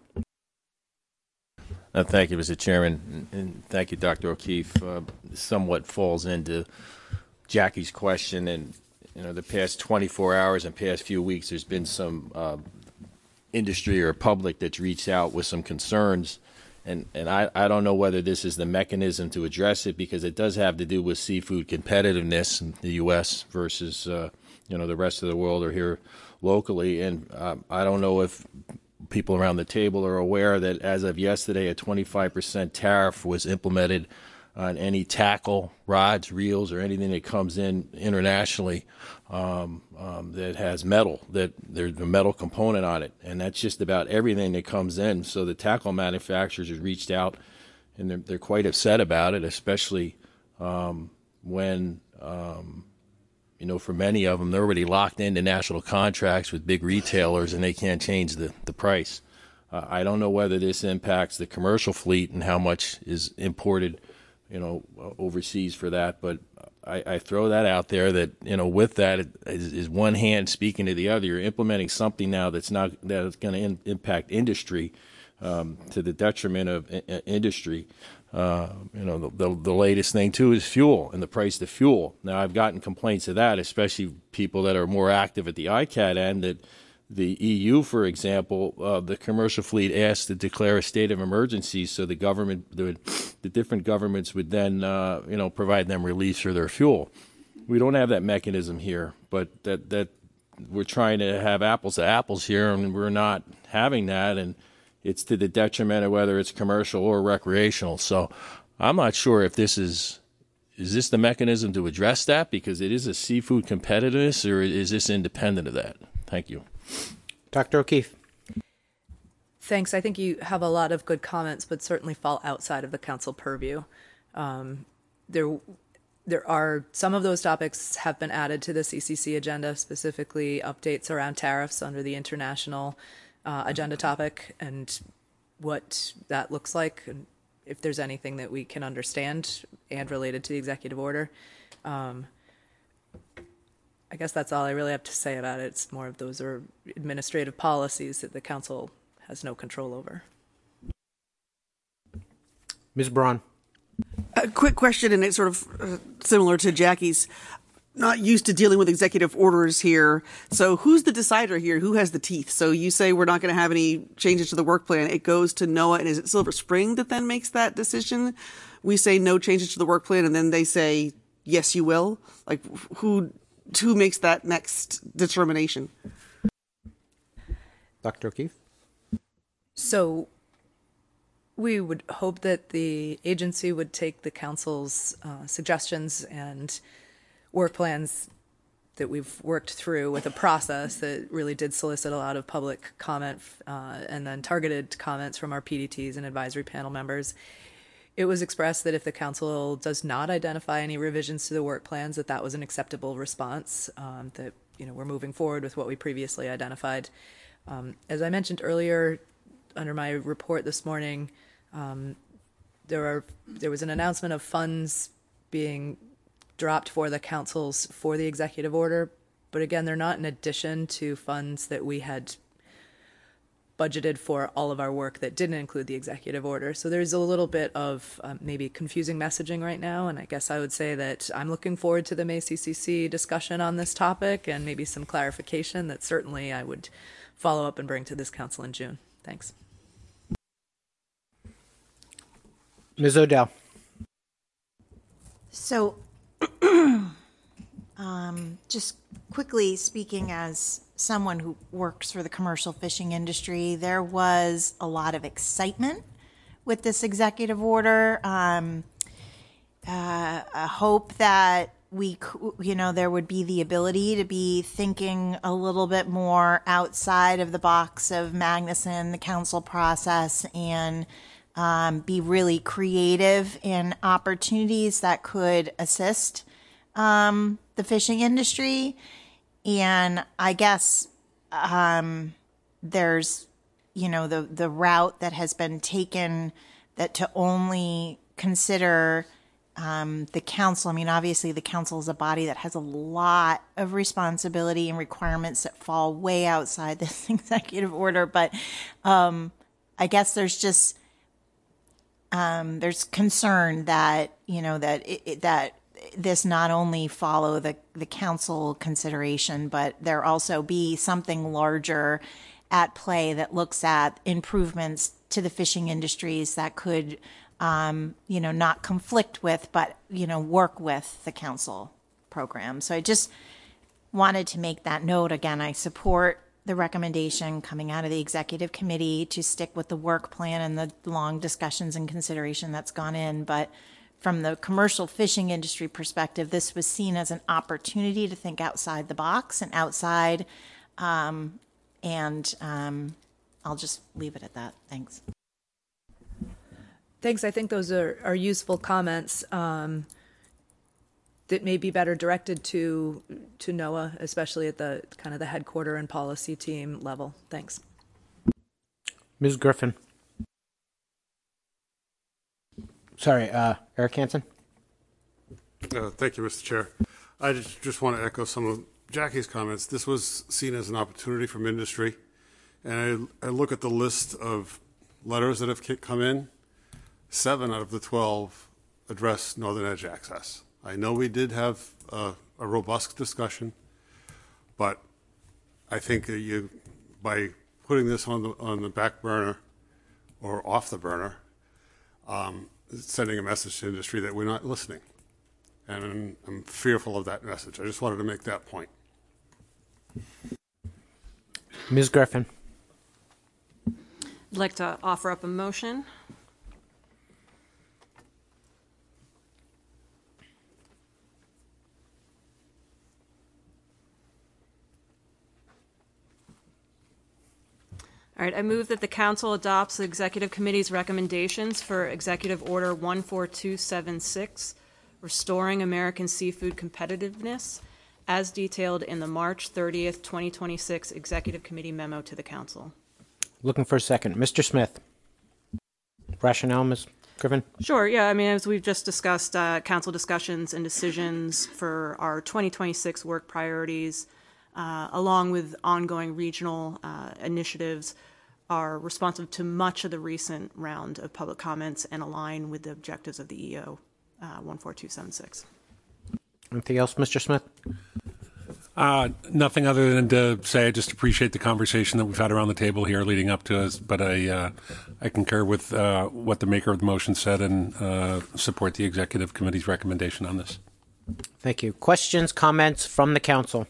Uh, thank you, Mister Chairman, and, and thank you, Doctor O'Keefe. Uh, somewhat falls into Jackie's question, and you know, the past twenty-four hours and past few weeks, there's been some uh, industry or public that's reached out with some concerns. And, and I, I don't know whether this is the mechanism to address it, because it does have to do with seafood competitiveness in the U S versus, uh, you know, the rest of the world or here locally. And uh, I don't know if people around the table are aware that as of yesterday, a twenty-five percent tariff was implemented on any tackle, rods, reels, or anything that comes in internationally um, um, that has metal, that there's a metal component on it. And that's just about everything that comes in. So the tackle manufacturers have reached out, and they're, they're quite upset about it, especially um, when, um, you know, for many of them, they're already locked into national contracts with big retailers, and they can't change the, the price. Uh, I don't know whether this impacts the commercial fleet and how much is imported, you know, overseas for that. But I, I throw that out there that, you know, with that it is, is one hand speaking to the other. You're implementing something now that's not, that's going to in, impact industry um, to the detriment of I- industry. Uh, you know, the, the, the latest thing too is fuel and the price of fuel. Now, I've gotten complaints of that, especially people that are more active at the I C A T end, that the E U, for example, uh, the commercial fleet asked to declare a state of emergency, so the government, the, the different governments would then, uh, you know, provide them relief for their fuel. We don't have that mechanism here, but that that we're trying to have apples to apples here, and we're not having that, and it's to the detriment of whether it's commercial or recreational. So I'm not sure if this is is this the mechanism to address that, because it is a seafood competitiveness, or is this independent of that? Thank you. Doctor O'Keefe. Thanks. I think you have a lot of good comments, but certainly fall outside of the council purview. Um, there, there are some of those topics have been added to the C C C agenda, specifically updates around tariffs under the international uh, agenda topic and what that looks like, and if there's anything that we can understand and related to the executive order. Um, I guess that's all I really have to say about it. It's more of those are administrative policies that the council has no control over. Miz Braun. A quick question, and it's sort of uh, similar to Jackie's. Not used to dealing with executive orders here. So who's the decider here? Who has the teeth? So you say we're not going to have any changes to the work plan. It goes to NOAA, and is it Silver Spring that then makes that decision? We say no changes to the work plan, and then they say, yes, you will? Like, who... who makes that next determination? Doctor O'Keefe? So we would hope that the agency would take the council's uh, suggestions and work plans that we've worked through with a process that really did solicit a lot of public comment uh, and then targeted comments from our P D Ts and advisory panel members. It was expressed that if the council does not identify any revisions to the work plans, that that was an acceptable response, um, that you know, we're moving forward with what we previously identified. Um, as I mentioned earlier, under my report this morning, um, there are there was an announcement of funds being dropped for the councils for the executive order, but again, they're not in addition to funds that we had budgeted for all of our work that didn't include the executive order. So there's a little bit of um, maybe confusing messaging right now, and I guess I would say that I'm looking forward to the May C C C discussion on this topic and maybe some clarification that certainly I would follow up and bring to this council in June. Thanks. Miz O'Dell. So, um, just quickly speaking as someone who works for the commercial fishing industry, there was a lot of excitement with this executive order. Um, uh, a hope that we, you know, there would be the ability to be thinking a little bit more outside of the box of Magnuson, the council process, and um, be really creative in opportunities that could assist um, the fishing industry. And I guess um, there's, you know, the, the route that has been taken that to only consider um, the council. I mean, obviously the council is a body that has a lot of responsibility and requirements that fall way outside this executive order. But um, I guess there's just, um, there's concern that, you know, that it, it, that this not only follow the, the council consideration, but there also be something larger at play that looks at improvements to the fishing industries that could, um, you know, not conflict with, but, you know, work with the council program. So I just wanted to make that note. Again, I support the recommendation coming out of the executive committee to stick with the work plan and the long discussions and consideration that's gone in. But from the commercial fishing industry perspective, this was seen as an opportunity to think outside the box and outside, um, and um, I'll just leave it at that. Thanks. Thanks. I think those are, are useful comments um, that may be better directed to to NOAA, especially at the kind of the headquarter and policy team level. Thanks. Miz Griffin. Sorry, uh, Eric Hansen. Uh, thank you, Mister Chair. I just, just want to echo some of Jackie's comments. This was seen as an opportunity from industry, and I, I look at the list of letters that have come in. Seven out of the twelve address Northern Edge access. I know we did have a, a robust discussion, but I think that you, by putting this on the on the back burner or off the burner, um, sending a message to industry that we're not listening. And I'm, I'm fearful of that message. I just wanted to make that point. Miz Griffin. I'd like to offer up a motion. All right, I move that the council adopts the executive committee's recommendations for Executive Order one four two seven six, Restoring American Seafood Competitiveness, as detailed in the March thirtieth, twenty twenty-six Executive Committee memo to the council. Looking for a second. Mister Smith. Rationale, Miz Griffin? Sure, yeah, I mean, as we've just discussed, uh, council discussions and decisions for our twenty twenty-six work priorities, uh, along with ongoing regional uh, initiatives, are responsive to much of the recent round of public comments and align with the objectives of the E O uh, one four two seven six. Anything else, Mister Smith? Uh, nothing other than to say I just appreciate the conversation that we've had around the table here leading up to us, but I uh, I concur with uh, what the maker of the motion said and uh, support the executive committee's recommendation on this. Thank you. Questions, comments from the council?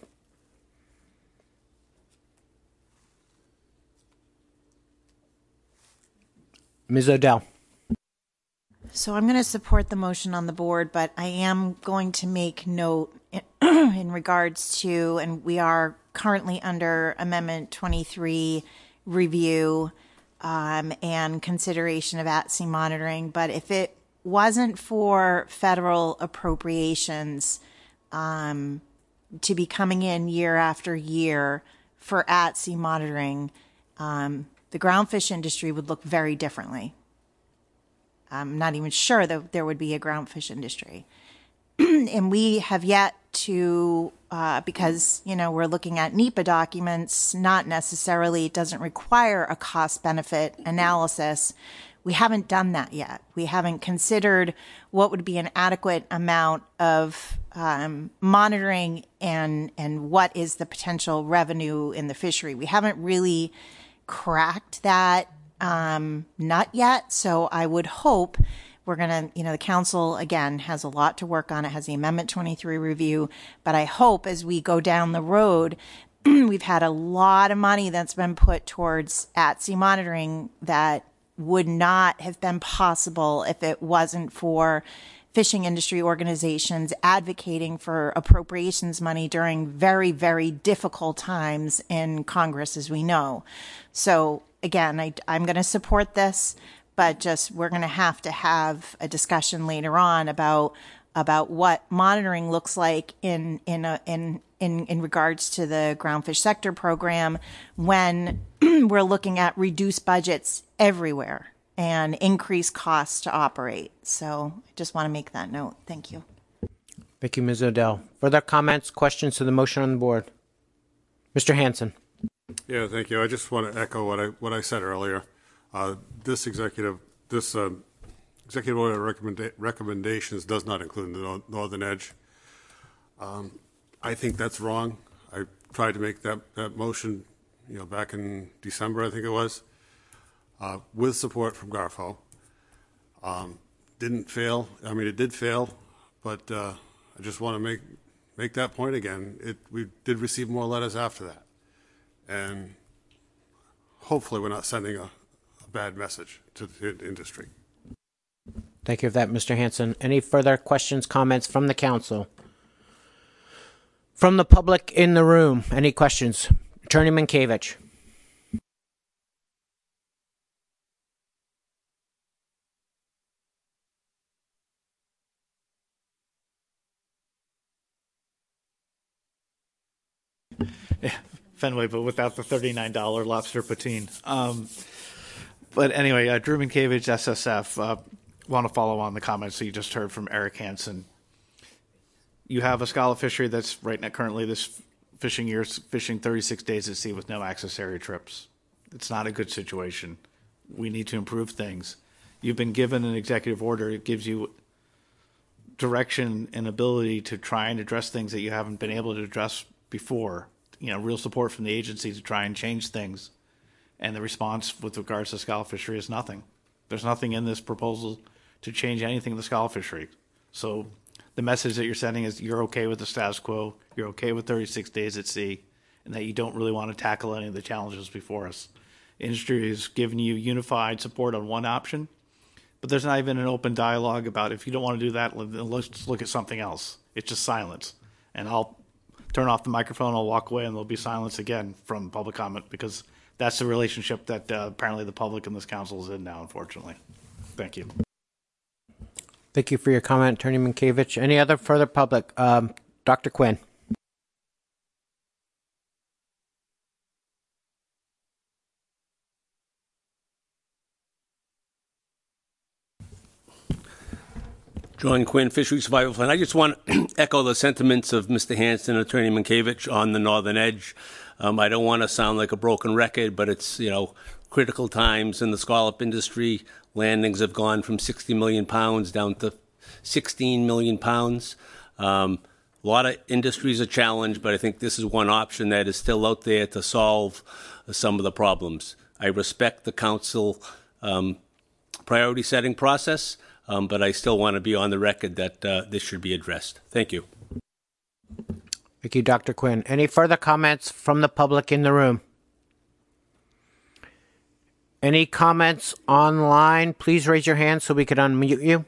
Miz O'Dell. So I'm going to support the motion on the board, but I am going to make note in regards to, and we are currently under Amendment twenty-three review um, and consideration of at-sea monitoring, but if it wasn't for federal appropriations, um, to be coming in year after year for at-sea monitoring, um, the groundfish industry would look very differently. I'm not even sure that there would be a groundfish industry. And we have yet to, uh, because, you know, we're looking at NEPA documents, not necessarily, it doesn't require a cost-benefit analysis. We haven't done that yet. We haven't considered what would be an adequate amount of um, monitoring and and what is the potential revenue in the fishery. We haven't really cracked that um, nut yet. So I would hope we're going to, you know, the council, again, has a lot to work on. It has the Amendment twenty-three review. But I hope as we go down the road, we've had a lot of money that's been put towards at-sea monitoring that would not have been possible if it wasn't for fishing industry organizations advocating for appropriations money during very, very difficult times in Congress, as we know. So again, I, I'm going to support this, but just we're going to have to have a discussion later on about about what monitoring looks like in in a, in in in regards to the groundfish sector program when we're looking at reduced budgets everywhere and increased costs to operate. So I just want to make that note. Thank you. Thank you, Miz Odell. Further comments, questions to the motion on the board? Mister Hanson. Yeah, thank you. I just want to echo what I what I said earlier. Uh, this executive this uh, executive order recommenda- recommendations does not include the no- Northern Edge. Um, I think that's wrong. I tried to make that, that motion, you know, back in December, I think it was, uh, with support from Garfo. Um, didn't fail. I mean, it did fail, but uh, I just want to make make that point again. It we did receive more letters after that, and hopefully, we're not sending a, a bad message to the industry. Thank you for that, Mister Hanson. Any further questions, comments from the council? From the public in the room, any questions? Attorney Minkiewicz. Yeah, Fenway, but without the thirty-nine dollar lobster poutine. Um, but anyway, uh, Drew Minkiewicz, S S F, uh, want to follow on the comments that you just heard from Eric Hansen. You have a scallop fishery that's right now currently this fishing year fishing thirty-six days at sea with no access area trips. It's not a good situation. We need to improve things. You've been given an executive order. It gives you direction and ability to try and address things that you haven't been able to address before. You know, real support from the agency to try and change things. And the response with regards to scallop fishery is nothing. There's nothing in this proposal to change anything in the scallop fishery. So the message that you're sending is you're okay with the status quo, you're okay with thirty-six days at sea, and that you don't really want to tackle any of the challenges before us. Industry is giving you unified support on one option, but there's not even an open dialogue about if you don't want to do that, let's look at something else. It's just silence. And I'll turn off the microphone, I'll walk away, and there'll be silence again from public comment because that's the relationship that uh, apparently the public and this council is in now, unfortunately. Thank you. Thank you for your comment, Attorney Minkiewicz. Any other further public? Um, Doctor Quinn. John Quinn, Fisheries Survival Plan. I just want to echo the sentiments of Mister Hanson and Attorney Minkiewicz on the Northern Edge. Um, I don't want to sound like a broken record, but it's, you know, critical times in the scallop industry. Landings have gone from sixty million pounds down to sixteen million pounds. Um, a lot of industries are challenged, but I think this is one option that is still out there to solve uh, some of the problems. I respect the council um, priority setting process, um, but I still want to be on the record that uh, this should be addressed. Thank you. Thank you, Doctor Quinn. Any further comments from the public in the room? Any comments online? Please raise your hand so we can unmute you.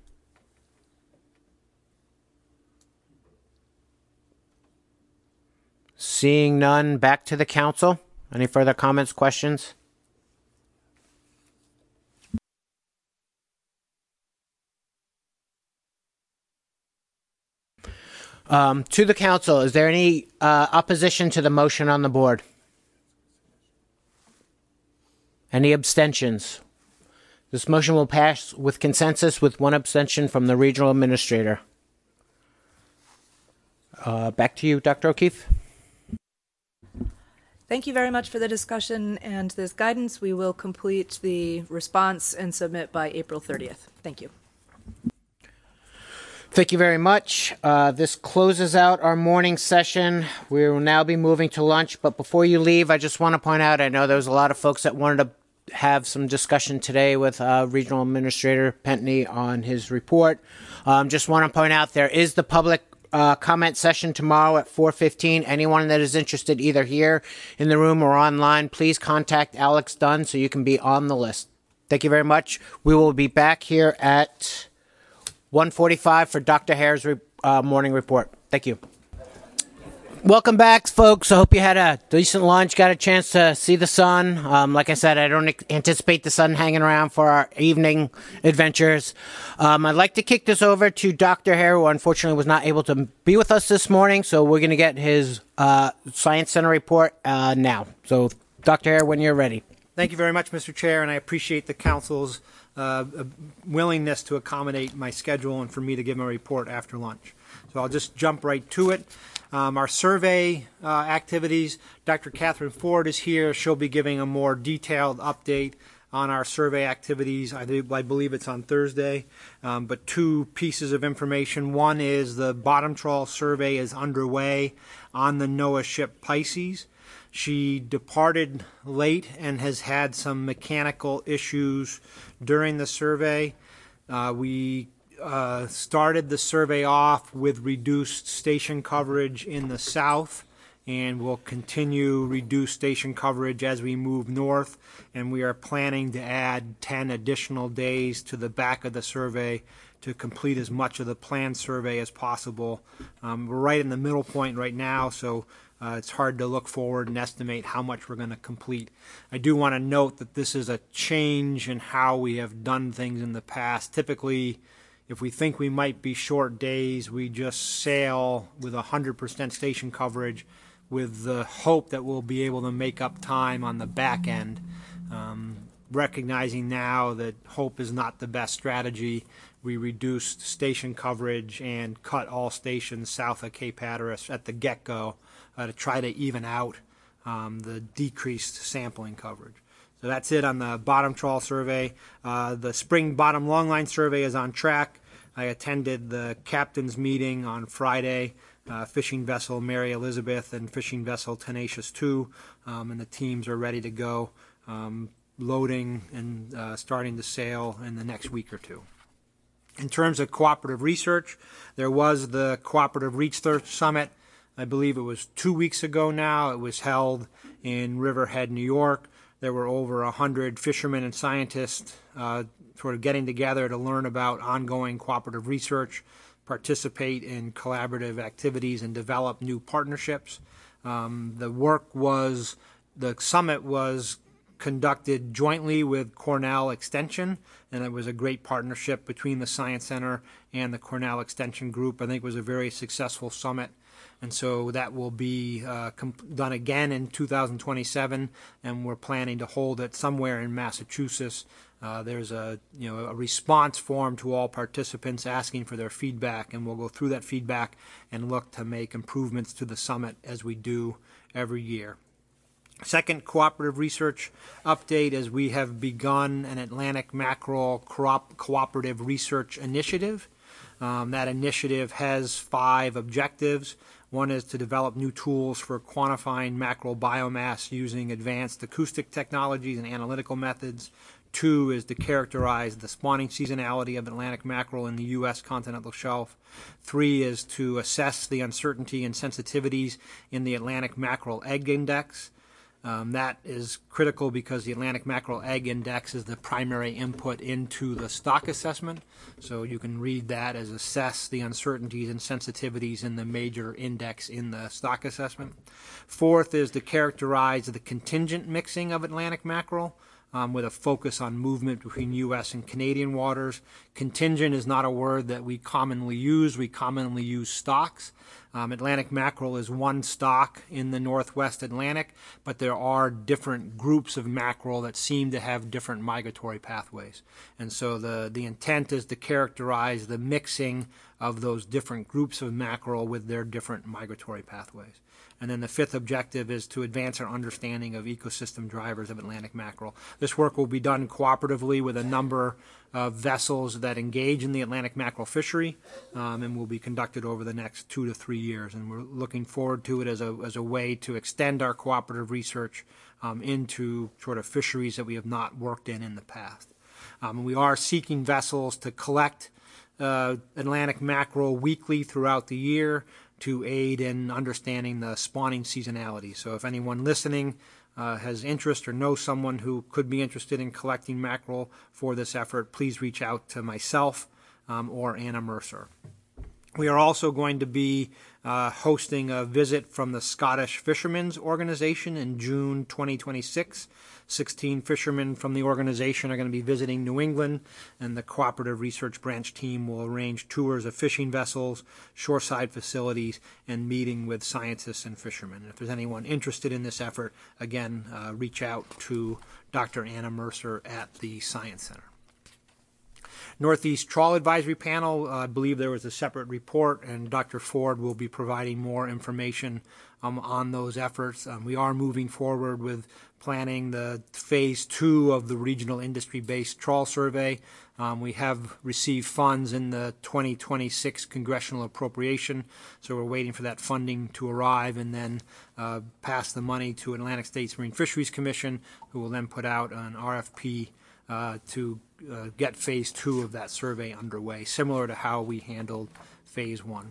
Seeing none, back to the council. Any further comments, questions? Um, to the council, is there any uh, opposition to the motion on the board? Any abstentions? This motion will pass with consensus with one abstention from the regional administrator. Uh, back to you, Doctor O'Keefe. Thank you very much for the discussion and this guidance. We will complete the response and submit by April thirtieth. Thank you. Thank you very much. Uh, this closes out our morning session. We will now be moving to lunch, but before you leave, I just want to point out, I know there was a lot of folks that wanted to have some discussion today with uh, Regional Administrator Pentney on his report. Um, just want to point out there is the public uh, comment session tomorrow at four fifteen. Anyone that is interested either here in the room or online, please contact Alex Dunn so you can be on the list. Thank you very much. We will be back here at one forty-five for Doctor Hare's re- uh, morning report. Thank you. Welcome back, folks. I hope you had a decent lunch, got a chance to see the sun. Um, like I said, I don't anticipate the sun hanging around for our evening adventures. Um, I'd like to kick this over to Doctor Hare, who unfortunately was not able to be with us this morning, so we're going to get his uh, Science Center report uh, now. So, Doctor Hare, when you're ready. Thank you very much, Mister Chair, and I appreciate the Council's uh, willingness to accommodate my schedule and for me to give my report after lunch. So I'll just jump right to it. Um, our survey uh, activities, Doctor Catherine Ford is here. She'll be giving a more detailed update on our survey activities. I, do, I believe it's on Thursday. Um, but two pieces of information. One is the bottom trawl survey is underway on the NOAA ship Pisces. She departed late and has had some mechanical issues during the survey. Uh, we uh, started the survey off with reduced station coverage in the south, and we'll continue reduced station coverage as we move north, and we are planning to add ten additional days to the back of the survey to complete as much of the planned survey as possible. Um, we're right in the middle point right now, so Uh, it's hard to look forward and estimate how much we're going to complete. I do want to note that this is a change in how we have done things in the past. Typically, if we think we might be short days, we just sail with one hundred percent station coverage with the hope that we'll be able to make up time on the back end. Um, recognizing now that hope is not the best strategy, we reduced station coverage and cut all stations south of Cape Hatteras at the get-go uh, to try to even out um, the decreased sampling coverage. So that's it on the bottom trawl survey. Uh, the spring bottom longline survey is on track. I attended the captain's meeting on Friday, uh, fishing vessel Mary Elizabeth and fishing vessel Tenacious two, um, and the teams are ready to go, um, loading and uh, starting to sail in the next week or two. In terms of cooperative research, there was the Cooperative Research Summit. I believe it was two weeks ago now. It was held in Riverhead, New York. There were over one hundred fishermen and scientists uh, sort of getting together to learn about ongoing cooperative research, participate in collaborative activities, and develop new partnerships. Um, the work was, the summit was conducted jointly with Cornell Extension, and it was a great partnership between the Science Center and the Cornell Extension Group. I think it was a very successful summit, and so that will be uh, comp- done again in two thousand twenty-seven, and we're planning to hold it somewhere in Massachusetts. Uh, there's a you know a response form to all participants asking for their feedback, and we'll go through that feedback and look to make improvements to the summit as we do every year. Second cooperative research update is we have begun an Atlantic mackerel co- cooperative research initiative. Um, that initiative has five objectives. One is to develop new tools for quantifying mackerel biomass using advanced acoustic technologies and analytical methods. Two is to characterize the spawning seasonality of Atlantic mackerel in the U S continental shelf. Three is to assess the uncertainty and sensitivities in the Atlantic mackerel egg index. Um, that is critical because the Atlantic Mackerel Egg Index is the primary input into the stock assessment. So you can read that as assess the uncertainties and sensitivities in the major index in the stock assessment. Fourth is to characterize the contingent mixing of Atlantic mackerel. um, with a focus on movement between U S and Canadian waters. Contingent is not a word that we commonly use. We commonly use stocks. Um, Atlantic mackerel is one stock in the Northwest Atlantic, but there are different groups of mackerel that seem to have different migratory pathways. And so the, the intent is to characterize the mixing of those different groups of mackerel with their different migratory pathways. And then the fifth objective is to advance our understanding of ecosystem drivers of Atlantic mackerel. This work will be done cooperatively with a number of vessels that engage in the Atlantic mackerel fishery, um, and will be conducted over the next two to three years. And we're looking forward to it as a, as a way to extend our cooperative research um, into sort of fisheries that we have not worked in in the past. Um, we are seeking vessels to collect uh, Atlantic mackerel weekly throughout the year to aid in understanding the spawning seasonality. So if anyone listening uh, has interest or knows someone who could be interested in collecting mackerel for this effort, please reach out to myself um, or Anna Mercer. We are also going to be uh, hosting a visit from the Scottish Fishermen's Organization in June twenty twenty-six. sixteen fishermen from the organization are going to be visiting New England, and the Cooperative Research Branch team will arrange tours of fishing vessels, shoreside facilities, and meeting with scientists and fishermen. And if there's anyone interested in this effort, again, uh, reach out to Doctor Anna Mercer at the Science Center. Northeast Trawl Advisory Panel, uh, I believe there was a separate report, and Doctor Ford will be providing more information um, on those efforts. Um, we are moving forward with planning the phase two of the regional industry-based trawl survey. Um, we have received funds in the twenty twenty-six congressional appropriation, so we're waiting for that funding to arrive and then uh, pass the money to Atlantic States Marine Fisheries Commission, who will then put out an R F P uh, to uh, get phase two of that survey underway, similar to how we handled phase one.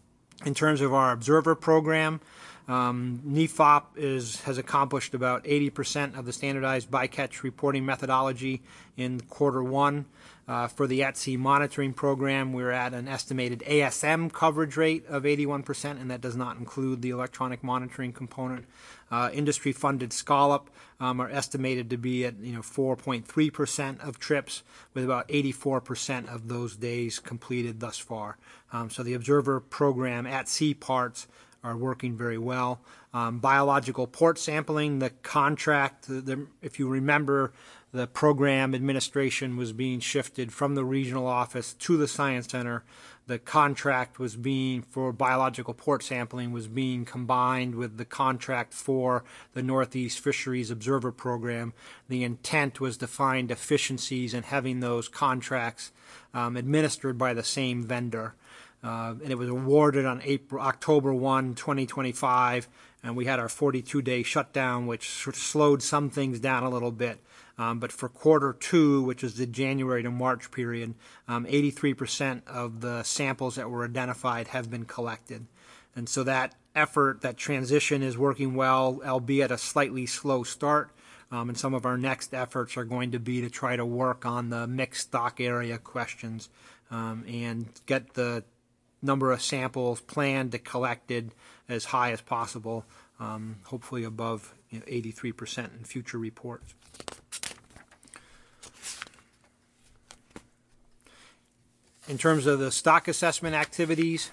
In terms of our observer program, um, N E F O P is, has accomplished about eighty percent of the standardized bycatch reporting methodology in quarter one. Uh, for the at-sea monitoring program, we're at an estimated A S M coverage rate of eighty-one percent, and that does not include the electronic monitoring component. Uh, industry-funded scallop um, are estimated to be at you know four point three percent of trips, with about eighty-four percent of those days completed thus far. Um, so the observer program at-sea parts are working very well. Um, biological port sampling, the contract, the, the, if you remember, the program administration was being shifted from the regional office to the Science Center. The contract was being, for biological port sampling, was being combined with the contract for the Northeast Fisheries Observer Program. The intent was to find efficiencies in having those contracts um, administered by the same vendor. Uh, and it was awarded on April, October first, twenty twenty-five, and we had our forty-two day shutdown, which sort of slowed some things down a little bit. Um, but for quarter two, which is the January to March period, um, eighty-three percent of the samples that were identified have been collected. And so that effort, that transition is working well, albeit a slightly slow start. Um, and some of our next efforts are going to be to try to work on the mixed stock area questions um, and get the number of samples planned to collected as high as possible, um, hopefully above you know, eighty-three percent in future reports. In terms of the stock assessment activities,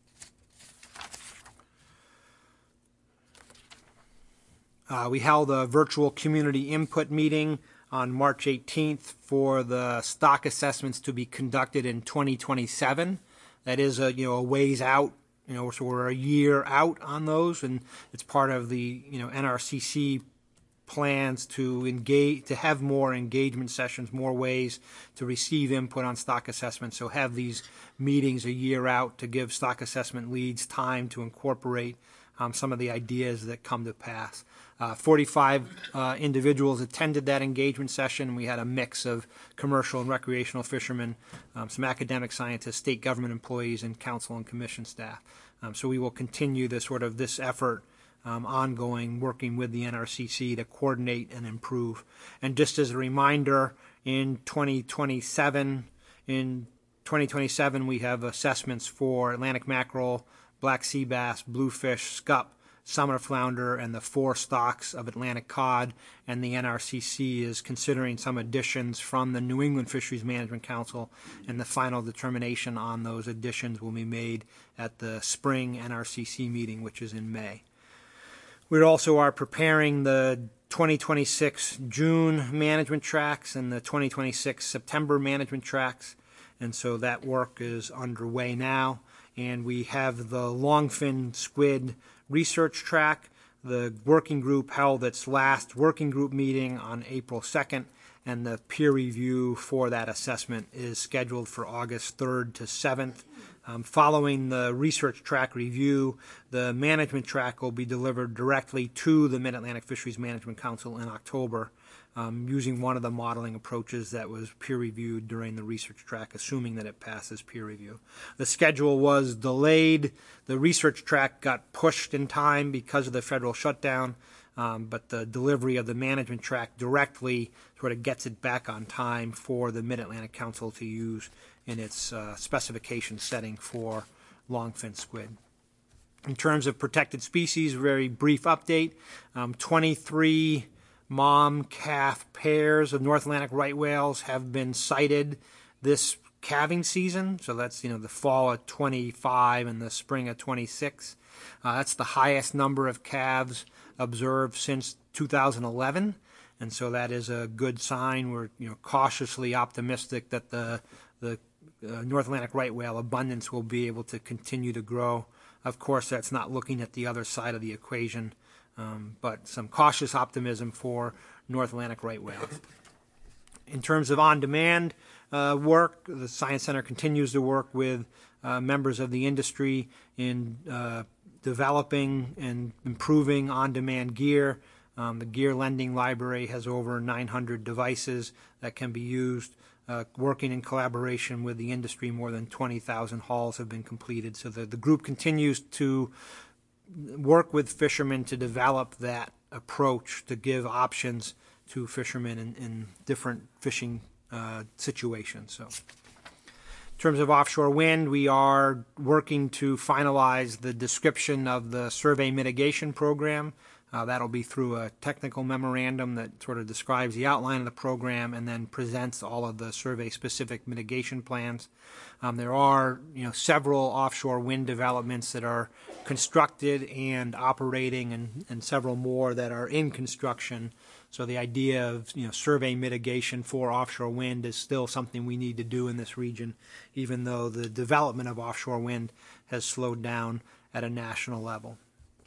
uh, we held a virtual community input meeting on March eighteenth for the stock assessments to be conducted in twenty twenty-seven. That is a you know a ways out, you know, so we're a year out on those, and it's part of the you know N R C C plans to engage, to have more engagement sessions, more ways to receive input on stock assessment. So have these meetings a year out to give stock assessment leads time to incorporate um, some of the ideas that come to pass. Uh, forty-five uh, individuals attended that engagement session. We had a mix of commercial and recreational fishermen, um, some academic scientists, state government employees, and council and commission staff. Um, so we will continue this sort of this effort um, ongoing, working with the N R C C to coordinate and improve. And just as a reminder, in twenty twenty-seven, in twenty twenty-seven, we have assessments for Atlantic mackerel, black sea bass, bluefish, scup, summer flounder and the four stocks of Atlantic cod, and the N R C C is considering some additions from the New England Fisheries Management Council, and the final determination on those additions will be made at the spring N R C C meeting, which is in May. We also are preparing the twenty twenty-six June management tracks and the twenty twenty-six September management tracks, and so that work is underway now. And we have the longfin squid research track. The working group held its last working group meeting on April second, and the peer review for that assessment is scheduled for August third to seventh. Um, following the research track review, the management track will be delivered directly to the Mid-Atlantic Fisheries Management Council in October, um, using one of the modeling approaches that was peer-reviewed during the research track, assuming that it passes peer review. The schedule was delayed. The research track got pushed in time because of the federal shutdown, um, but the delivery of the management track directly sort of gets it back on time for the Mid-Atlantic Council to use in its uh, specification setting for longfin squid. In terms of protected species, very brief update. Um, twenty-three mom-calf pairs of North Atlantic right whales have been sighted this calving season. So that's, you know, the fall of twenty-five and the spring of twenty-six. Uh, that's the highest number of calves observed since two thousand eleven. And so that is a good sign. We're, you know, cautiously optimistic that the the Uh, North Atlantic right whale abundance will be able to continue to grow. Of course, that's not looking at the other side of the equation, um, but some cautious optimism for North Atlantic right whales. In terms of on-demand uh, work, the Science Center continues to work with uh, members of the industry in uh, developing and improving on-demand gear. Um, the Gear Lending Library has over nine hundred devices that can be used. Uh, working in collaboration with the industry, more than twenty thousand hauls have been completed. So the, the group continues to work with fishermen to develop that approach to give options to fishermen in, in different fishing uh, situations. So, in terms of offshore wind, we are working to finalize the description of the survey mitigation program. Uh, that'll be through a technical memorandum that sort of describes the outline of the program and then presents all of the survey-specific mitigation plans. Um, there are, you know, several offshore wind developments that are constructed and operating, and, and several more that are in construction. So the idea of, you know, survey mitigation for offshore wind is still something we need to do in this region, even though the development of offshore wind has slowed down at a national level.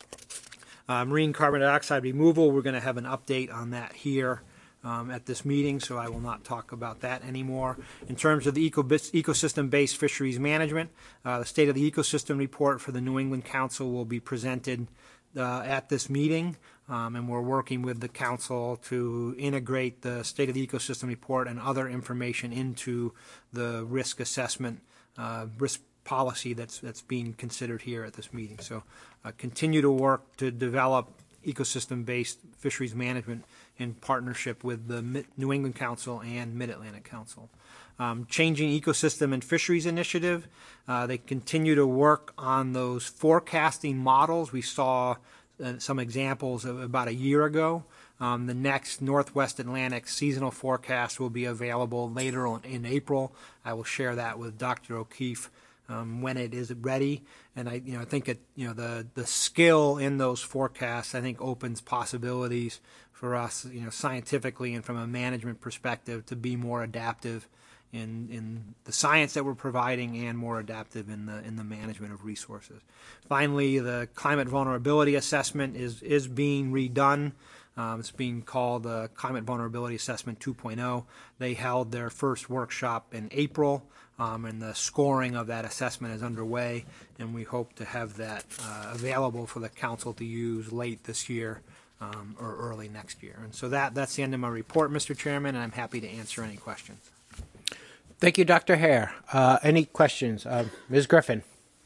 Uh, marine carbon dioxide removal, we're going to have an update on that here um, at this meeting, so I will not talk about that anymore. In terms of the eco ecosystem-based fisheries management, uh, the State of the Ecosystem report for the New England Council will be presented uh, at this meeting, um, and we're working with the Council to integrate the State of the Ecosystem report and other information into the risk assessment, uh, risk policy that's that's being considered here at this meeting. So uh, continue to work to develop ecosystem-based fisheries management in partnership with the Mid New England Council and Mid-Atlantic Council. Um, Changing Ecosystem and Fisheries Initiative, uh, they continue to work on those forecasting models. We saw uh, some examples of about a year ago. Um, the next Northwest Atlantic seasonal forecast will be available later on in April. I will share that with Doctor O'Keefe Um, when it is ready, and I, you know, I think it, you know, the the skill in those forecasts, I think, opens possibilities for us, you know, scientifically and from a management perspective, to be more adaptive in in the science that we're providing, and more adaptive in the in the management of resources. Finally, the climate vulnerability assessment is is being redone. Um, it's being called the Climate Vulnerability Assessment two point oh. They held their first workshop in April, um, and the scoring of that assessment is underway, and we hope to have that uh, available for the Council to use late this year um, or early next year. And so that, that's the end of my report, Mister Chairman, and I'm happy to answer any questions. Thank you, Doctor Hare. Uh, any questions? Uh, Miz Griffin.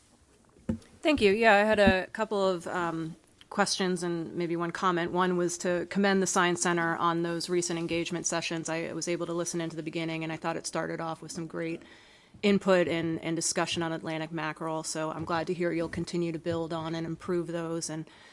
Thank you. Yeah, I had a couple of um, questions and maybe one comment. One was to commend the Science Center on those recent engagement sessions. I was able to listen into the beginning, and I thought it started off with some great input and, and discussion on Atlantic mackerel. So I'm glad to hear you'll continue to build on and improve those. And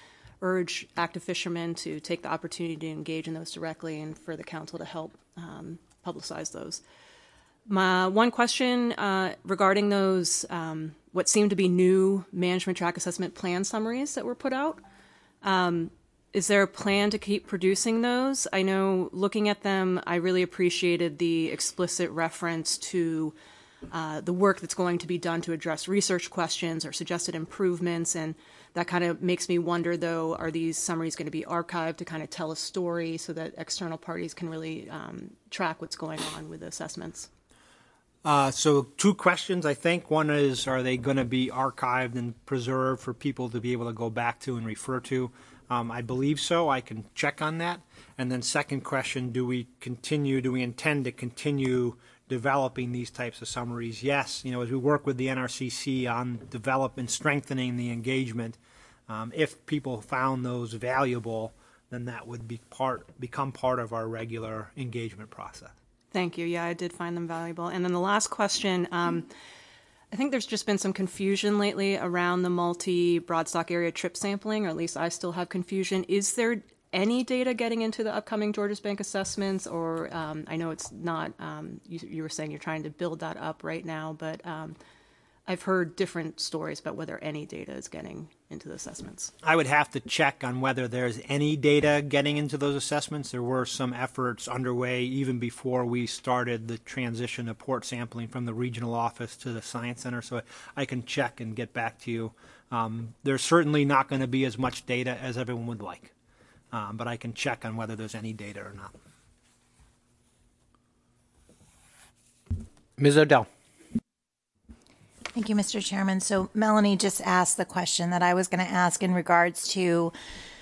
urge active fishermen to take the opportunity to engage in those directly and for the council to help um, publicize those. My one question uh, regarding those, um, what seem to be new management track assessment plan summaries that were put out. Um, is there a plan to keep producing those? I know looking at them, I really appreciated the explicit reference to uh, the work that's going to be done to address research questions or suggested improvements. And that kind of makes me wonder, though, are these summaries going to be archived to kind of tell a story so that external parties can really um, track what's going on with the assessments? Uh, so two questions, I think. One is, are they going to be archived and preserved for people to be able to go back to and refer to? Um, I believe so. I can check on that. And then second question, do we continue, do we intend to continue developing these types of summaries? Yes, you know, as we work with the N R C C on developing, strengthening the engagement, um, if people found those valuable, then that would be part, become part of our regular engagement process. Thank you. Yeah, I did find them valuable. And then the last question, um, I think there's just been some confusion lately around the multi-broadstock area trip sampling, or at least I still have confusion. Is there any data getting into the upcoming Georges Bank assessments? Or um, I know it's not, um, you, you were saying you're trying to build that up right now, but um, I've heard different stories about whether any data is getting into the assessments. I would have to check on whether there's any data getting into those assessments. There were some efforts underway even before we started the transition of port sampling from the regional office to the Science Center, so I can check and get back to you. Um, there's certainly not going to be as much data as everyone would like, um, but I can check on whether there's any data or not. Miz O'Dell. Thank you, Mister Chairman. So Melanie just asked the question that I was going to ask in regards to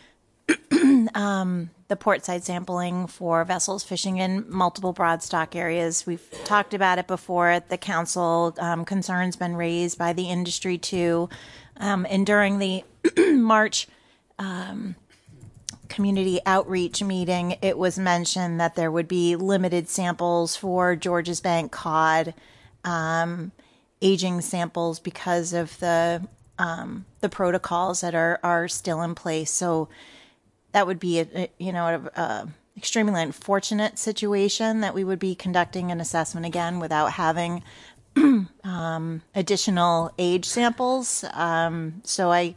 um, the portside sampling for vessels fishing in multiple broadstock areas. We've talked about it before at the council. Um, concerns been raised by the industry too. Um, and during the March um, community outreach meeting, it was mentioned that there would be limited samples for Georges Bank cod, um, aging samples because of the um, the protocols that are, are still in place. So that would be a, a you know a, a extremely unfortunate situation that we would be conducting an assessment again without having um, additional age samples. Um, so I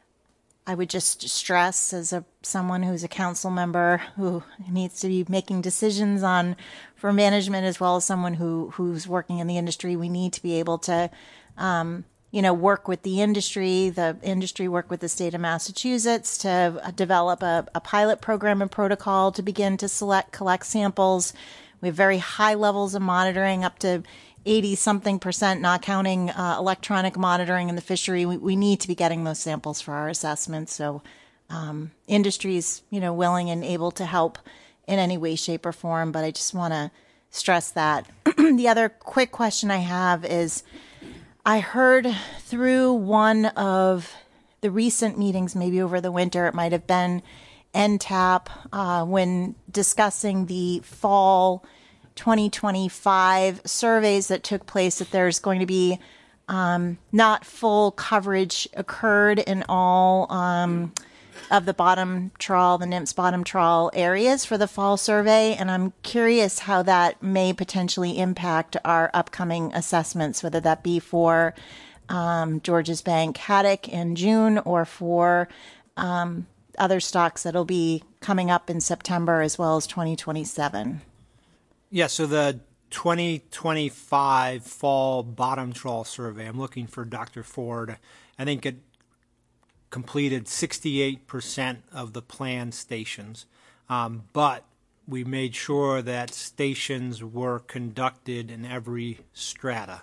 I would just stress, as a someone who's a council member who needs to be making decisions on for management, as well as someone who who's working in the industry, we need to be able to, um, you know, work with the industry, the industry work with the state of Massachusetts to develop a, a pilot program and protocol to begin to select, collect samples. We have very high levels of monitoring, up to eighty something percent, not counting uh, electronic monitoring in the fishery. We, we need to be getting those samples for our assessments. So um, industry's, you know, willing and able to help in any way, shape, or form. But I just want to stress that. The other quick question I have is, I heard through one of the recent meetings, maybe over the winter, it might have been N TAP, uh, when discussing the fall twenty twenty-five surveys that took place, that there's going to be um, not full coverage occurred in all um, of the bottom trawl, the N I M S bottom trawl areas for the fall survey. And I'm curious how that may potentially impact our upcoming assessments, whether that be for um, Georges Bank haddock in June or for um, other stocks that'll be coming up in September as well as twenty twenty-seven. Yeah, so the twenty twenty-five fall bottom trawl survey, I'm looking for Doctor Ford. I think it completed sixty-eight percent of the planned stations, um, but we made sure that stations were conducted in every strata.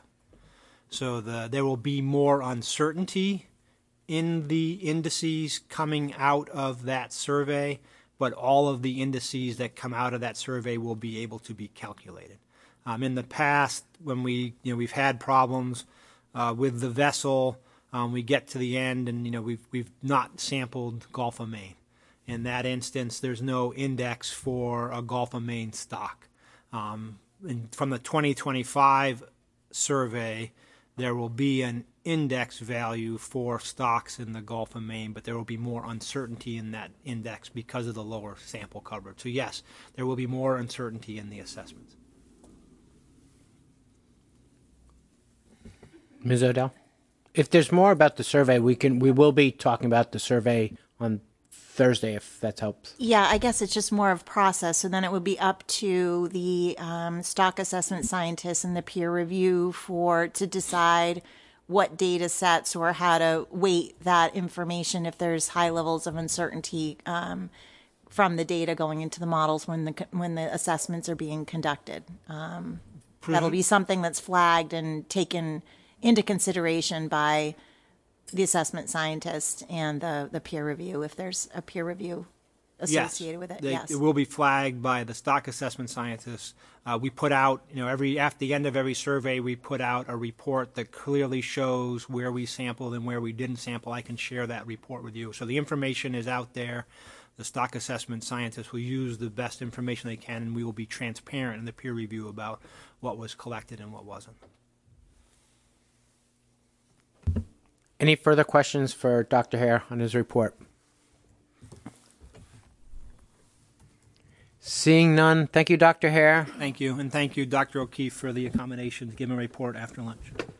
So the, there will be more uncertainty in the indices coming out of that survey, but all of the indices that come out of that survey will be able to be calculated. Um, in the past, when we, you know, we've had problems uh, with the vessel, um, we get to the end and, you know, we've, we've not sampled Gulf of Maine. In that instance, there's no index for a Gulf of Maine stock. Um, and from the twenty twenty-five survey, there will be an index value for stocks in the Gulf of Maine, but there will be more uncertainty in that index because of the lower sample coverage. So yes, there will be more uncertainty in the assessments. Miz Odell? If there's more about the survey, we can we will be talking about the survey on Thursday, if that helps. Yeah, I guess it's just more of process. So then it would be up to the um, stock assessment scientists and the peer review for to decide what data sets or how to weight that information if there's high levels of uncertainty um, from the data going into the models when the when the assessments are being conducted. Um, that'll be something that's flagged and taken into consideration by the assessment scientist and the, the peer review, if there's a peer review associated yes, with it. They, yes, it will be flagged by the stock assessment scientists. Uh, we put out, you know, every after the end of every survey, we put out a report that clearly shows where we sampled and where we didn't sample. I can share that report with you. So the information is out there. The stock assessment scientists will use the best information they can, and we will be transparent in the peer review about what was collected and what wasn't. Any further questions for Doctor Hare on his report? Seeing none, thank you, Doctor Hare. Thank you, and thank you, Doctor O'Keefe, for the accommodation to give a report after lunch.